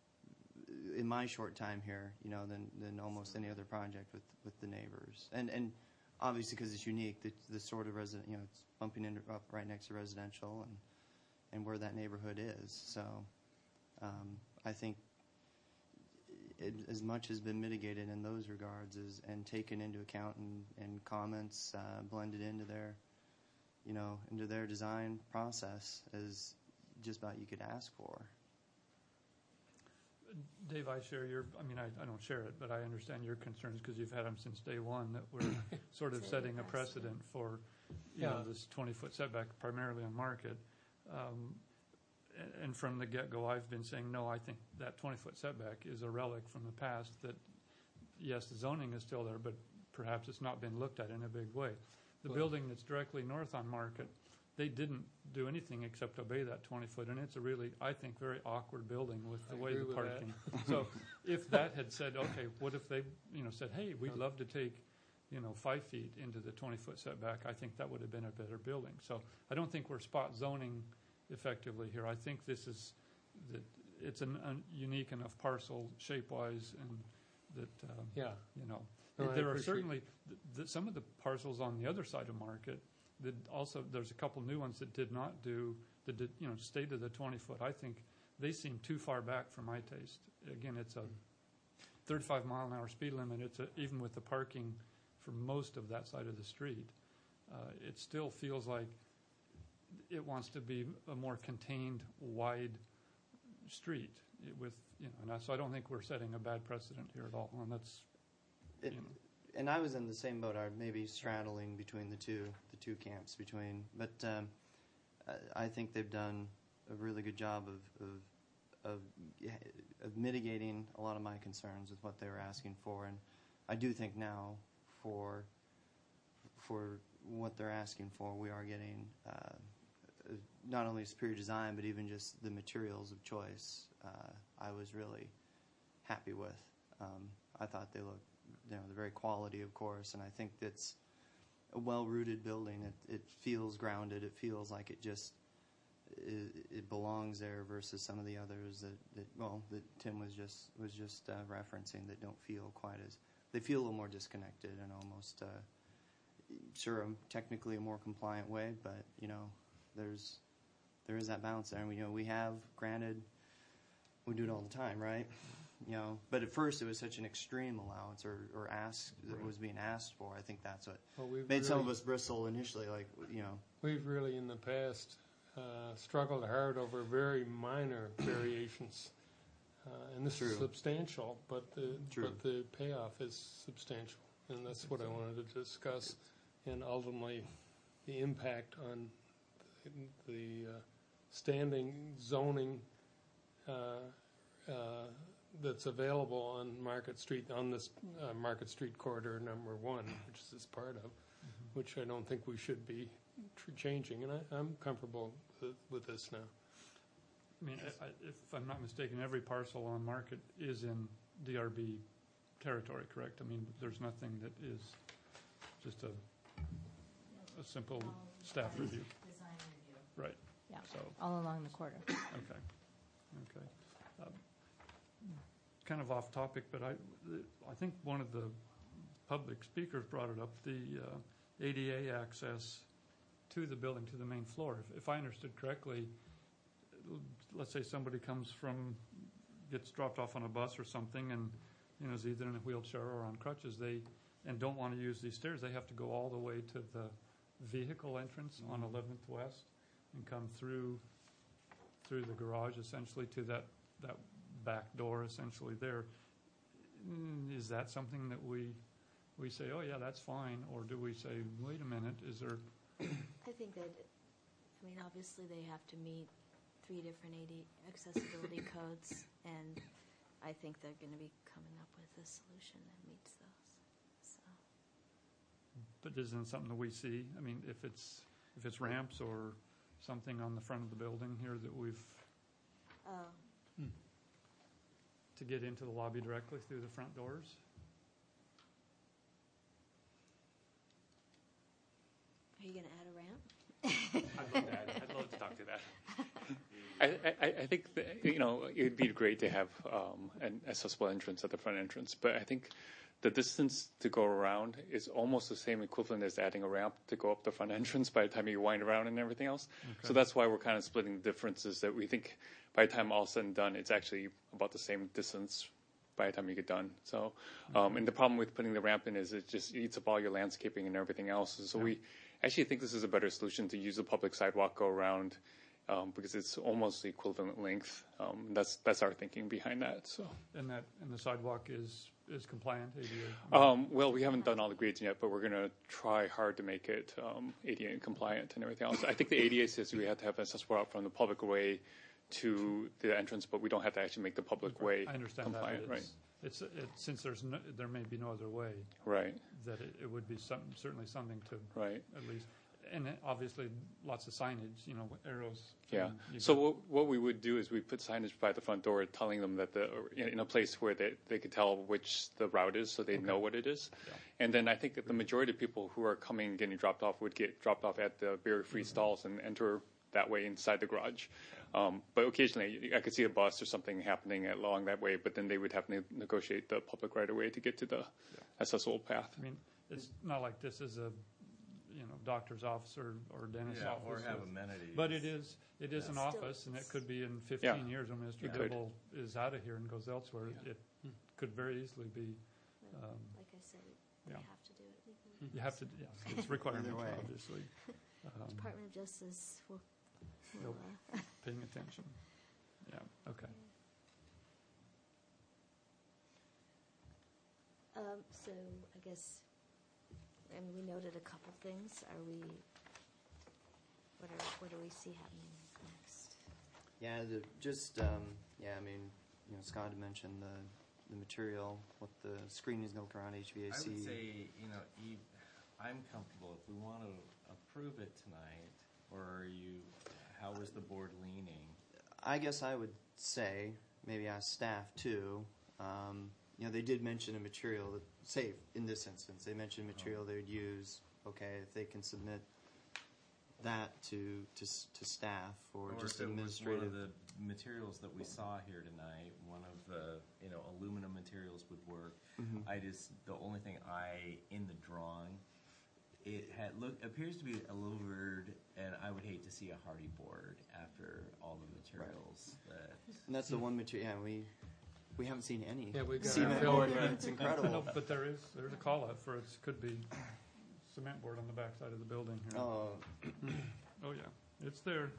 in my short time here, you know, than, than almost any other project with, with the neighbors. And and obviously because it's unique, the, the sort of resident, you know, it's bumping into, up right next to residential and, and where that neighborhood is. So um, I think it, as much has been mitigated in those regards as, and taken into account and, and comments uh, blended into their, you know, into their design process as just about you could ask for. Dave, I share your, I mean, I, I don't share it, but I understand your concerns because you've had them since day one, that we're sort of setting a precedent for, you know, Yeah. this twenty-foot setback primarily on Market. Um, a- and from the get-go, I've been saying, no, I think that twenty-foot setback is a relic from the past, that, yes, the zoning is still there, but perhaps it's not been looked at in a big way. The Well- building that's directly north on Market, they didn't do anything except obey that twenty-foot, and it's a really, I think, very awkward building with the I way agree the with that. parking. So if that had said, okay, what if they, you know, said, hey, we'd love to take, you know, five feet into the twenty-foot setback, I think that would have been a better building. So I don't think we're spot zoning effectively here. I think this is, that it's an un- unique enough parcel shape-wise, and that, um, Yeah. you know. No, I There are appreciate- certainly, th- th- some of the parcels on the other side of Market, that also, there's a couple new ones that did not do, that did, you know, stay to the twenty-foot. I think they seem too far back for my taste. Again, it's a thirty-five mile an hour speed limit. It's a, even with the parking for most of that side of the street, uh, it still feels like it wants to be a more contained, wide street it- with, you know, and I, so I don't think we're setting a bad precedent here at all, and that's, It, you know. and I was in the same boat. I maybe straddling between the two, the two camps between. But um, I I think they've done a really good job of, of of of mitigating a lot of my concerns with what they were asking for. And I do think now, for for what they're asking for, we are getting uh, not only superior design, but even just the materials of choice. Uh, I was really happy with. Um, I thought they looked, you know, the very quality, of course, and I think that's a well-rooted building. It, it feels grounded. It feels like it just it, it belongs there versus some of the others that, that well that Tim was just was just uh, referencing that don't feel quite as, they feel a little more disconnected and almost uh, sure um, technically a more compliant way, but you know there's there is that balance there. And we, you know, we have granted, we do it all the time, right? You know, but at first it was such an extreme allowance or, or ask that Right. was being asked for. I think that's what Well, we've made some of really- us bristle initially. Like, you know, We've really, in the past, uh, struggled hard over very minor variations. Uh, and this True. is substantial, but the, True. but the payoff is substantial. And that's what I wanted to discuss. And ultimately, the impact on the, the uh, standing zoning uh, uh, that's available on Market Street, on this uh, Market Street corridor number one, which this is part of, which I don't think we should be tr- changing, and I, I'm comfortable with, with this now. I mean, I, I- if I'm not mistaken, every parcel on Market is in D R B territory, correct? I mean, there's nothing that is just a, a simple staff review. Design review. Right. Yeah, So, all along the corridor. okay, okay. Um, Kind of off topic, but I, I think one of the public speakers brought it up, the uh, A D A access to the building, to the main floor. If, if I understood correctly, l- let's say somebody comes from, gets dropped off on a bus or something, and you know is either in a wheelchair or on crutches, they and don't want to use these stairs, they have to go all the way to the vehicle entrance on eleventh West and come through through the garage essentially to that that back door essentially there. Mm, Is that something that we we say, oh yeah, that's fine, or do we say, wait a minute, is there? I think that, I mean, obviously they have to meet three different A D accessibility codes, and I think they're going to be coming up with a solution that meets those. So, But isn't it something that we see? I mean, if it's if it's ramps or something on the front of the building here that we've uh, to get into the lobby directly through the front doors. are you going to add a ramp? I'd love to, I'd love to talk to that. I, I, I think that, you know, it would be great to have um, an accessible entrance at the front entrance, but I think the distance to go around is almost the same equivalent as adding a ramp to go up the front entrance by the time you wind around and everything else. Okay. So that's why we're kind of splitting the differences, that we think by the time all said and done, it's actually about the same distance by the time you get done. So, um, and the problem with putting the ramp in is it just eats up all your landscaping and everything else. So we actually think this is a better solution to use the public sidewalk, go around, um, because it's almost the equivalent length. Um, that's that's our thinking behind that. So, And that, and the sidewalk is, is compliant, A D A? um, well, we haven't done all the grades yet, but we're going to try hard to make it um, A D A compliant and everything else. I think the A D A says we have to have accessible route from the public way to the entrance, but we don't have to actually make the public way I understand compliant, that. right? It's, it's, it, since there's no, there may be no other way. Right. That it, it would be some, certainly something to. Right. At least, and then obviously lots of signage, you know, arrows. Yeah. and you So could- what, what we would do is we put signage by the front door telling them that the, or in in a place where they, they could tell which the route is so they know what it is. Yeah. And then I think that the majority of people who are coming and getting dropped off would get dropped off at the barrier-free Mm-hmm. stalls and enter that way inside the garage. Um, but occasionally I could see a bus or something happening along that way, but then they would have to negotiate the public right-of-way to get to the accessible path. I mean, it's not like this is a, you know, doctor's office or, or dentist's Yeah, office. or have with- amenities. But it is, it is Yeah. an Still, office, and it could be in fifteen Yeah. years when Mister It could. Dibble is out of here and goes elsewhere. It could very easily be, um, Like I said, we yeah. have to do it legally. you have to, yeah, it's required, Either way. obviously. Um, Department of Justice will, will Nope. uh, Paying attention. Yeah, okay. Um, so I guess, I mean, we noted a couple things. Are we, what are, what do we see happening next? Yeah, the, just, um, yeah, I mean, you know, Scott had mentioned the, the material, what the screening is going to look around H V A I C. would say, you know, Eve, I'm comfortable if we want to approve it tonight, or are you, how is the board leaning? I guess I would say, maybe ask staff too, um, you know, they did mention a material that, say, in this instance, they mentioned material they would use, okay, if they can submit that to, to, s- to staff or Or just if it was one administrative. of the materials that we saw here tonight, one of the, you know, aluminum materials would work. Mhm. I just, the only thing I, in the drawing, it had, look, appears to be a little weird, and I would hate to see a hardy board after all the materials that. And that's the one material, yeah, we, we haven't seen any Yeah, we got cement our board, fill. but it's incredible. No, but there is, there's a call out for it, could be cement board on the backside of the building here. Oh, Oh, yeah, it's there.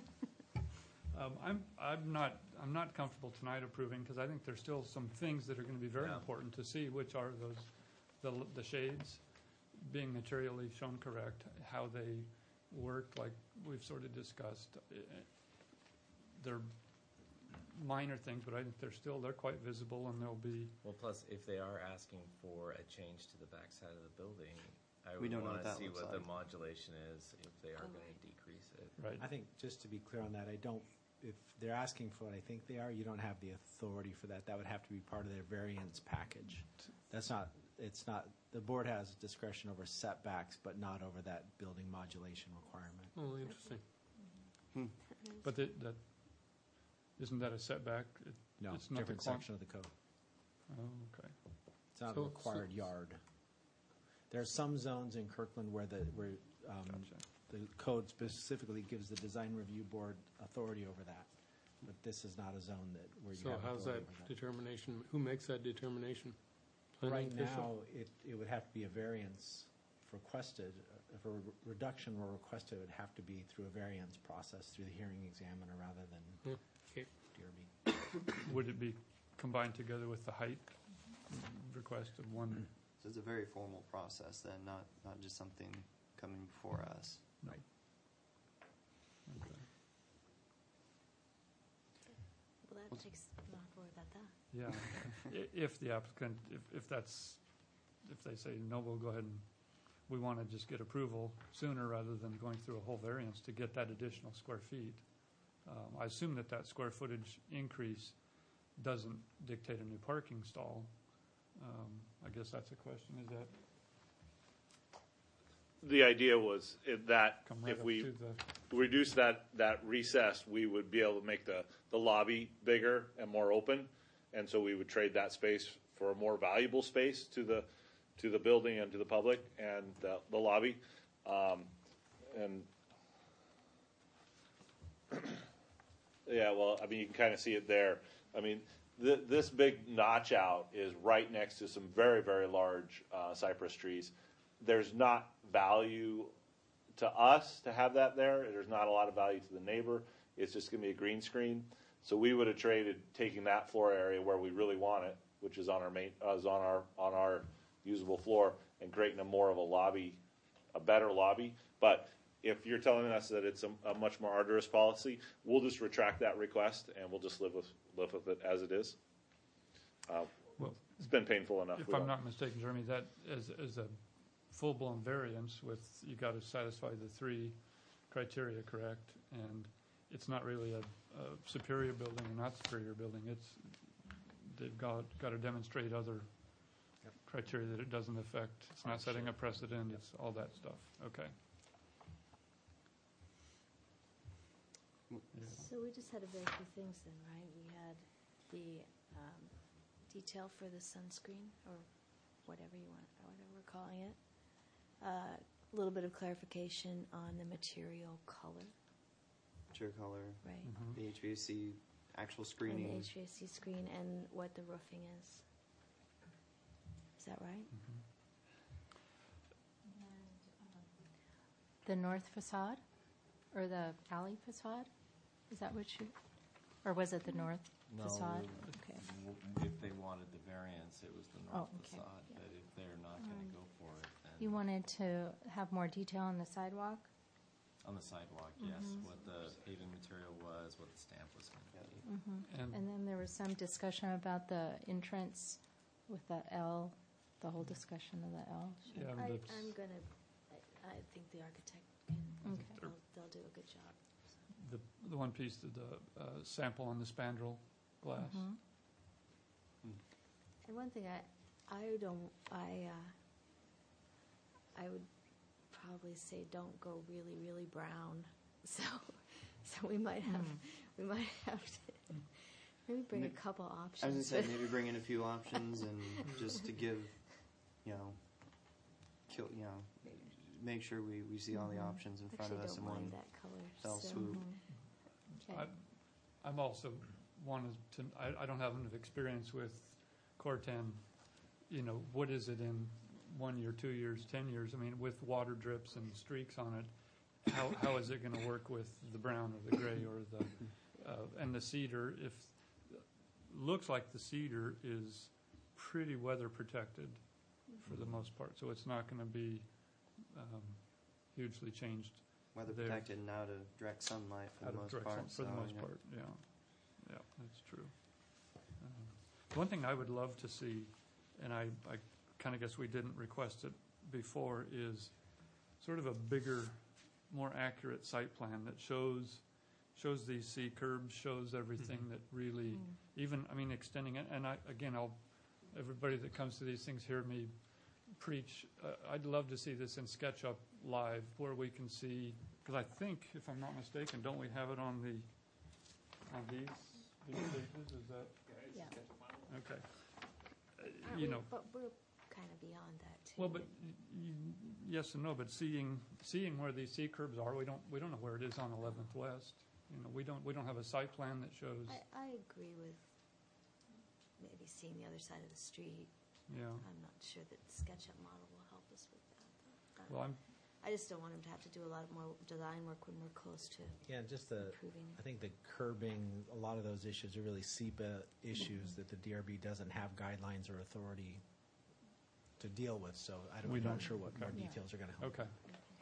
Um, I'm, I'm not, I'm not comfortable tonight approving, because I think there's still some things that are gonna be very Yeah. important to see, which are those, the, l- the shades being materially shown correct, how they work, like we've sort of discussed. Eh, eh, They're minor things, but I think they're still, they're quite visible, and they'll be, Well, plus, if they are asking for a change to the backside of the building, I We would don't know want what to that see looks what the like. modulation is, if they are going to decrease it. right. I think, just to be clear on that, I don't, if they're asking for what I think they are, you don't have the authority for that. That would have to be part of their variance package. That's not, it's not, the board has discretion over setbacks, but not over that building modulation requirement. Oh, interesting. But that, that, isn't that a setback? It- No, it's not the different quant- section of the code. Oh, okay. It's not a So- required so- yard. There are some zones in Kirkland where the, where, um, Gotcha. the code specifically gives the design review board authority over that. But this is not a zone that, where you So have how's authority that over that. determination, who makes that determination? Planning Right official? now, it, it would have to be a variance if requested. If a re- reduction were requested, it would have to be through a variance process through the hearing examiner rather than Yeah, okay. D R B. Would it be combined together with the height request of one? so it's a very formal process then, not, not just something coming before us. Right. Okay. Well, that takes, we'll have to worry about that. Yeah, I- if the applicant, if, if that's, if they say, no, we'll go ahead and, we want to just get approval sooner rather than going through a whole variance to get that additional square feet. Um, I assume that that square footage increase doesn't dictate a new parking stall. Um, I guess that's a question, is that The idea was if that come right if up we to the, reduce that, that recess, we would be able to make the, the lobby bigger and more open. And so we would trade that space for a more valuable space to the, to the building and to the public and the, the lobby. Um, and yeah, well, I mean, you can kind of see it there. I mean, th- this big notch out is right next to some very, very large uh, cypress trees. There's not value to us to have that there. There's not a lot of value to the neighbor. It's just going to be a green screen. So we would have traded taking that floor area where we really want it, which is on our main, uh, is on our on our usable floor, and creating a more of a lobby, a better lobby. But if you're telling us that it's a, a much more arduous policy, we'll just retract that request and we'll just live with live with it as it is. Uh, Well, it's been painful enough. If We I'm don't- not mistaken, Jeremy, that is, is a full-blown variance with, you got to satisfy the three criteria, correct? And it's not really a, a superior building or not superior building. It's, they've got, got to demonstrate other criteria that it doesn't affect. It's not setting a precedent. It's all that stuff. Okay. So we just had a very few things then, right? We had the um, detail for the sunscreen, or whatever you want, or whatever we're calling it. Uh, A little bit of clarification on the material color, Chair color. right? The H V A C actual And screening. the H V A C screen and what the roofing is. Is that right? The north facade, or the alley facade? Is that what you, or was it the north No, facade? w- Okay. w- if they wanted the variance, it was the Oh, north okay. facade, Yeah. but if they're not going Um, to go for it, then You wanted to have more detail on the sidewalk? on the sidewalk, yes, Mhm. what the paving material was, what the stamp was going to be. Mm-hmm. And- And then there was some discussion about the entrance with the L, the whole discussion of the L. Yeah, I, that's- I'm gonna, I, I think the architect can, Okay. they'll, they'll do a good job. The, the one piece, the, the uh, sample on the spandrel glass. Mhm. And one thing I, I don't, I, uh, I would probably say don't go really, really brown. So, so we might have, we might have to maybe bring a Ma- couple options. I was gonna say maybe bring in a few options and just to give, you know, kill, you know, make sure we, we see all the Mhm. options in front of Actually us in don't one mind that color, fell so- swoop. Okay. I, I'm also wanted to, I, I don't have enough experience with Corten. You know, what is it in one year, two years, ten years? I mean, with water drips and streaks on it, how, how is it going to work with the brown or the gray or the, uh, and the cedar? If, looks like the cedar is pretty weather protected for the most part, so it's not going to be um, hugely changed. Weather there. protected and out of direct sunlight for Out the of most direct part. sun- For the so, most yeah. part, yeah. Yeah, that's true. Um, One thing I would love to see, and I, I kind of guess we didn't request it before, is sort of a bigger, more accurate site plan that shows, shows these C curbs, shows everything that really, even, I mean, extending it, and I, again, I'll, everybody that comes to these things hear me preach. Uh, I'd love to see this in SketchUp live where we can see, because I think, if I'm not mistaken, don't we have it on the, on these, these pages? Is that? Yeah. Okay. Uh, Aren't You we- know, But we're kind of beyond that too. well, but y- y- yes and no, but seeing, seeing where these C curbs are, we don't, we don't know where it is on eleventh West. You know, we don't, we don't have a site plan that shows, I, I agree with maybe seeing the other side of the street. yeah. I'm not sure that the SketchUp model will help us with that, though. I Well, don't- I'm, I just don't want him to have to do a lot more design work when we're close to Yeah, just the, improving. I think the curbing, a lot of those issues are really S E P A issues that the D R B doesn't have guidelines or authority to deal with, so I don't, We I'm not don't. sure what more Okay. Yeah. details are gonna help. okay.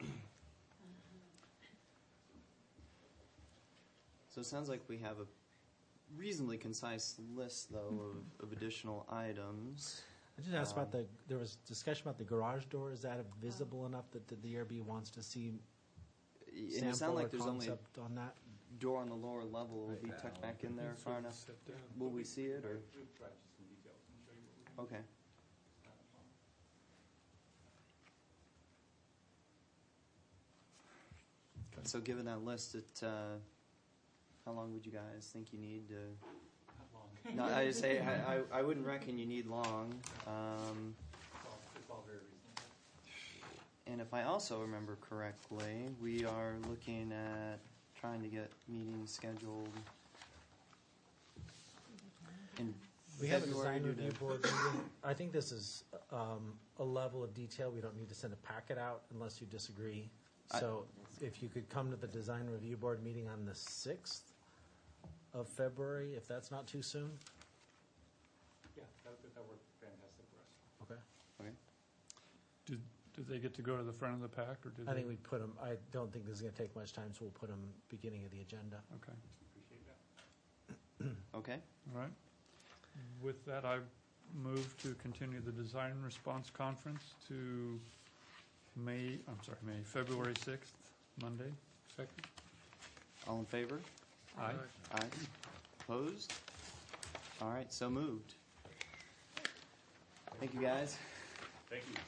So it sounds like we have a reasonably concise list, though, of, of additional items. I just asked about Um, the, there was discussion about the garage door, is that visible enough that the D R B wants to see And it sample sounds or like there's only a concept on that? door on the lower level. Will be tucked back in there far enough? Will we see it, or? Okay. So given that list, it, uh, how long would you guys think you need to? No, I just say, I, I, I wouldn't reckon you need long. Um, and if I also remember correctly, we are looking at trying to get meetings scheduled in We have a February design due review to- board meeting. I think this is um, a level of detail. We don't need to send a packet out unless you disagree. I- So if you could come to the design review board meeting on the sixth of February, if that's not too soon. Yeah, that would, that worked fantastic for us. Okay. Okay. Do, do they get to go to the front of the pack, or do they? I think we'd put them, I don't think this is going to take much time, so we'll put them beginning of the agenda. Okay. Appreciate that. Okay. All right. With that, I move to continue the Design Response Conference to May, I'm sorry, May, February sixth, Monday. Second. All in favor? Aye. Aye. Opposed? All right, so moved. Thank you, guys. Thank you.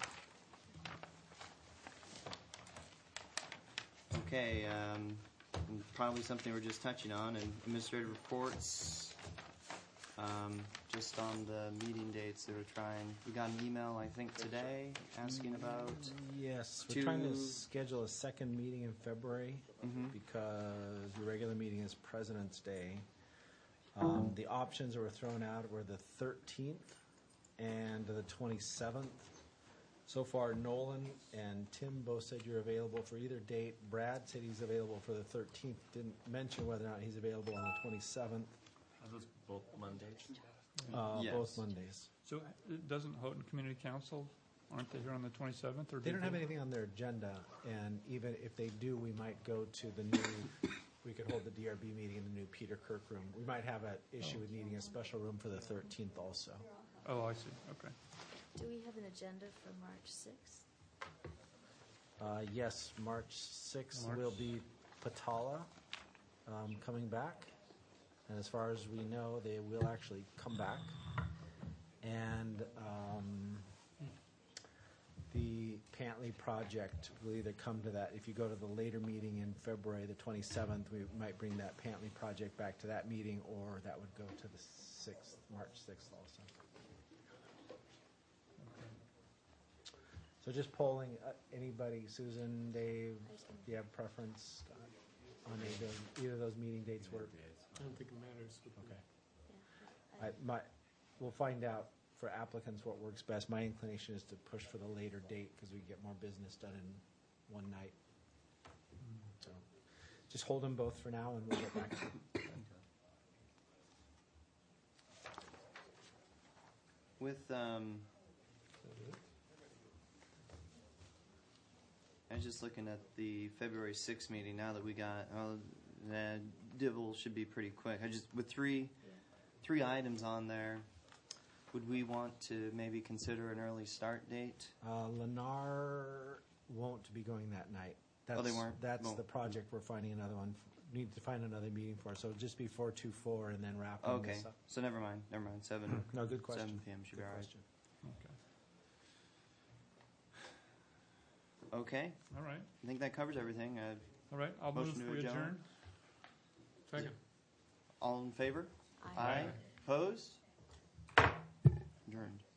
Okay, um, probably something we're just touching on, and administrative reports. Um, just on the meeting dates, they were trying. We got an email, I think, today asking about. Yes, we're two- trying to schedule a second meeting in February Mhm. because your regular meeting is President's Day. Um, the options that were thrown out were the thirteenth and the twenty-seventh. So far, Nolan and Tim both said you're available for either date. Brad said he's available for the thirteenth. Didn't mention whether or not he's available on the twenty-seventh. Are those both Mondays? Uh, Yes. Both Mondays. So uh, doesn't Houghton Community Council, aren't they here on the twenty-seventh? Or They do don't have anything on their agenda, and even if they do, we might go to the new, we could hold the D R B meeting in the new Peter Kirk room. We might have an issue with needing a special room for the thirteenth also. Oh, I see, okay. Do we have an agenda for March sixth? Uh, yes, March sixth March. will be Patala um, coming back. And as far as we know, they will actually come back. And um, the Pantley project will either come to that. If you go to the later meeting in February, the twenty-seventh, we might bring that Pantley project back to that meeting, or that would go to the sixth, March sixth also. So just polling, uh, anybody, Susan, Dave, do you have preference on either, either of those meeting dates work? I don't think it matters. Okay. I, my, we'll find out for applicants what works best. My inclination is to push for the later date because we get more business done in one night. So just hold them both for now and we'll get back to you. With, um, I was just looking at the February sixth meeting, now that we got, oh, the Dibble should be pretty quick. I just, with three, three items on there, would we want to maybe consider an early start date? Uh, Lennar won't be going that night. That's, Oh, they weren't? That's Won't. the project we're finding another one. Need to find another meeting for. So it'll just be four two four and then wrapping Okay, this up. so never mind, never mind, seven. No, good question. Seven P M should be Good all right. question. Okay. Okay, All right. I think that covers everything. Uh, All right, I'll move Motion to we adjourn. adjourn. Second. all in favor? Aye. Opposed? Adjourned.